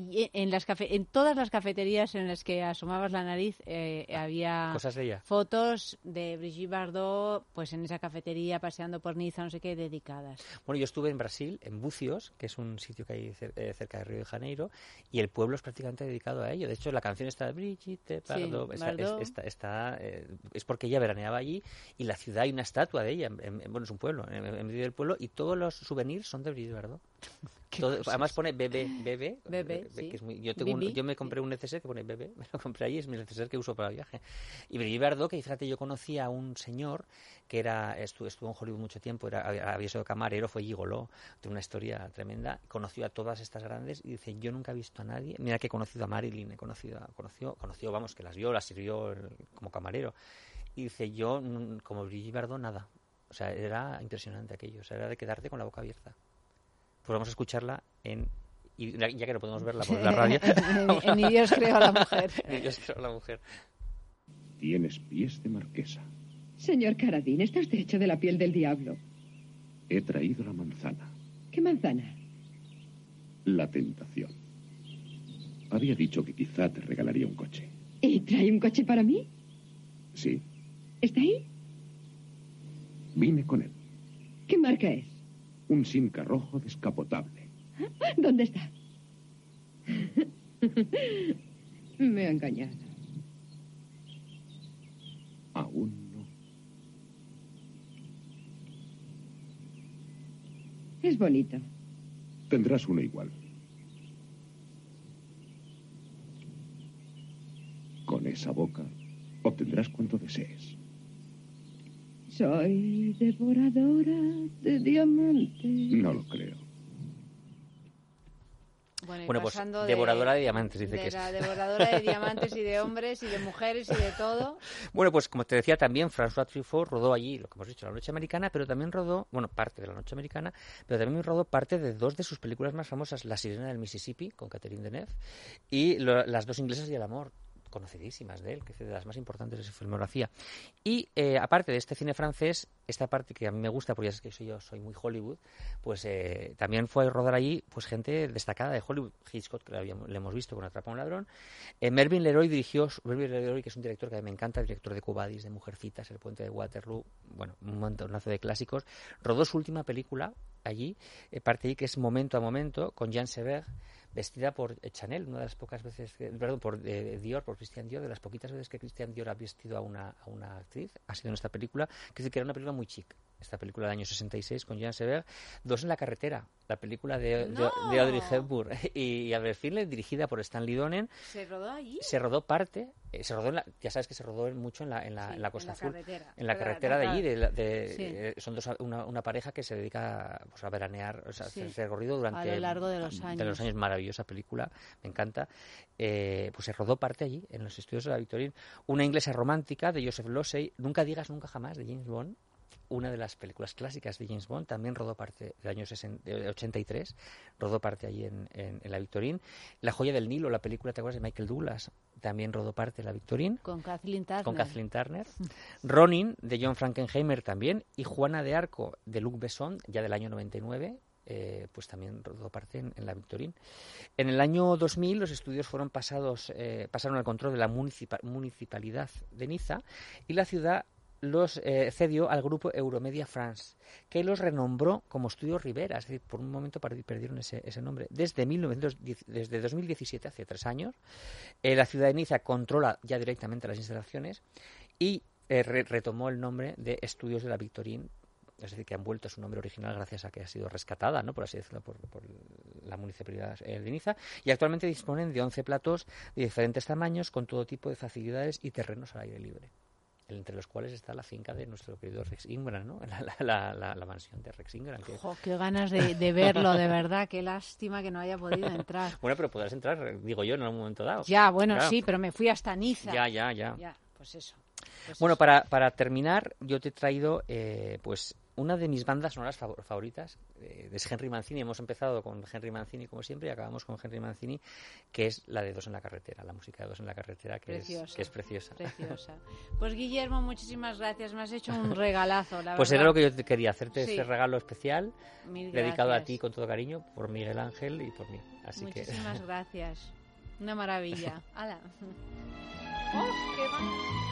en todas las cafeterías en las que asomabas la nariz había cosas de ella, fotos de Brigitte Bardot, pues en esa cafetería paseando por Niza, no sé qué, dedicadas. Bueno, yo estuve en Brasil, en Bucios, que es un sitio que hay cerca de Río de Janeiro, y el pueblo es prácticamente dedicado a ello. De hecho, la canción está de Brigitte Bardot, es porque ella veraneaba allí, y la ciudad hay una estatua de ella, bueno, es un pueblo, en medio del pueblo, y todos los souvenirs son de Brigitte Bardot. Además pone bebé, sí. Que es muy, yo me compré un neceser que pone bebé, me lo compré ahí, es mi neceser que uso para el viaje. Y Brigitte Bardot, que fíjate, yo conocí a un señor que estuvo en Hollywood mucho tiempo, había sido camarero, fue gigoló, tiene una historia tremenda, conoció a todas estas grandes y dice, yo nunca he visto a nadie, mira que he conocido a Marilyn, conoció, vamos, que las sirvió como camarero, y dice, yo como Brigitte Bardot nada, o sea, era impresionante aquello, o sea, era de quedarte con la boca abierta. Pues vamos a escucharla y ya que no podemos verla por la radio. En Ni Dios creó a la mujer. Ni Dios creó a la mujer. Tienes pies de marquesa. Señor Carradine, está usted hecho de la piel del diablo. He traído la manzana. ¿Qué manzana? La tentación. Había dicho que quizá te regalaría un coche. ¿Y trae un coche para mí? Sí. ¿Está ahí? Vine con él. ¿Qué marca es? Un Simca rojo descapotable. ¿Dónde está? Me ha engañado. Aún no. Es bonito. Tendrás uno igual. Con esa boca obtendrás cuanto desees. Soy devoradora de diamantes. No lo creo. Bueno, y Bueno, pues pasando devoradora de diamantes, dice de que es. la devoradora de diamantes y de hombres y de mujeres y de todo. Bueno, pues como te decía también, François Truffaut rodó allí, lo que hemos dicho, La Noche Americana, pero también rodó, bueno, parte de La Noche Americana, pero también rodó parte de dos de sus películas más famosas, La Sirena del Mississippi, con Catherine Deneuve, y Las dos inglesas y el amor, conocidísimas de él, que es de las más importantes de su filmografía. Y aparte de este cine francés, esta parte que a mí me gusta, porque es que yo soy muy Hollywood, pues también fue a rodar allí pues gente destacada de Hollywood. Hitchcock, que le hemos visto con Atrapa a un ladrón. Mervyn LeRoy dirigió, Mervyn LeRoy, que es un director que a mí me encanta, director de Quo Vadis, de Mujercitas, El puente de Waterloo, bueno, un montonazo de clásicos. Rodó su última película allí, parte allí, que es Momento a Momento, con Jean Seberg, vestida por Chanel, una de las pocas veces, por Dior, por Christian Dior, de las poquitas veces que Christian Dior ha vestido a una actriz, ha sido en esta película, que dice que era una película muy chic, esta película del año 66 con Jean Seberg. Dos en la carretera, la película de Audrey Hepburn y Albert Finney, dirigida por Stanley Donen. ¿Se rodó allí? Se rodó parte, ya sabes que se rodó mucho en la Costa Azul, en la carretera de allí, son una pareja que se dedica pues, a veranear, o sea, hacer ese recorrido durante a lo largo de los años. Maravillosa película, me encanta. Pues se rodó parte allí, en los estudios de la Victorine. Una inglesa romántica de Joseph Losey, Nunca digas nunca jamás, de James Bond, una de las películas clásicas de James Bond, también rodó parte del año 83, rodó parte allí en la Victorine. La joya del Nilo, la película, ¿te acuerdas de Michael Douglas? También rodó parte de la Victorine. Con Kathleen Turner. Ronin, de John Frankenheimer también, y Juana de Arco, de Luc Besson, ya del año 99, pues también rodó parte en la Victorine. En el año 2000 los estudios pasaron al control de la municipalidad de Niza, y la ciudad los cedió al grupo Euromedia France, que los renombró como Estudios Rivera. Es decir, por un momento perdieron ese nombre. Desde 2017, hace 3 años, la ciudad de Niza controla ya directamente las instalaciones y retomó el nombre de Estudios de la Victorine. Es decir, que han vuelto a su nombre original gracias a que ha sido rescatada, ¿no?, por así decirlo, por la municipalidad de Niza. Y actualmente disponen de 11 platós de diferentes tamaños, con todo tipo de facilidades y terrenos al aire libre, entre los cuales está la finca de nuestro querido Rex Ingram, ¿no? La mansión de Rex Ingram. Qué ganas de verlo, de verdad. Qué lástima que no haya podido entrar. Bueno, pero podrás entrar, digo yo, en algún momento dado. Ya, bueno, claro. Sí, pero me fui hasta Niza. Ya, pues eso. Bueno, para terminar, yo te he traído, pues, una de mis bandas sonoras favoritas, es Henry Mancini. Hemos empezado con Henry Mancini, como siempre, y acabamos con Henry Mancini, que es la de Dos en la carretera, la música de Dos en la carretera, que es preciosa. Preciosa. Pues, Guillermo, muchísimas gracias. Me has hecho un regalazo, la verdad. Pues era lo que yo te quería, hacerte Sí. este regalo especial, Mil dedicado a gracias. ti con todo cariño, por Miguel Ángel y por mí. Así Muchísimas gracias. Una maravilla. ¡Hala! ¡Oh, qué va!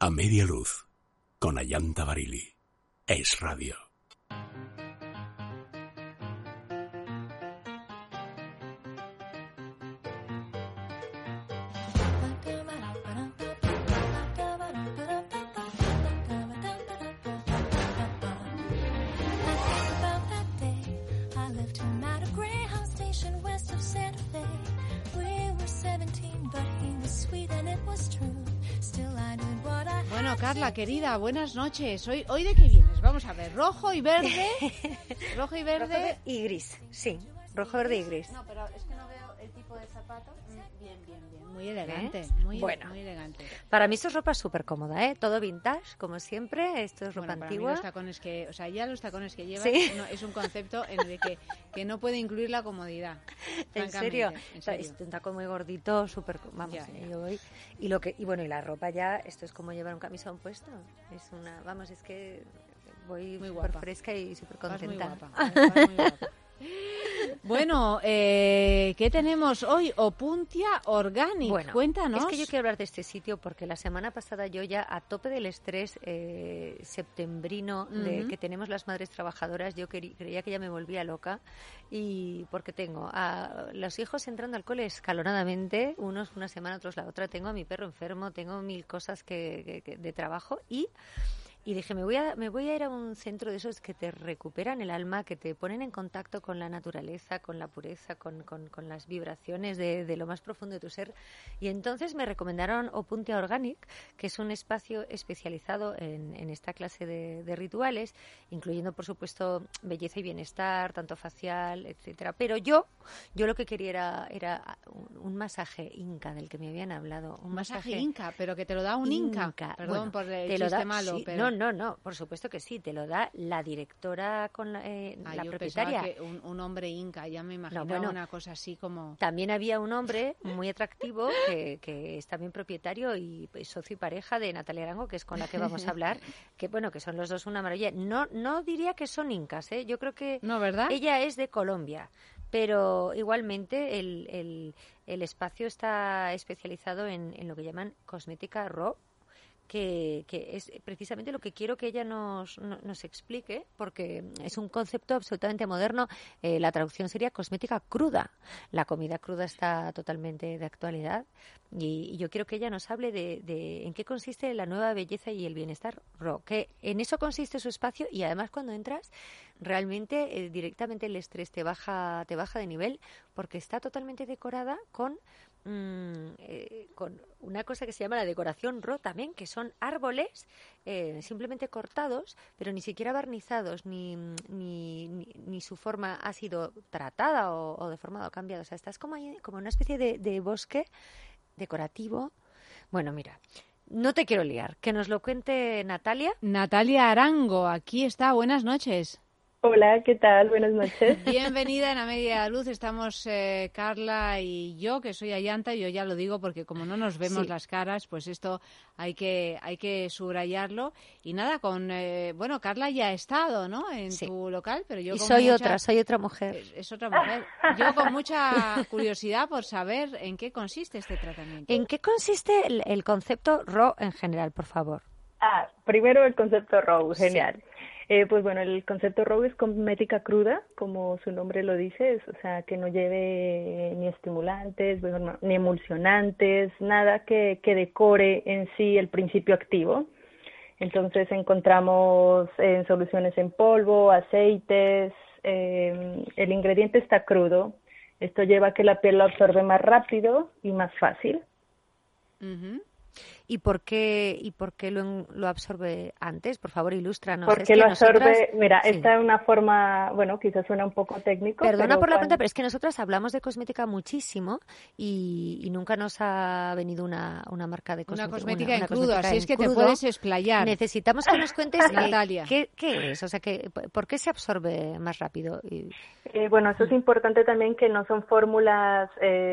A media luz, con Ayanta Barili. Es Radio. Bueno, Carla, querida, buenas noches. ¿Hoy de qué vienes? Vamos a ver, rojo y verde. Rojo y verde. Y gris, sí. Rojo, verde y gris. No, pero es que no veo el tipo de zapatos. Bien. Muy elegante. Muy elegante. Para mí esto es ropa súper cómoda, ¿eh? Todo vintage, como siempre. Esto es ropa antigua. Para mí los tacones que llevas, ¿sí? No, es un concepto en el que no puede incluir la comodidad. ¿En serio? Es un tacón muy gordito, súper... Vamos, yo voy... Y la ropa ya, esto es como llevar un camisón puesto. Es que voy súper fresca y súper contenta. Vas muy guapa. Bueno, ¿qué tenemos hoy? Opuntia Organic, bueno, cuéntanos. Es que yo quiero hablar de este sitio porque la semana pasada yo ya a tope del estrés septembrino que tenemos las madres trabajadoras, yo creía que ya me volvía loca, y porque tengo a los hijos entrando al cole escalonadamente, unos una semana, otros la otra, tengo a mi perro enfermo, tengo mil cosas de trabajo y dije, me voy a ir a un centro de esos que te recuperan el alma, que te ponen en contacto con la naturaleza, con la pureza, con las vibraciones de lo más profundo de tu ser. Y entonces me recomendaron Opuntia Organic, que es un espacio especializado en esta clase de rituales, incluyendo, por supuesto, belleza y bienestar, tanto facial, etcétera. Pero yo lo que quería era un masaje inca del que me habían hablado. Un masaje inca, pero que te lo da un inca. Perdón por el chiste malo, sí, pero... No, por supuesto que sí, te lo da la directora con la propietaria. Que un hombre inca, ya me imaginaba una cosa así como... También había un hombre muy atractivo que es también propietario y socio y pareja de Natalia Arango, que es con la que vamos a hablar, que son los dos una maravilla. No diría que son incas, yo creo que no, ¿verdad? Ella es de Colombia, pero igualmente el espacio está especializado en lo que llaman cosmética raw, que es precisamente lo que quiero que ella nos explique, porque es un concepto absolutamente moderno. La traducción sería cosmética cruda. La comida cruda está totalmente de actualidad y yo quiero que ella nos hable de en qué consiste la nueva belleza y el bienestar raw, que en eso consiste su espacio, y además cuando entras realmente directamente el estrés te baja de nivel, porque está totalmente decorada con una cosa que se llama la decoración raw también, que son árboles simplemente cortados, pero ni siquiera barnizados, ni su forma ha sido tratada o deformada o cambiada. O sea, estás como una especie de bosque decorativo. Bueno, mira, no te quiero liar, que nos lo cuente Natalia. Natalia Arango, aquí está, buenas noches. Hola, ¿qué tal? Buenas noches. Bienvenida en A Media Luz. Estamos Carla y yo, que soy Ayanta. Yo ya lo digo porque como no nos vemos las caras, pues esto hay que subrayarlo. Y nada, Carla ya ha estado, ¿no? En tu local, pero yo soy otra mujer. Es otra mujer. Yo con mucha curiosidad por saber en qué consiste este tratamiento. ¿En qué consiste el concepto raw en general, por favor? Primero el concepto raw, genial. Sí. Pues bueno, el concepto raw es cosmética cruda, como su nombre lo dice, o sea, que no lleve ni estimulantes, ni emulsionantes, nada que decore en sí el principio activo. Entonces encontramos soluciones en polvo, aceites, el ingrediente está crudo. Esto lleva a que la piel lo absorbe más rápido y más fácil. Uh-huh. ¿Y por qué lo absorbe antes? Por favor, ilústranos. Porque lo absorbe, mira, esta es una forma, quizás suena un poco técnico. Perdona por la pregunta, pero es que nosotras hablamos de cosmética muchísimo y nunca nos ha venido una marca de cosmética. Una cosmética en crudo, así es que te puedes explayar. Necesitamos que nos cuentes, Natalia. ¿Qué es? O sea, ¿por qué se absorbe más rápido? Eso es importante también, que no son fórmulas,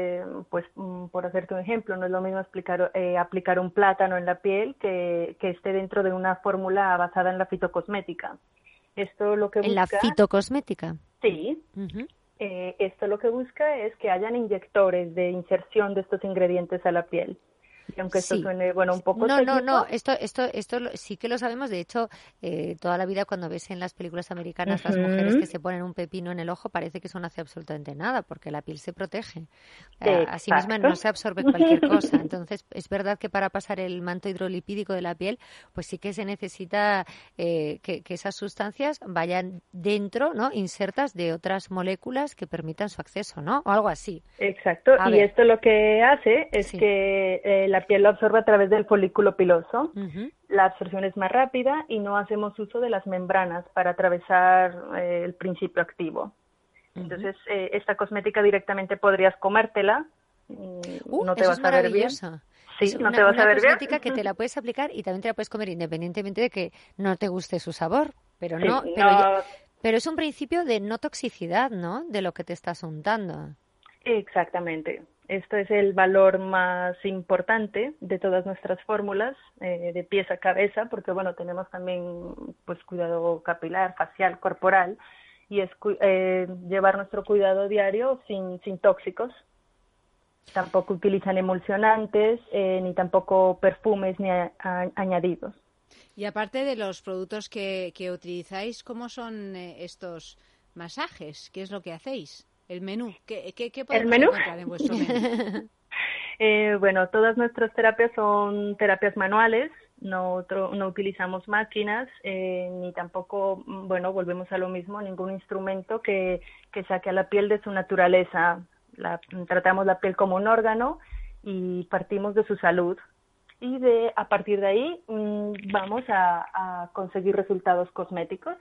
por hacerte un ejemplo, no es lo mismo aplicar un plátano en la piel que esté dentro de una fórmula basada en la fitocosmética. Esto lo que busca... ¿En la fitocosmética? Sí. Uh-huh. Esto lo que busca es que hayan inyectores de inserción de estos ingredientes a la piel. Y aunque esto Sí. suene, bueno, un poco No, técnico, esto sí que lo sabemos. De hecho, toda la vida cuando ves en las películas americanas las Ujú. mujeres que se ponen un pepino en el ojo, parece que eso no hace absolutamente nada, porque la piel se protege. A sí misma no se absorbe cualquier cosa. Entonces, es verdad que para pasar el manto hidrolipídico de la piel, pues sí que se necesita que esas sustancias vayan dentro, ¿no? Insertas de otras moléculas que permitan su acceso, ¿no? O algo así. Exacto, A y ver. esto lo que hace es Sí. que la piel lo absorbe a través del folículo piloso. Ujú. La absorción es más rápida y no hacemos uso de las membranas para atravesar el principio activo. Entonces, esta cosmética directamente podrías comértela, no te Eso vas es a ver bien. maravilloso. Sí, Es no te vas a ver bien. cosmética que te la puedes aplicar y también te la puedes comer independientemente de que no te guste su sabor, pero Sí, no, no- pero es un principio de no toxicidad, ¿no? De lo que te estás untando. Exactamente. Esto es el valor más importante de todas nuestras fórmulas, de pies a cabeza, porque bueno, tenemos también pues cuidado capilar, facial, corporal, y es llevar nuestro cuidado diario sin tóxicos. Tampoco utilizan emulsionantes, ni tampoco perfumes ni añadidos. Y aparte de los productos que utilizáis, ¿cómo son estos masajes? ¿Qué es lo que hacéis? ¿El menú? ¿Qué podemos menú? encontrar en vuestro menú? Bueno, todas nuestras terapias son terapias manuales, no utilizamos máquinas, ni tampoco, bueno, volvemos a lo mismo, ningún instrumento que saque a la piel de su naturaleza. Tratamos la piel como un órgano y partimos de su salud. Y a partir de ahí vamos a conseguir resultados cosméticos.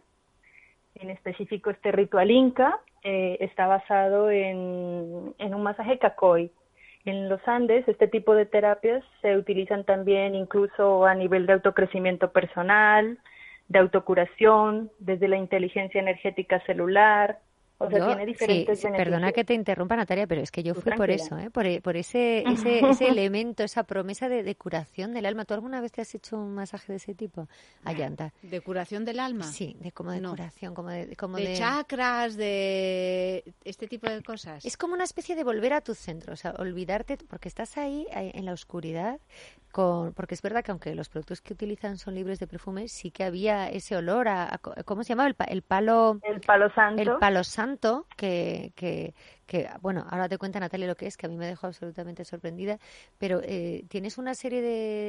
En específico, este ritual Inca está basado en un masaje Kakoi. En los Andes, este tipo de terapias se utilizan también incluso a nivel de autocrecimiento personal, de autocuración, desde la inteligencia energética celular. O sea, tiene diferentes beneficios. Perdona que te interrumpa, Natalia, pero es que yo Tú fui por tranquila. eso, por ese elemento, esa promesa de curación del alma. ¿Tú alguna vez te has hecho un masaje de ese tipo, Ayanta? ¿De curación del alma? Sí, de curación, como de chakras, de este tipo de cosas. Es como una especie de volver a tu centro, o sea, olvidarte, porque estás ahí en la oscuridad, porque es verdad que aunque los productos que utilizan son libres de perfume, sí que había ese olor ¿cómo se llamaba? El palo santo. El palo santo, que bueno, ahora te cuenta Natalia lo que es, que a mí me dejó absolutamente sorprendida, pero tienes una serie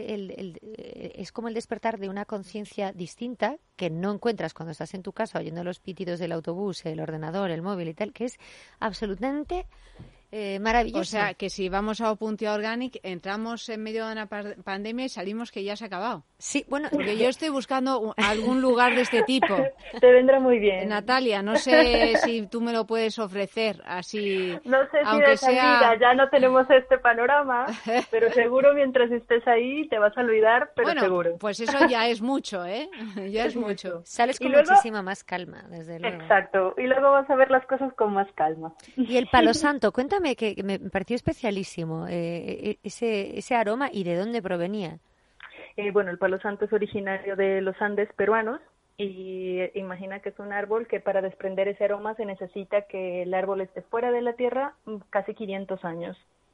es como el despertar de una conciencia distinta que no encuentras cuando estás en tu casa oyendo los pitidos del autobús, el ordenador, el móvil y tal, que es absolutamente maravilloso. O sea, que si vamos a Opuntia Organic, entramos en medio de una pandemia y salimos que ya se ha acabado. Sí, bueno... Porque yo estoy buscando algún lugar de este tipo. Te vendrá muy bien. Natalia, no sé si tú me lo puedes ofrecer así, No sé si aunque de salida sea... ya no tenemos este panorama, pero seguro mientras estés ahí te vas a olvidar, pero bueno, seguro. Pues eso ya es mucho, ¿eh? Ya es mucho. Sales con Y luego- muchísima más calma, desde luego. Exacto, y luego vas a ver las cosas con más calma. Y el palo santo, cuéntame, que me pareció especialísimo ese aroma y de dónde provenía. Bueno, el palo santo es originario de los Andes peruanos y imagina que es un árbol que para desprender ese aroma se necesita que el árbol esté fuera de la tierra casi 500 años.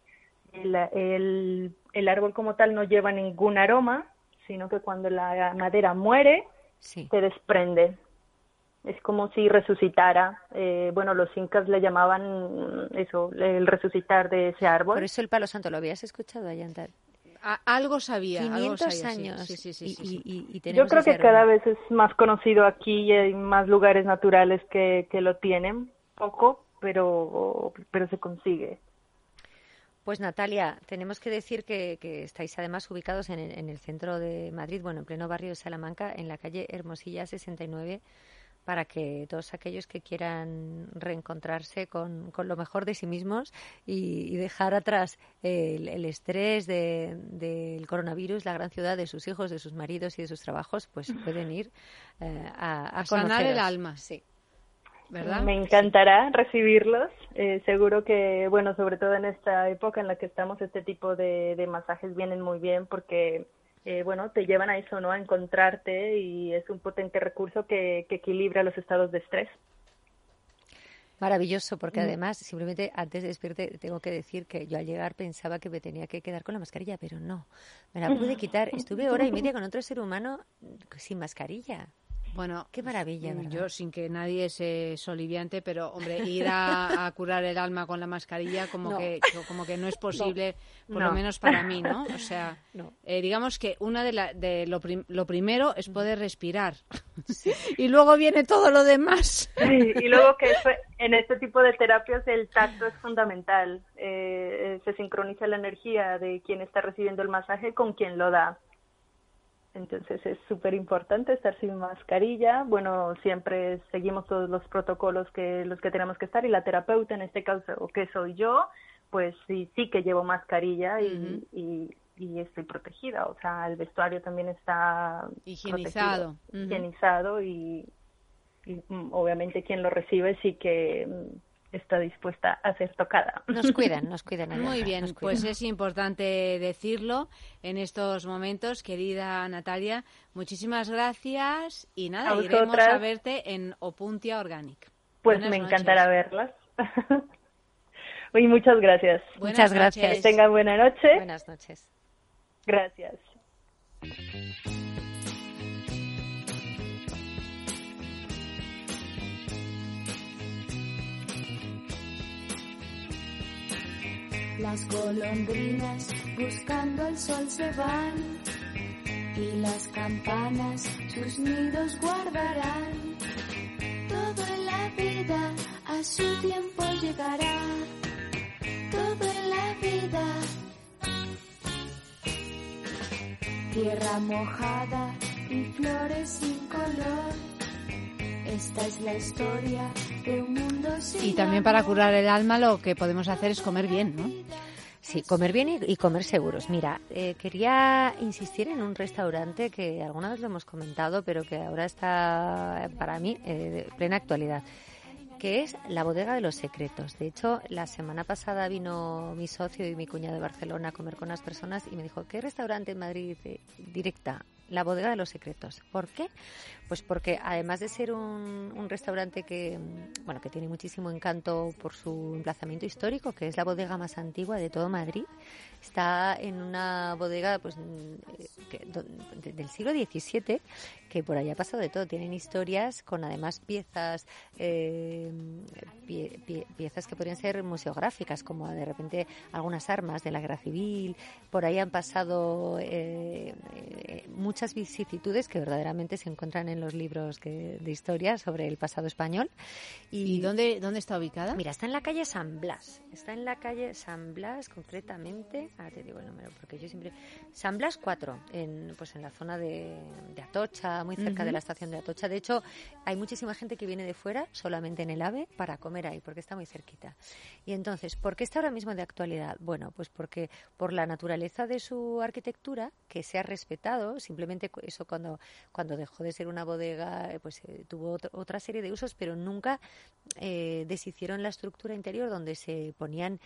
El árbol como tal no lleva ningún aroma, sino que cuando la madera muere, se desprende. Es como si resucitara. Bueno, los incas le llamaban eso, el resucitar de ese árbol. Por eso el palo santo, ¿lo habías escuchado, Ayanta? Algo sabía. 500 algo sabía, años. Sí. Y Yo tenemos creo ese que cada aroma. vez es más conocido aquí y hay más lugares naturales que lo tienen. Poco, pero se consigue. Pues Natalia, tenemos que decir que estáis además ubicados en el centro de Madrid, bueno, en pleno barrio de Salamanca, en la calle Hermosilla 69, para que todos aquellos que quieran reencontrarse con lo mejor de sí mismos y dejar atrás el estrés del coronavirus, la gran ciudad, de sus hijos, de sus maridos y de sus trabajos, pues pueden ir a sanar el conoceros. alma. Sí. ¿Verdad? Me encantará recibirlos. Seguro que, bueno, sobre todo en esta época en la que estamos, este tipo de masajes vienen muy bien porque, bueno, te llevan a eso, ¿no? A encontrarte y es un potente recurso que equilibra los estados de estrés. Maravilloso, porque además, simplemente antes de despedirte, tengo que decir que yo al llegar pensaba que me tenía que quedar con la mascarilla, pero no, me la pude quitar. Estuve hora y media con otro ser humano sin mascarilla. Bueno, qué maravilla, ¿verdad? Yo, sin que nadie se soliviante, pero, hombre, ir a curar el alma con la mascarilla como que no es posible, por lo menos para mí, ¿no? O sea, digamos que una lo primero es poder respirar. Sí. Y luego viene todo lo demás. Sí, y luego que en este tipo de terapias el tacto es fundamental. Se sincroniza la energía de quien está recibiendo el masaje con quien lo da. Entonces es súper importante estar sin mascarilla. Bueno, siempre seguimos todos los protocolos los que tenemos que estar, y la terapeuta, en este caso, que soy yo, pues sí que llevo mascarilla y estoy protegida. O sea, el vestuario también está higienizado. Higienizado y obviamente quien lo recibe sí que está dispuesta a ser tocada. Nos cuidan. Muy bien, pues es importante decirlo en estos momentos, querida Natalia. Muchísimas gracias y nada, iremos a verte en Opuntia Organic. Pues me encantará verlas. Muchas gracias. Muchas gracias. Que tengan buena noche. Buenas noches. Gracias. Las golondrinas buscando el sol se van y las campanas sus nidos guardarán. Todo en la vida a su tiempo llegará. Todo en la vida. Tierra mojada y flores sin color. Esta es la historia de un mundo sin Y también para curar el alma lo que podemos hacer es comer bien, ¿no? Sí, comer bien y comer seguros. Mira, quería insistir en un restaurante que alguna vez lo hemos comentado, pero que ahora está para mí de plena actualidad, que es la Bodega de los Secretos. De hecho, la semana pasada vino mi socio y mi cuñado de Barcelona a comer con unas personas y me dijo, ¿qué restaurante en Madrid directa? La Bodega de los Secretos. ¿Por qué? Pues porque además de ser un restaurante que tiene muchísimo encanto por su emplazamiento histórico, que es la bodega más antigua de todo Madrid, está en una bodega del siglo XVII, que por allá ha pasado de todo. Tienen historias con además piezas piezas que podrían ser museográficas, como de repente algunas armas de la guerra civil. Por ahí han pasado muchas vicisitudes que verdaderamente se encuentran en los libros de historia sobre el pasado español. ¿Y dónde está ubicada? Mira, está en la calle San Blas. Está en la calle San Blas, concretamente, ahora te digo el número, porque yo siempre... San Blas 4, en la zona de Atocha, muy cerca de la estación de Atocha. De hecho, hay muchísima gente que viene de fuera, solamente en el AVE, para comer ahí, porque está muy cerquita. Y entonces, ¿por qué está ahora mismo de actualidad? Bueno, pues porque por la naturaleza de su arquitectura, que se ha respetado, simplemente eso cuando dejó de ser una bodega, tuvo otra serie de usos, pero nunca deshicieron la estructura interior donde se ponían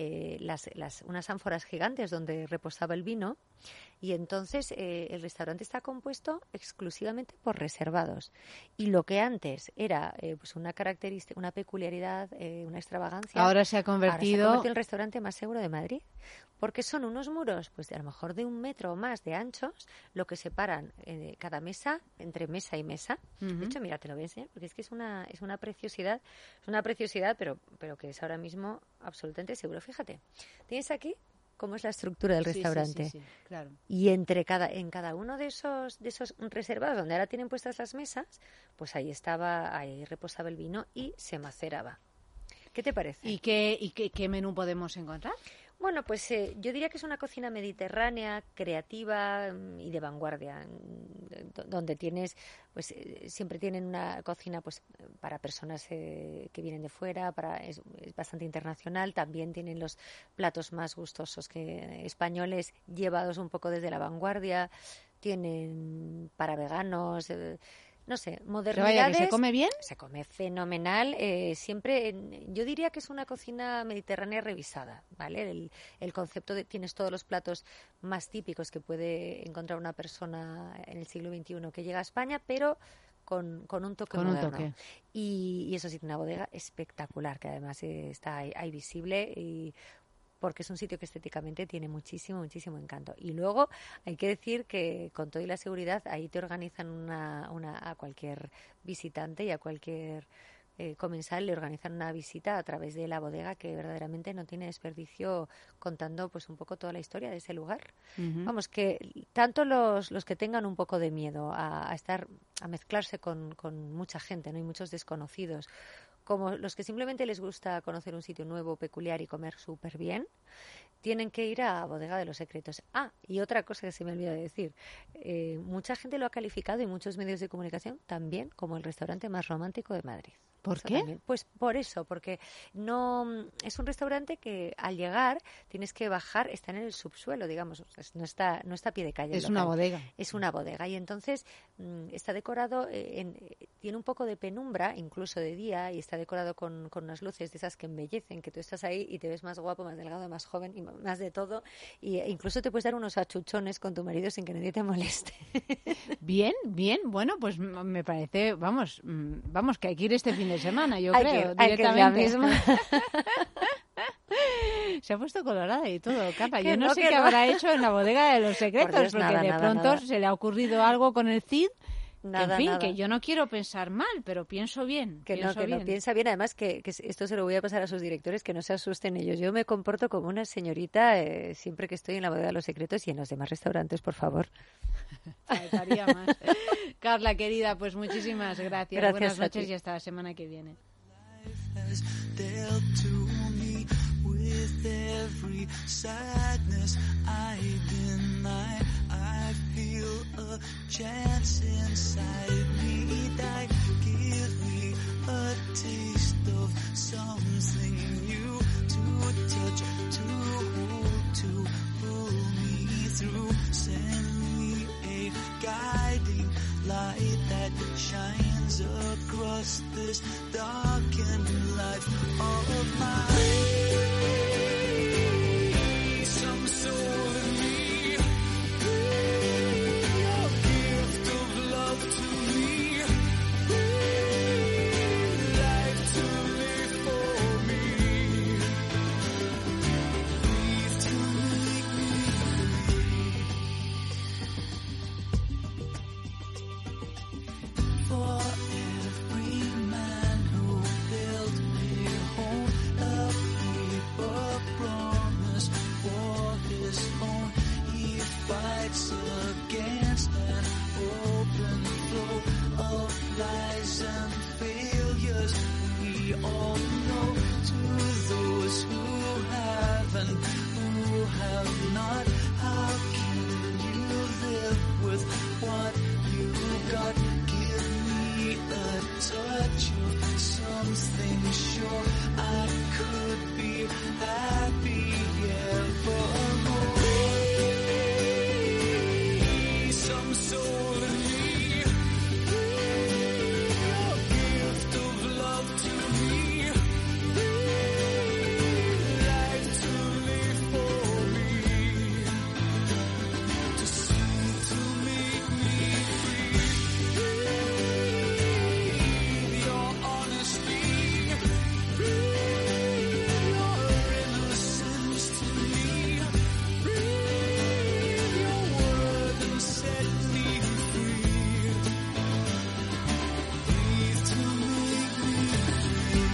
unas ánforas gigantes donde reposaba el vino. Y entonces el restaurante está compuesto exclusivamente por reservados. Y lo que antes era una característica, una peculiaridad, una extravagancia, ahora se ha convertido en el restaurante más seguro de Madrid. Porque son unos muros, a lo mejor de 1 metro o más de anchos, lo que separan cada mesa, entre mesa y mesa. De hecho, mira, te lo voy a enseñar, porque es que es una preciosidad, pero que es ahora mismo absolutamente seguro. Fíjate, tienes aquí cómo es la estructura del restaurante. Sí, claro. Y en cada uno de esos reservados donde ahora tienen puestas las mesas, pues ahí reposaba el vino y se maceraba. ¿Qué te parece? ¿Y qué menú podemos encontrar? Bueno, pues yo diría que es una cocina mediterránea, creativa y de vanguardia, donde tienes, siempre tienen una cocina para personas que vienen de fuera, es bastante internacional. También tienen los platos más gustosos españoles, llevados un poco desde la vanguardia. Tienen para veganos. No sé, modernidades. Vaya, ¿que se come bien? Se come fenomenal. Siempre, yo diría que es una cocina mediterránea revisada, ¿vale? El concepto tienes todos los platos más típicos que puede encontrar una persona en el siglo XXI que llega a España, pero con un toque Con un moderno. toque. Y eso sí, una bodega espectacular, que además está ahí visible y porque es un sitio que estéticamente tiene muchísimo encanto. Y luego hay que decir que con toda la seguridad ahí te organizan a cualquier visitante y a cualquier comensal le organizan una visita a través de la bodega que verdaderamente no tiene desperdicio, contando pues un poco toda la historia de ese lugar. Vamos, que tanto los que tengan un poco de miedo a mezclarse con mucha gente, ¿no? Y muchos desconocidos, como los que simplemente les gusta conocer un sitio nuevo, peculiar y comer súper bien, tienen que ir a Bodega de los Secretos. Y otra cosa que se me olvidó de decir, mucha gente lo ha calificado y muchos medios de comunicación también como el restaurante más romántico de Madrid. ¿Por Eso qué? también. Pues por eso, porque no es un restaurante que al llegar tienes que bajar, está en el subsuelo, digamos, no está a pie de calle. Es el una local. bodega. Es una bodega y entonces está decorado, tiene un poco de penumbra, incluso de día, y está decorado con unas luces de esas que embellecen, que tú estás ahí y te ves más guapo, más delgado, más joven y más de todo, e incluso te puedes dar unos achuchones con tu marido sin que nadie te moleste. Bien, bueno, pues me parece, vamos, que hay que ir este fin de semana, yo Hay creo, que ir la directamente. misma. Se ha puesto colorada y todo, Carla. Que Yo no no, sé que qué no. habrá hecho en la Bodega de los Secretos, Por Dios, porque nada, de nada, pronto nada. se le ha ocurrido algo con el Cid. Nada, en fin, nada. que yo no quiero pensar mal, pero pienso bien. Que pienso no, bien. piensa bien. Además, que esto se lo voy a pasar a sus directores, que no se asusten ellos. Yo me comporto como una señorita siempre que estoy en la Bodega de los Secretos y en los demás restaurantes, por favor. Faltaría más. Carla, querida, pues muchísimas gracias. Gracias Buenas a noches ti. y hasta la semana que viene. has dealt to me with every sadness I deny. I feel a chance inside me die. Give me a taste of something new to touch, to hold, to pull me through. Send me a guiding light that shines across this darkened life of mine. Some soul in me, a gift of love to me, life to live for me, breathe to make me free. For every man who built a home, a paper promise for his own, he fights against an open flow of lies and failures. We all know, to those who have and who have not, how can you live with what you got? Give me a touch of something sure. I could be happy evermore. Some soul in me, a gift of love to me, life to live for me, to see, to make me free. Your honesty, your innocence to me, your word and set me free. Breathe to make me free.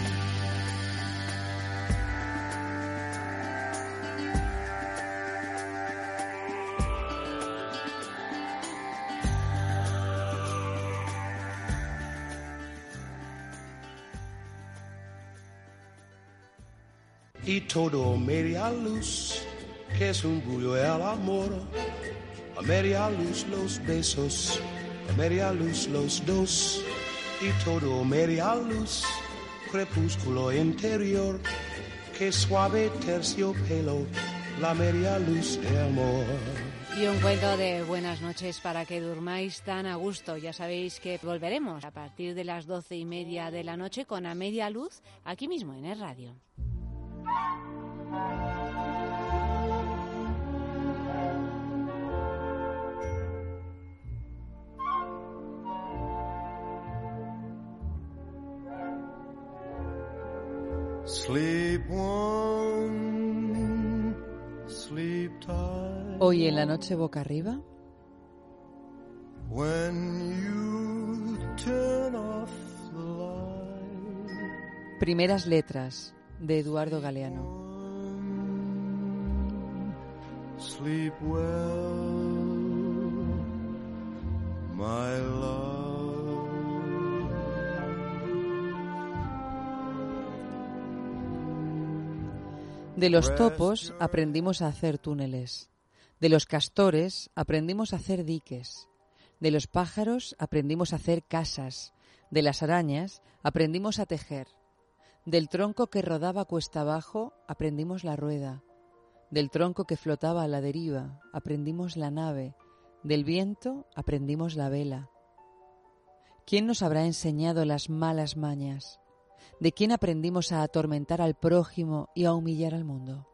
Y todo media luz, que es un bullo el amor. A media luz los besos, a media luz los dos. Y todo media luz, crepúsculo interior. Que suave terciopelo, la media luz de amor. Y un cuento de buenas noches para que durmáis tan a gusto. Ya sabéis que volveremos a partir de las 12:30 de la noche con A Media Luz, aquí mismo en Es Radio. Sleep one, sleep tight. Hoy en la noche boca arriba. When you turn off the light. Primeras letras de Eduardo Galeano. Sleep well, my love. De los topos aprendimos a hacer túneles. De los castores aprendimos a hacer diques. De los pájaros aprendimos a hacer casas. De las arañas aprendimos a tejer. Del tronco que rodaba cuesta abajo aprendimos la rueda. Del tronco que flotaba a la deriva aprendimos la nave. Del viento aprendimos la vela. ¿Quién nos habrá enseñado las malas mañas? ¿De quién aprendimos a atormentar al prójimo y a humillar al mundo?